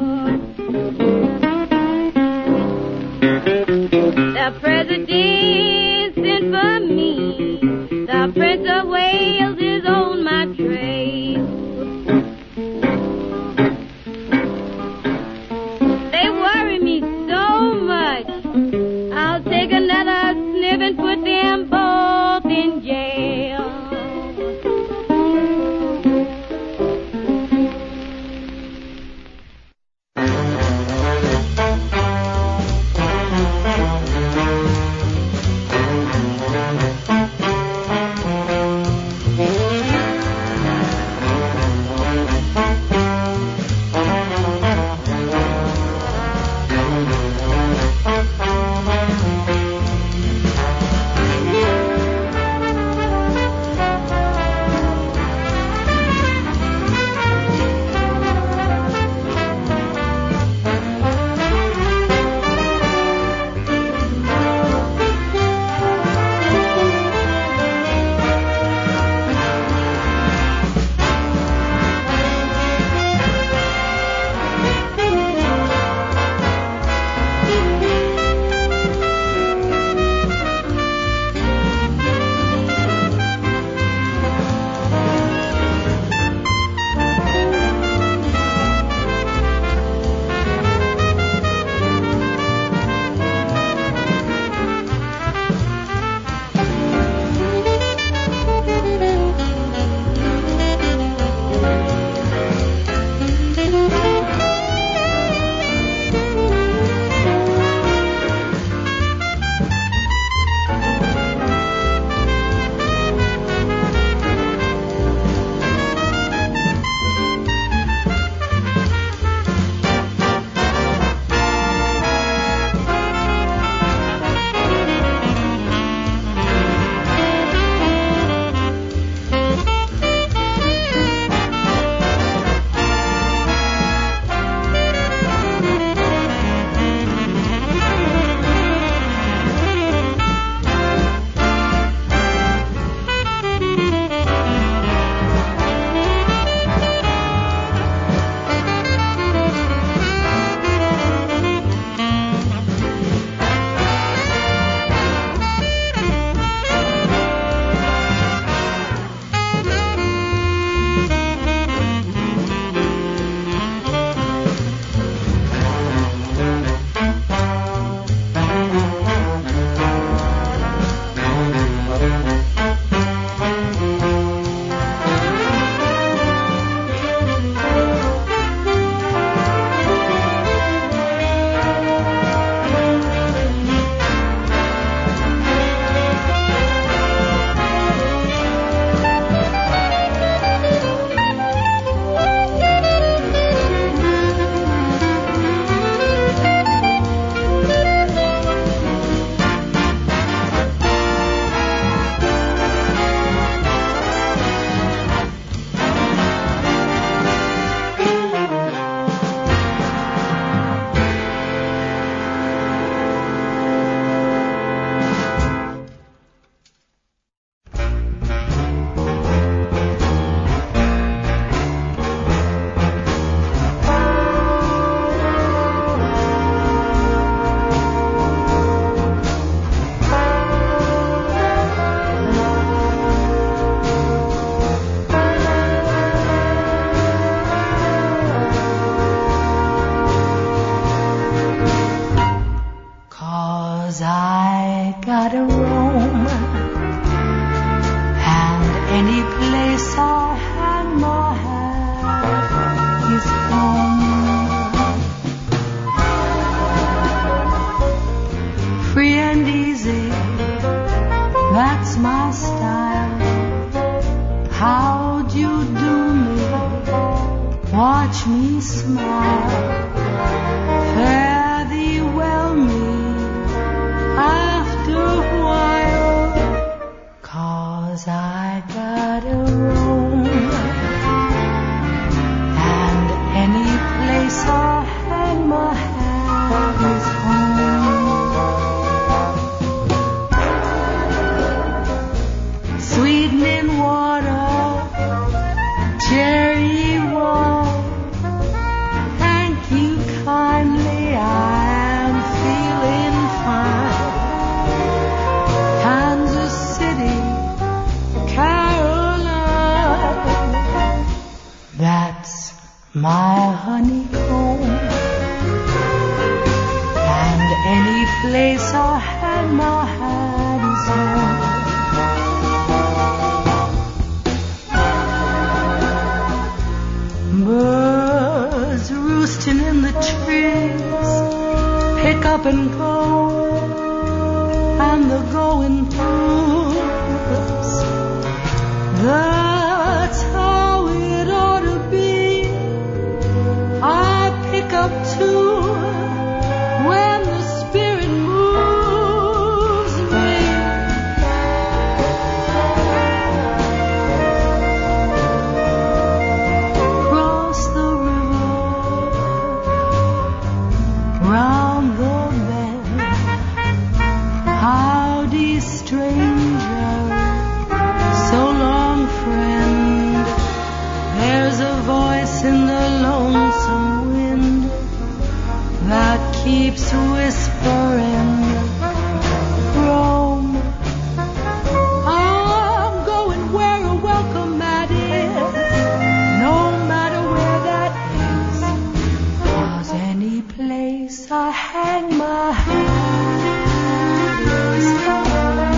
Speaker 8: The president sent for me. The Prince of Wales is on my trail. They worry me so much. I'll take another sniff and put them both in jail.
Speaker 13: 'Cause I gotta roam, and any place I hang my hat is home. Free and easy, that's my style. How'd you do me? Watch me smile. Fare thee well me after a while, 'cause I gotta roam, and any place I hang my hat is home. Sweetening water, cherry wine, thank you kindly, I am feeling fine. Kansas City, Caroline, that's my honeycomb, and any place I hang my hat is home. Birds roosting in the trees, pick up and go, and the going proves that's how it ought to be. I pick up too when the spirit moves me. Cross the river, round the bend, howdy stranger, so long friend. There's a voice in the lonesome wind that keeps whispering, Rome. I'm going where a welcome mat is, no matter where that is, 'cause any place I hang my hat is home.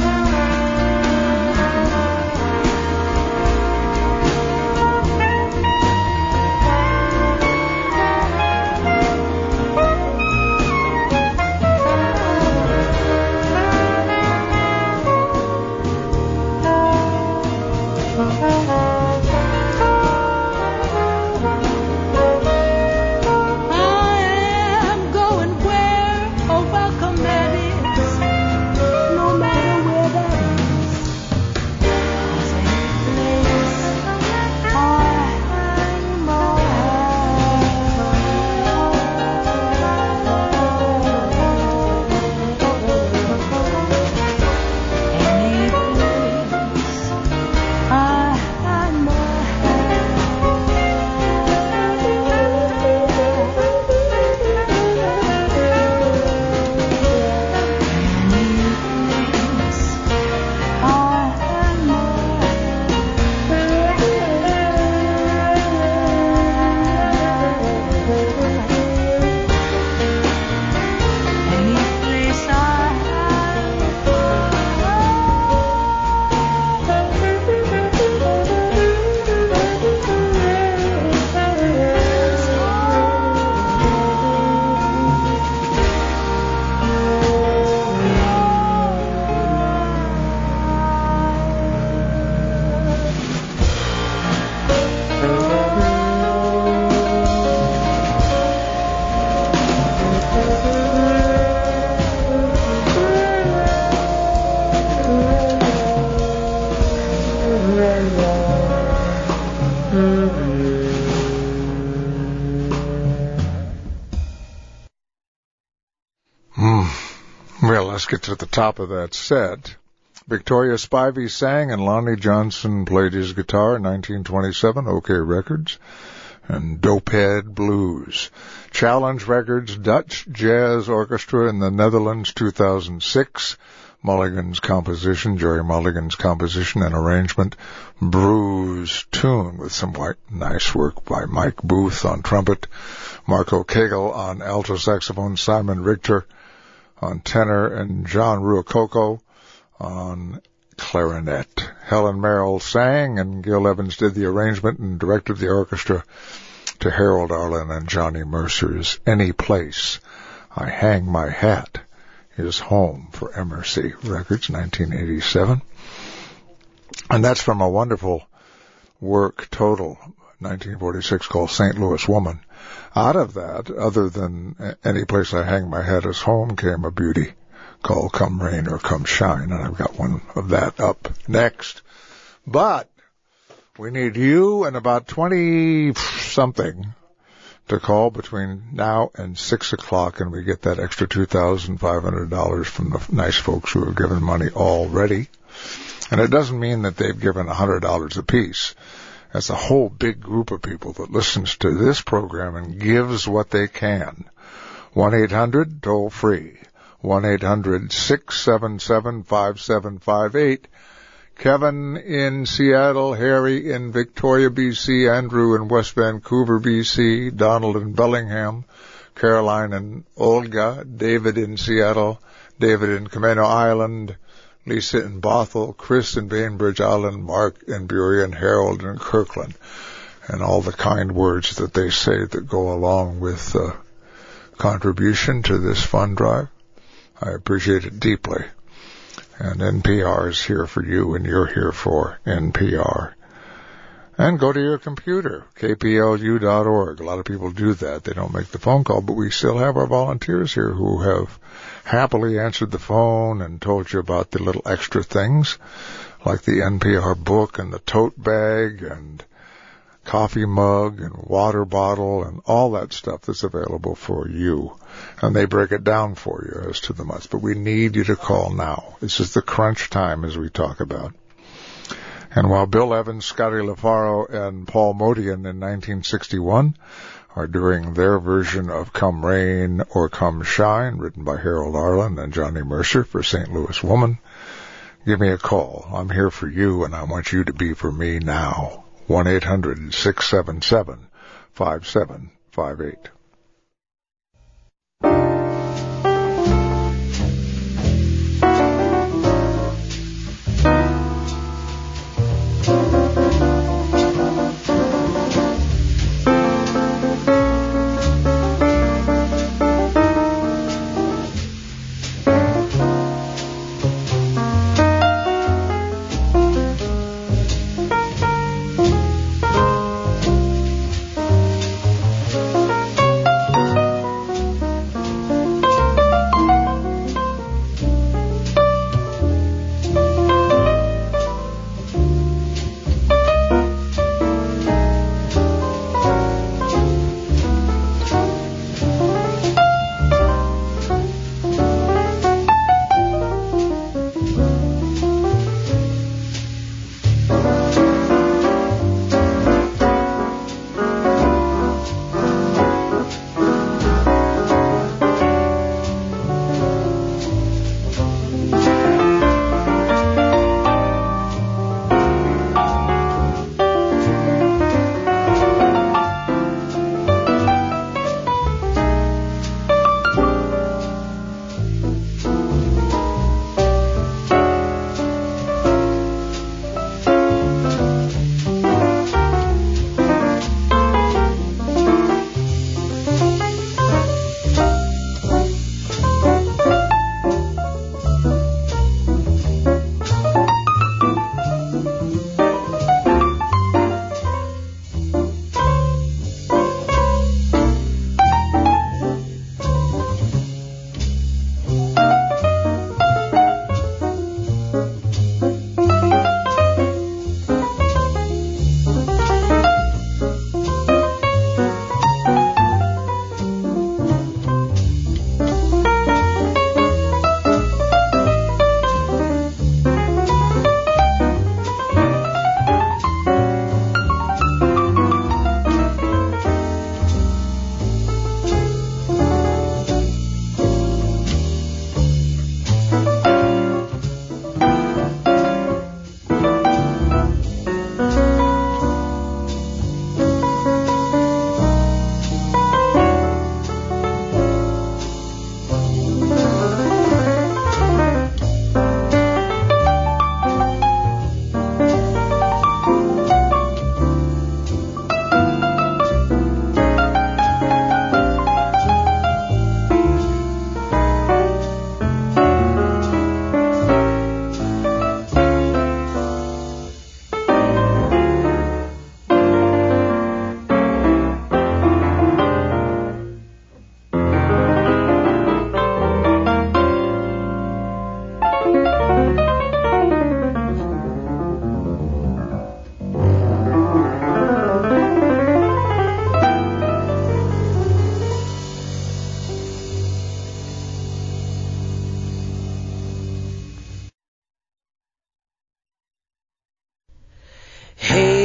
Speaker 1: Let's get to the top of that set. Victoria Spivey sang and Lonnie Johnson played his guitar in nineteen twenty-seven, OK Records, and Dopehead Blues. Challenge Records, Dutch Jazz Orchestra in the Netherlands, two thousand six. Mulligan's composition, Jerry Mulligan's composition and arrangement, Bruce Tune, with some white, nice work by Mike Booth on trumpet, Marco Kegel on alto saxophone, Simon Richter on tenor, and John Ruocco on clarinet. Helen Merrill sang, and Gil Evans did the arrangement and directed the orchestra to Harold Arlen and Johnny Mercer's Any Place I Hang My Hat Is Home for M R C Records, nineteen eighty-seven. And that's from a wonderful work total, nineteen forty-six, called Saint Louis Woman. Out of that, other than Any Place I Hang My Hat Is Home, came a beauty called Come Rain or Come Shine, and I've got one of that up next. But we need you and about twenty-something to call between now and six o'clock, and we get that extra two thousand five hundred dollars from the nice folks who have given money already. And it doesn't mean that they've given one hundred dollars apiece. That's a whole big group of people that listens to this program and gives what they can. one eight hundred toll free. one eight hundred six seven seven five seven five eight. Kevin in Seattle, Harry in Victoria, B C, Andrew in West Vancouver, B C, Donald in Bellingham, Caroline and Olga, David in Seattle, David in Camino Island, Lisa in Bothell, Chris in Bainbridge Island, Mark in Burien, Harold in Kirkland, and all the kind words that they say that go along with uh, contribution to this fund drive. I appreciate it deeply. And N P R is here for you, and you're here for N P R. And go to your computer, K P L U dot org. A lot of people do that. They don't make the phone call, but we still have our volunteers here who have happily answered the phone and told you about the little extra things, like the N P R book and the tote bag and coffee mug and water bottle and all that stuff that's available for you. And they break it down for you as to the months. But we need you to call now. This is the crunch time, as we talk about. And while Bill Evans, Scotty LaFaro, and Paul Motian in nineteen sixty-one are doing their version of Come Rain or Come Shine, written by Harold Arlen and Johnny Mercer for Saint Louis Woman, give me a call. I'm here for you, and I want you to be for me now. one eight hundred six seven seven five seven five eight.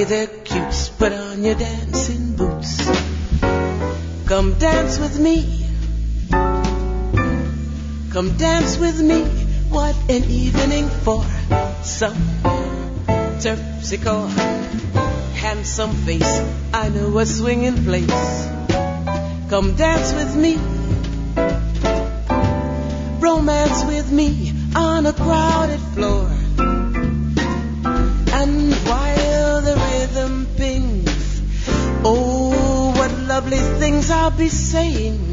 Speaker 14: Hey there, cutes, put on your dancing boots. Come dance with me. Come dance with me. What an evening for some terpsichore. Handsome face, I know a swinging place. Come dance with me. Romance with me on a crowded floor. And while the rhythm pings, oh, what lovely things I'll be saying.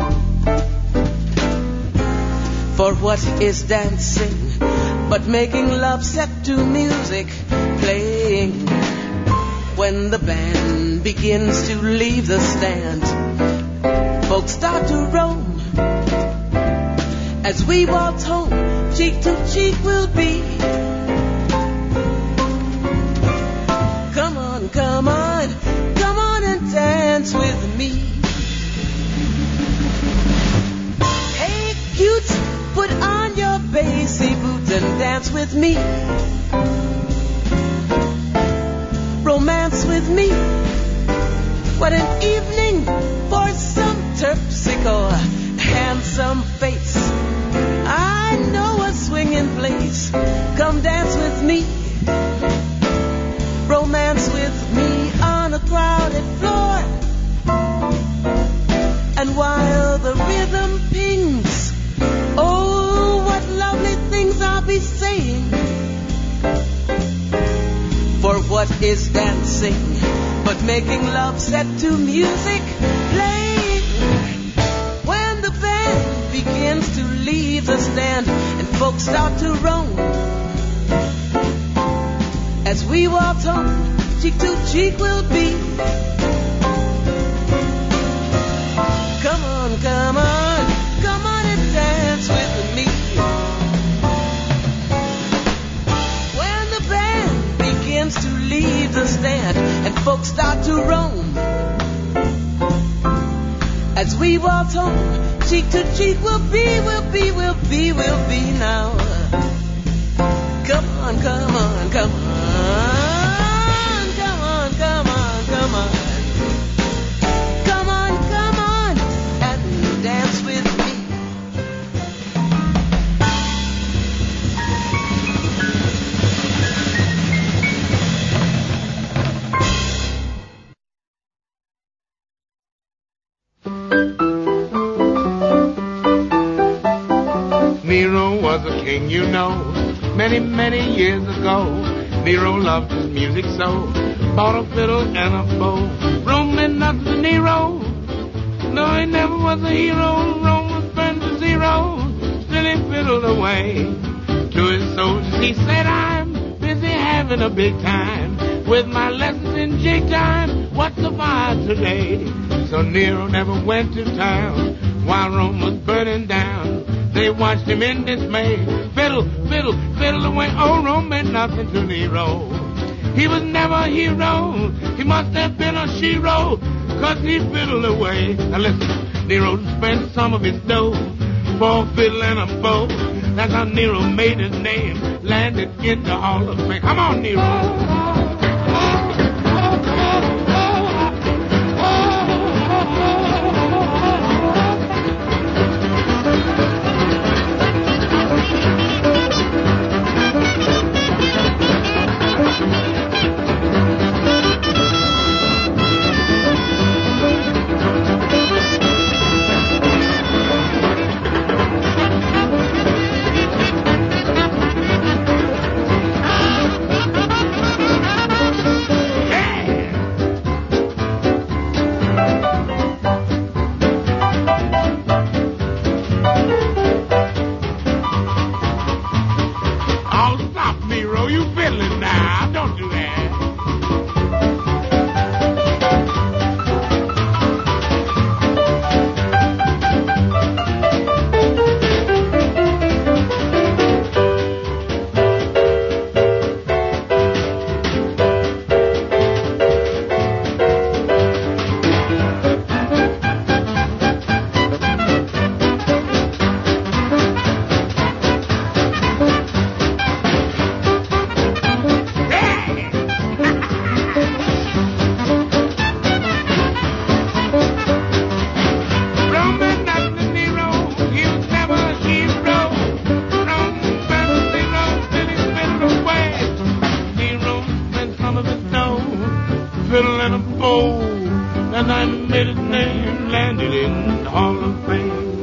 Speaker 14: For what is dancing but making love set to music playing? When the band begins to leave the stand, folks start to roam. As we waltz home, cheek to cheek we'll be. Come on, come on, come on and dance with me. Hey, cutes, put on your bassy boots and dance with me. Romance with me. What an evening for some terpsichore. Handsome face, I know a swinging place. Come dance with me. Romance with me on a crowded floor. And while the rhythm pings, oh, what lovely things I'll be saying. For what is dancing but making love set to music playing? When the band begins to leave the stand and folks start to roam. As we walk home, cheek to cheek we'll be. Come on, come on, come on and dance with me. When the band begins to leave the stand and folks start to roam. As we walk home, cheek to cheek we'll be, we'll be, we'll be, we'll be now. Come on, come on, come on, come on, come on, come on. Come on, come on, and dance with me.
Speaker 10: Nero was a king, you know, many, many years ago. Nero loved his music so, bought a fiddle and a bow. Rome meant nothing to Nero, no, he never was a hero. Rome was burned to zero, still he fiddled away. To his soldiers he said, I'm busy having a big time with my lessons in jig time. What's the fire today? So Nero never went to town while Rome was burning down. They watched him in dismay. Fiddle, fiddle, fiddle away. Oh, Rome meant nothing to Nero. He was never a hero. He must have been a shero, cause he fiddled away. Now listen, Nero spent some of his dough for a fiddle and a bow. That's how Nero made his name, landed in the Hall of Fame. Come on, Nero. know that I made his name, landed in the Hall of Fame.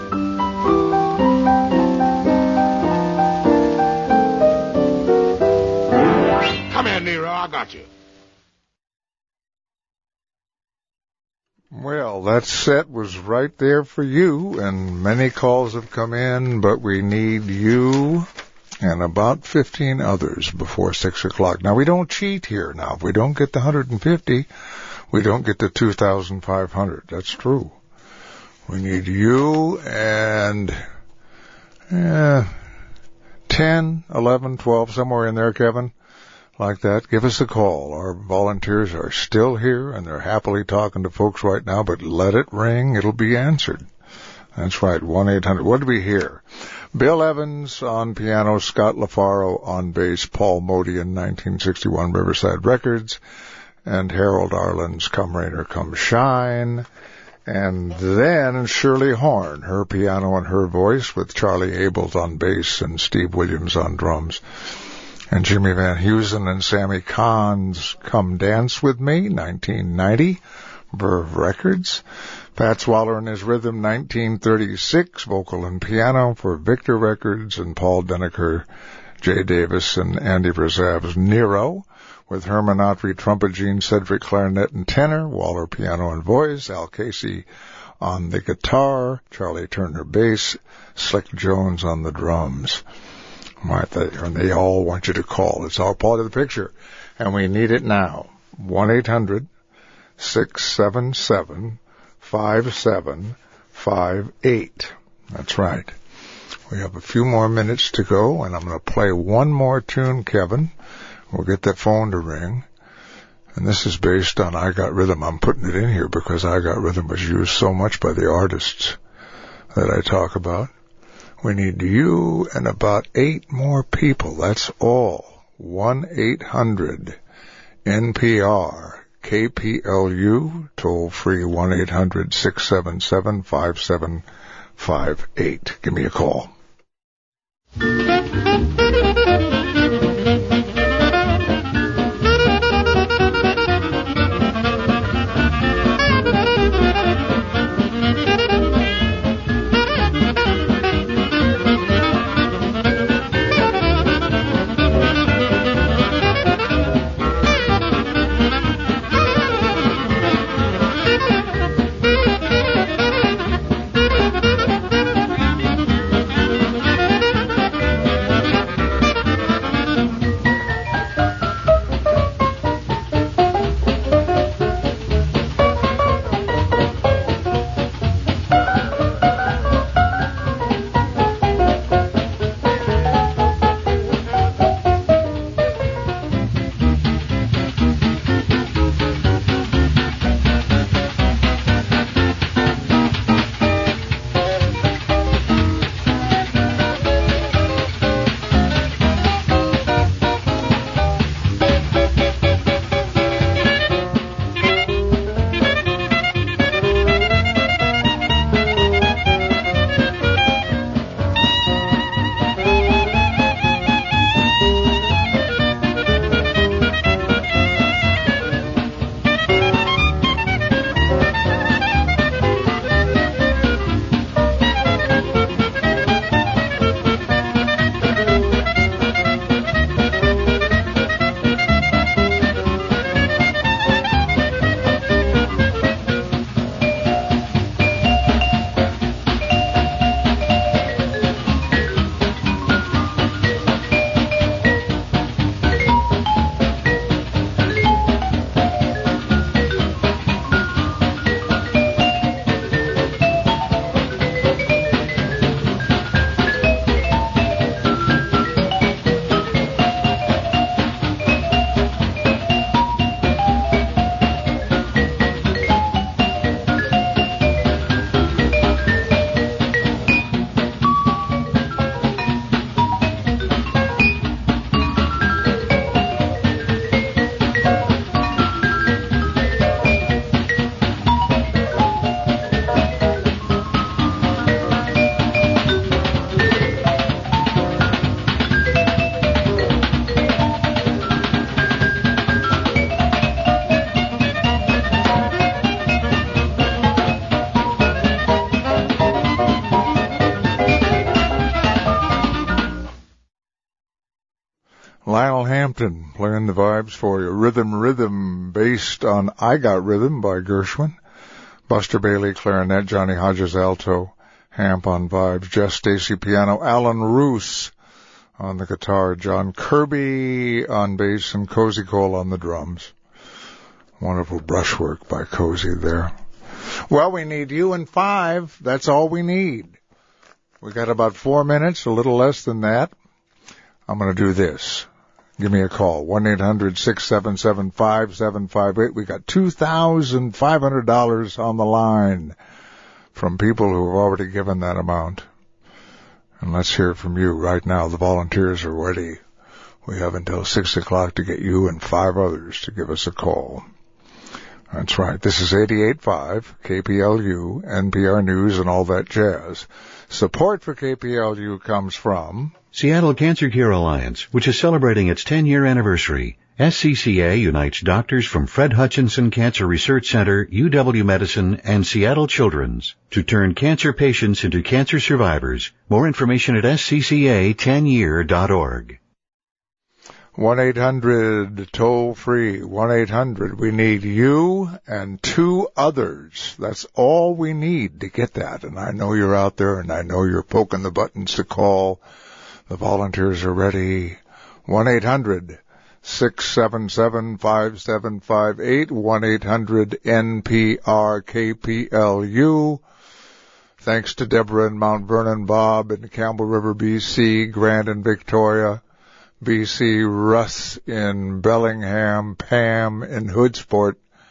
Speaker 10: Come here, Nero, I got you.
Speaker 1: Well, that set was right there for you, and many calls have come in, but we need you and about fifteen others before six o'clock. Now, we don't cheat here. Now, if we don't get the one hundred fifty, we don't get the two thousand five hundred. That's true. We need you and eh, ten, eleven, twelve, somewhere in there, Kevin, like that. Give us a call. Our volunteers are still here, and they're happily talking to folks right now, but let it ring. It'll be answered. That's right, one eight hundred. What did we hear? Bill Evans on piano, Scott LaFaro on bass, Paul Modian, nineteen sixty-one Riverside Records, and Harold Arlen's Come Rain or Come Shine, and then Shirley Horn, her piano and her voice, with Charlie Abels on bass and Steve Williams on drums, and Jimmy Van Heusen and Sammy Kahn's Come Dance With Me, nineteen ninety, Verve Records. Fats Waller and his Rhythm, nineteen thirty-six, vocal and piano for Victor Records, and Paul Denneker, Jay Davis, and Andy Brazav's Nero, with Herman Autry, trumpet, Gene Cedric, clarinet and tenor, Waller, piano and voice, Al Casey on the guitar, Charlie Turner bass, Slick Jones on the drums. And they all want you to call. It's all part of the picture, and we need it now. one eight hundred, six seven seven, five seven five eight. That's right. We have a few more minutes to go, and I'm going to play one more tune, Kevin. We'll get that phone to ring. And this is based on I Got Rhythm. I'm putting it in here because I Got Rhythm was used so much by the artists that I talk about. We need you and about eight more people. That's all. one eight hundred N P R K P L U, toll free one eight hundred, six seven seven, five seven five eight. Give me a call. Lionel Hampton playing the vibes for you. Rhythm Rhythm, based on I Got Rhythm by Gershwin. Buster Bailey, clarinet. Johnny Hodges, alto. Hamp on vibes. Jess Stacy, piano. Alan Roos on the guitar. John Kirby on bass, and Cozy Cole on the drums. Wonderful brushwork by Cozy there. Well, we need you in five. That's all we need. We got about four minutes, a little less than that. I'm going to do this. Give me a call, one eight hundred six seven seven five seven five eight. We got two thousand five hundred dollars on the line from people who have already given that amount. And let's hear from you right now. The volunteers are ready. We have until six o'clock to get you and five others to give us a call. That's right. This is eighty-eight point five, K P L U, N P R News, and all that jazz. Support for K P L U comes from
Speaker 4: Seattle Cancer Care Alliance, which is celebrating its ten-year anniversary. S C C A unites doctors from Fred Hutchinson Cancer Research Center, U W Medicine, and Seattle Children's to turn cancer patients into cancer survivors. More information at S C C A ten year dot org.
Speaker 1: one eight hundred toll free, one eight hundred. We need you and two others. That's all we need to get that. And I know you're out there, and I know you're poking the buttons to call. The volunteers are ready. one eight hundred six seven seven five seven five eight, one eight hundred N P R K P L U. Thanks to Deborah in Mount Vernon, Bob in Campbell River, B C, Grant in Victoria, B C, Russ in Bellingham, Pam in Hoodsport,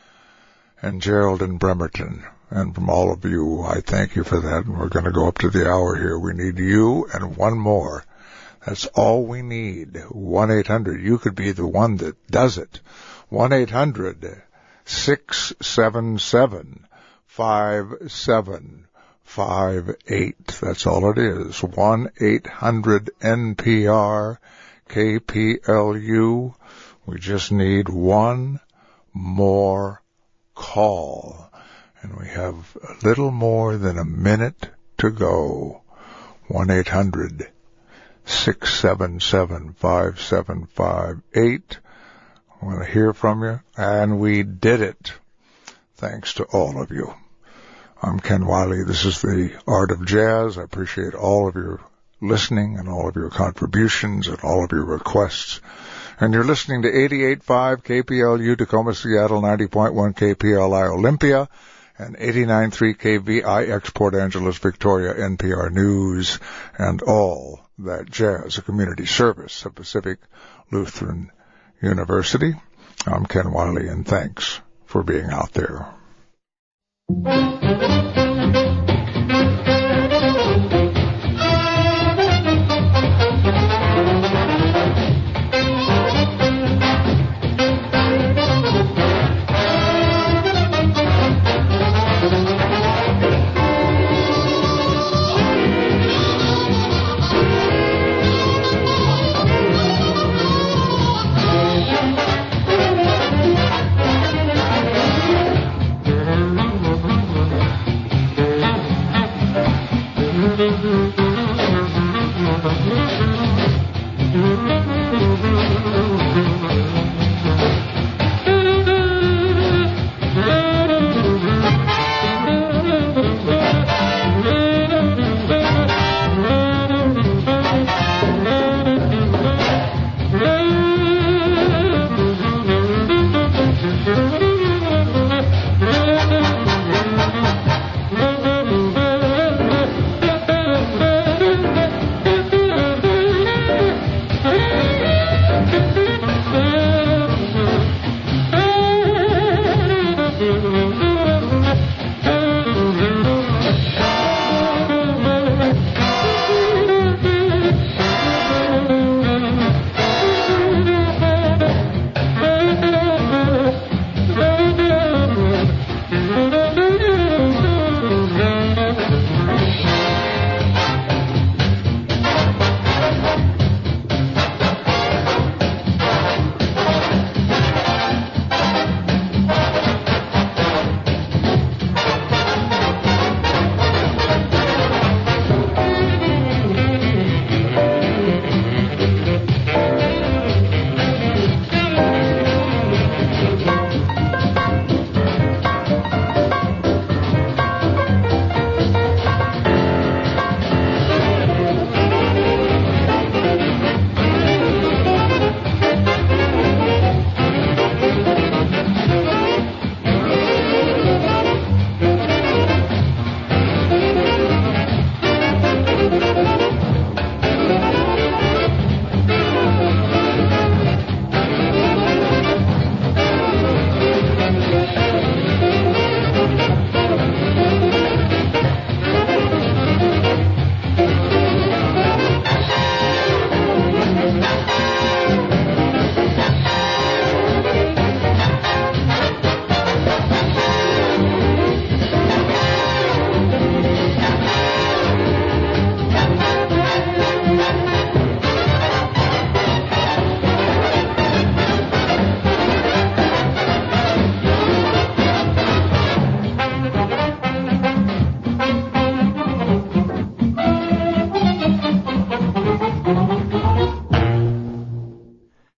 Speaker 1: and Gerald in Bremerton. And from all of you, I thank you for that. And we're going to go up to the hour here. We need you and one more. That's all we need. one eight hundred. You could be the one that does it. one eight hundred six seven seven five seven five eight. That's all it is. one eight hundred N P R K P L U. We just need one more call. And we have a little more than a minute to go. one eight hundred six seven seven five seven five eight. I want to hear from you. And we did it. Thanks to all of you. I'm Ken Wiley. This is the Art of Jazz. I appreciate all of your listening and all of your contributions and all of your requests. And you're listening to eighty-eight point five K P L U Tacoma, Seattle, ninety point one K P L I Olympia, and eighty-nine point three K V I X Port Angeles, Victoria, N P R News, and all that jazz, a community service of Pacific Lutheran University. I'm Ken Wiley, and thanks for being out there.
Speaker 13: Mm-hmm.